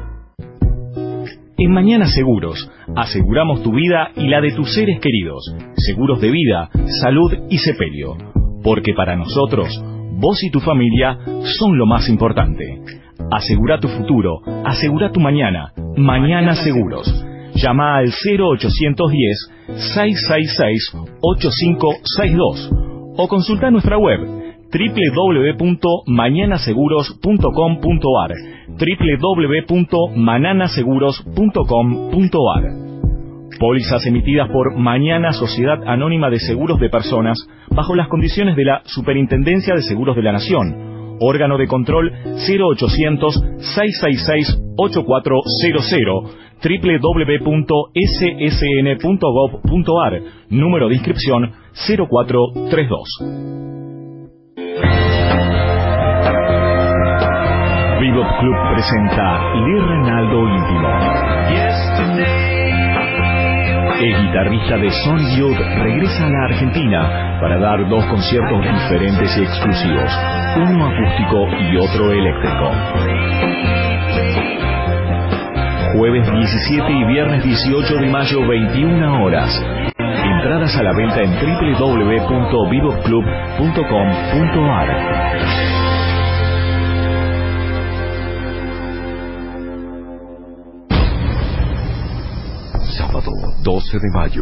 En Mañana Seguros, aseguramos tu vida y la de tus seres queridos. Seguros de vida, salud y sepelio. Porque para nosotros, vos y tu familia son lo más importante. Asegura tu futuro, asegura tu mañana. Mañana Seguros. Llama al cero ochocientos diez, seiscientos sesenta y seis, ochenta y cinco sesenta y dos o consulta nuestra web doble u doble u doble u punto mañana seguros punto com punto ar, doble u doble u doble u punto manana seguros punto com punto ar. Pólizas emitidas por Mañana Sociedad Anónima de Seguros de Personas bajo las condiciones de la Superintendencia de Seguros de la Nación. Órgano de control cero ochocientos, seiscientos sesenta y seis, ochenta y cuatro cero cero, doble u doble u doble u punto s s n punto gov punto ar, número de inscripción cero cuatro tres dos. Bebop Club presenta Lee Renaldo Íntimo. El guitarrista de Sonic Youth regresa a la Argentina para dar dos conciertos diferentes y exclusivos, uno acústico y otro eléctrico. Jueves diecisiete y viernes dieciocho de mayo, veintiuna horas. Entradas a la venta en doble u doble u doble u punto bebop club punto com punto ar. Sábado doce de mayo,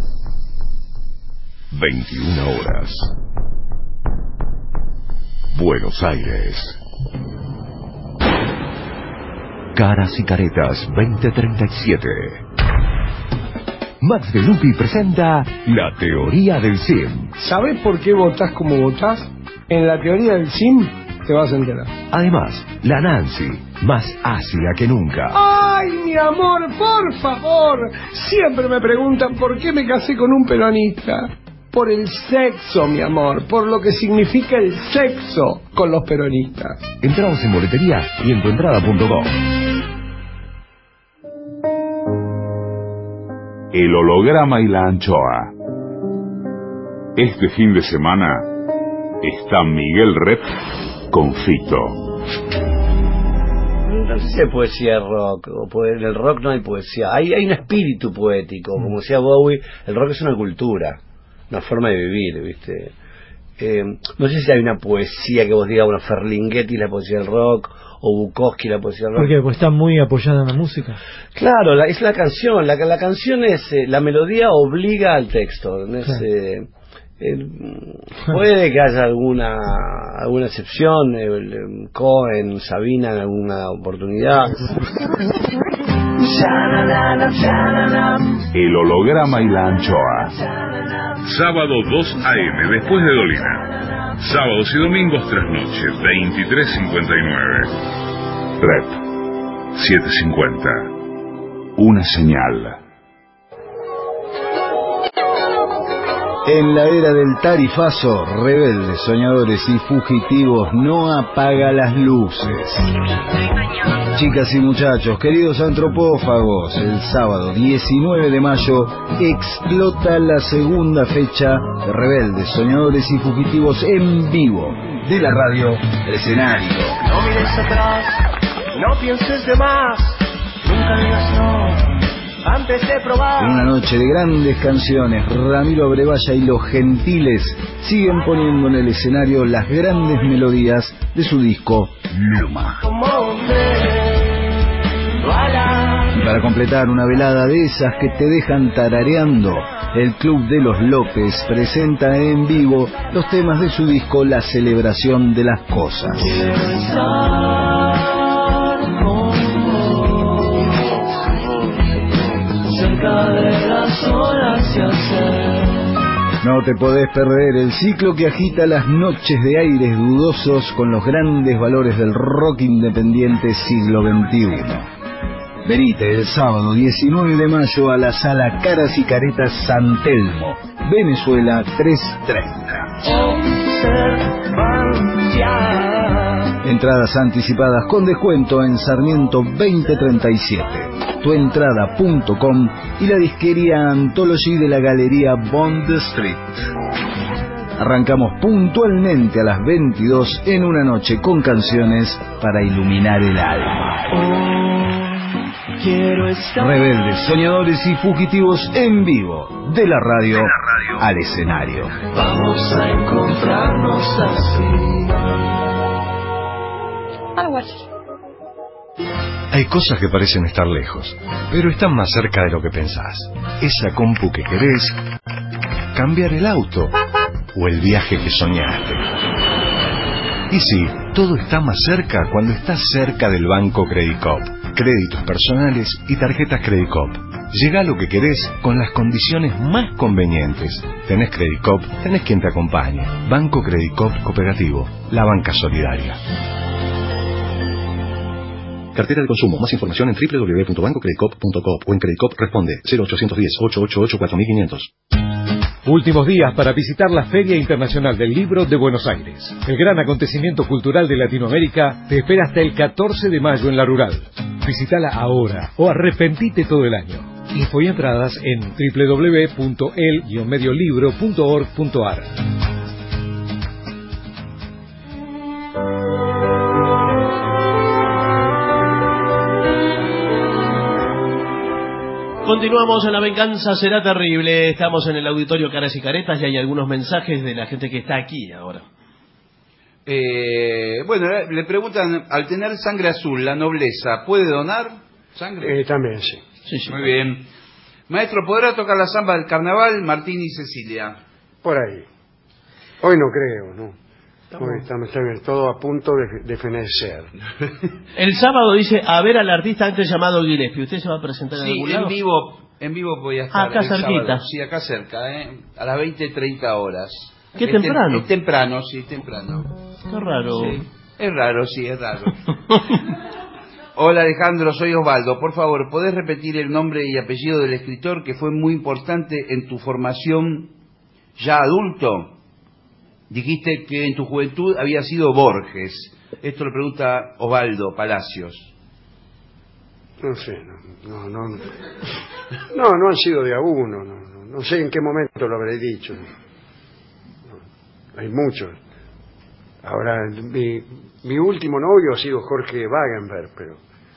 veintiuna horas. Buenos Aires. Caras y Caretas veinte treinta y siete. Max de Lupi presenta La Teoría del Sim. ¿Sabés por qué votás como votás? En La Teoría del Sim te vas a enterar. Además, la Nancy, más ácida que nunca. ¡Ay, mi amor, por favor! Siempre me preguntan por qué me casé con un peronista. Por el sexo, mi amor, por lo que significa el sexo con los peronistas. Entradas en boletería y en tu entrada punto com. El holograma y la anchoa. Este fin de semana está Miguel Rep con Fito. No sé si hay poesía de rock, o poe- en el rock no hay poesía, hay, hay un espíritu poético, como decía Bowie, el rock es una cultura, una forma de vivir, ¿viste? Eh, no sé si hay una poesía que vos digas, bueno, Ferlinghetti la poesía del rock, o Bukowski la poesía del rock. Porque pues está muy apoyada en la música. Claro, la, es la canción, la, la canción es, eh, la melodía obliga al texto, ¿no? Es, Claro. eh, eh, puede que haya alguna alguna excepción, eh, el- Cohen, Sabina en alguna oportunidad. El holograma y la anchoa. sábado dos a eme después de Dolina. Sábados y domingos tras noche, veintitrés cincuenta y nueve. Rep setecientos cincuenta. Una señal. En la era del tarifazo, rebeldes, soñadores y fugitivos no apaga las luces. Chicas y muchachos, queridos antropófagos, el sábado diecinueve de mayo explota la segunda fecha de Rebeldes, Soñadores y Fugitivos en vivo de la radio El Escenario. No mires atrás, no pienses de más, nunca digas no antes de probar. En una noche de grandes canciones, Ramiro Brevalla y Los Gentiles siguen poniendo en el escenario las grandes melodías de su disco Luma. Y para completar una velada de esas que te dejan tarareando, el Club de los López presenta en vivo los temas de su disco La Celebración de las Cosas. De las olas y hacer. No te podés perder el ciclo que agita las noches de aires dudosos con los grandes valores del rock independiente siglo veintiuno. Venite el sábado diecinueve de mayo a la sala Caras y Caretas San Telmo, Venezuela trescientos treinta. Entradas anticipadas con descuento en Sarmiento veinte treinta y siete, tuentrada punto com y la disquería Anthology de la Galería Bond Street. Arrancamos puntualmente a las veintidós en una noche con canciones para iluminar el alma. Rebeldes, soñadores y fugitivos en vivo, de la radio, al escenario. Vamos a encontrarnos así. Algo así. Hay cosas que parecen estar lejos, pero están más cerca de lo que pensás. Esa compu que querés, cambiar el auto o el viaje que soñaste. Y sí, todo está más cerca cuando estás cerca del Banco Credicop. Créditos personales y tarjetas Credicop. Llega a lo que querés con las condiciones más convenientes. Tenés Credicop, tenés quien te acompañe. Banco Credicop Cooperativo, la banca solidaria. Cartera de consumo. Más información en doble u doble u doble u punto banco credicop punto com o en Credicop responde cero ochocientos diez, ochocientos ochenta y ocho, cuatro mil quinientos. Últimos días para visitar la Feria Internacional del Libro de Buenos Aires. El gran acontecimiento cultural de Latinoamérica te espera hasta el catorce de mayo en La Rural. Visítala ahora o arrepentite todo el año. Info y entradas en doble u doble u doble u punto el guion medio libro punto org punto ar. Continuamos en La Venganza Será Terrible. Estamos en el auditorio Caras y Caretas y hay algunos mensajes de la gente que está aquí ahora. Eh, bueno, le preguntan, al tener sangre azul, la nobleza, ¿puede donar sangre? Eh, también, sí. Sí, sí. Muy bien. Maestro, ¿podrá tocar la samba del carnaval? Martín y Cecilia. Por ahí. Hoy no creo, ¿no? Hoy estamos, estamos todo a punto de, de fenecer. El sábado dice a ver al artista antes llamado Gillespie. ¿Usted se va a presentar en Sí, algún en lado? vivo, en vivo voy a estar. Acá el cerquita. sábado. Sí, acá cerca, ¿eh? A las veinte treinta horas. Qué es temprano. Tem, es temprano, sí, temprano. Qué raro. Sí. Es raro, sí, es raro. Hola Alejandro, soy Osvaldo. Por favor, ¿podés repetir el nombre y apellido del escritor que fue muy importante en tu formación ya adulto? Dijiste que en tu juventud había sido Borges. Esto lo pregunta Osvaldo Palacios. No sé, no, no, no, no, no han sido de a uno, no, no, no sé en qué momento lo habré dicho. No, hay muchos. Ahora, mi, mi último novio ha sido Jorge Wagenberg, pero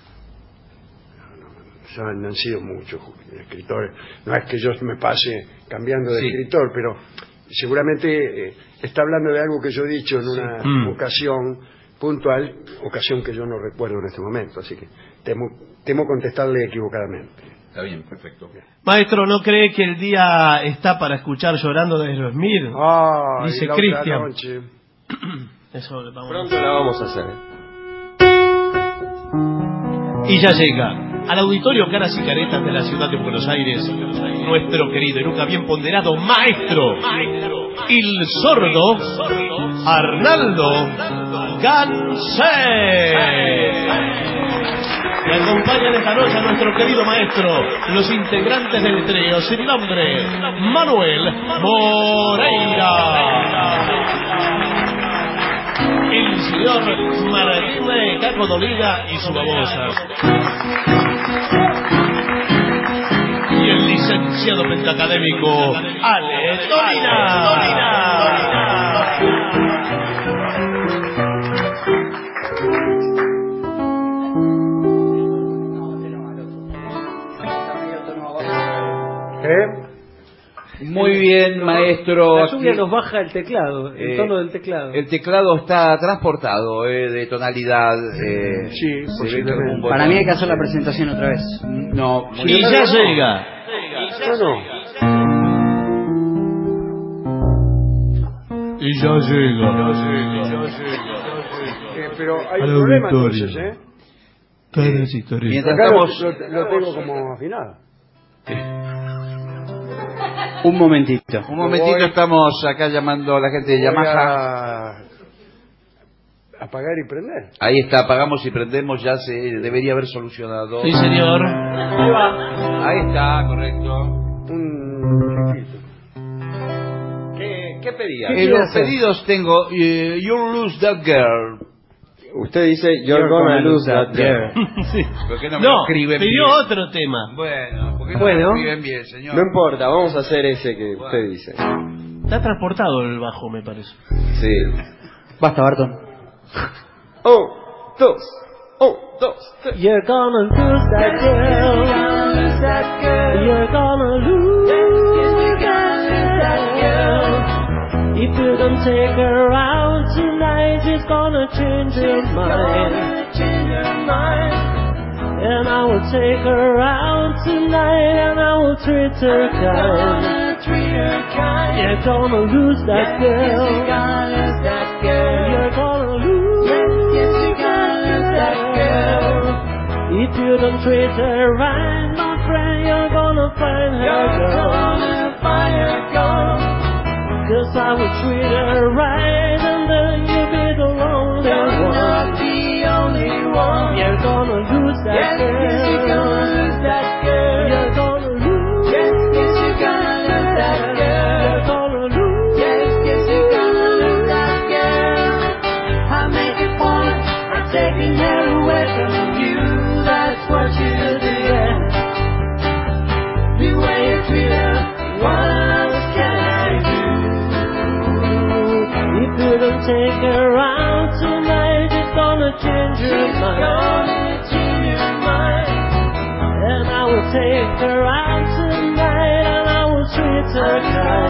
no, no, no han sido muchos escritores. No es que yo me pase cambiando de sí. escritor, pero seguramente eh, está hablando de algo que yo he dicho en una sí. mm. ocasión puntual, ocasión que yo no recuerdo en este momento, así que temo, temo contestarle equivocadamente. Está bien, perfecto. Maestro, ¿no cree que el día está para escuchar Llorando de Aerosmith? Ah, dice Cristian. Eso vamos Pronto la vamos a hacer. Y ya llega. al auditorio Caras y Caretas de la ciudad de Buenos Aires, nuestro querido y nunca bien ponderado maestro, el sordo Arnaldo Gansé. Me acompañan esta noche a nuestro querido maestro, los integrantes del trío sin nombre, Manuel Moreira, el señor Martín Caco Dolina y su babosa, y el licenciado pentacadémico Ale Dolina. ¿Eh? Muy bien, maestro. La lluvia Aquí, nos baja el teclado, el eh, tono del teclado. El teclado está transportado eh, de tonalidad. Eh, sí, posiblemente. Para mí hay que hacer la presentación otra vez. No, y ya bien. llega. No, no. Y ya llega. Eh, pero hay Al un problema auditorio. entonces, ¿eh? Caras y Caretas. Mientras Acá lo, estamos... lo- lo tengo como afinado. Un momentito. Un momentito, Voy- estamos acá llamando a la gente de Voy Yamaha. a apagar y prender. Ahí está, apagamos y prendemos, ya se debería haber solucionado. Sí, señor. Ahí va. Ahí está, correcto. Un chiquito. ¿Qué, qué pedía? ¿Qué En quiere los hacer? pedidos tengo eh, You'll Lose That Girl. Usted dice, you're, gonna, lose that girl. Sí. ¿Por qué no me No, lo escriben pidió bien? otro tema. Bueno, ¿por qué no Bueno. me lo escriben bien, señor? No importa, vamos a hacer ese que usted dice. Está transportado el bajo, me parece. Sí. Basta, Barton. Un, dos, un, dos, tres. You're gonna lose that girl. You're gonna lose that girl. If you don't take her out tonight, it's gonna change your mind. And I will take her out tonight, and I will treat her kind. You're gonna lose that girl. You're gonna lose that girl. If you don't treat her right, my friend, you're gonna find her girl. Cause I will treat her right, and then you'll be the lonely one. You're gonna lose that girl. You're gonna lose that girl. You're gonna lose that girl. I make it point, I'm taking her away from you. That's what you do. The way you treat her, what else can I do? If you don't take her out tonight, it's gonna change your mind. And I will take her out tonight, and I will treat her kind.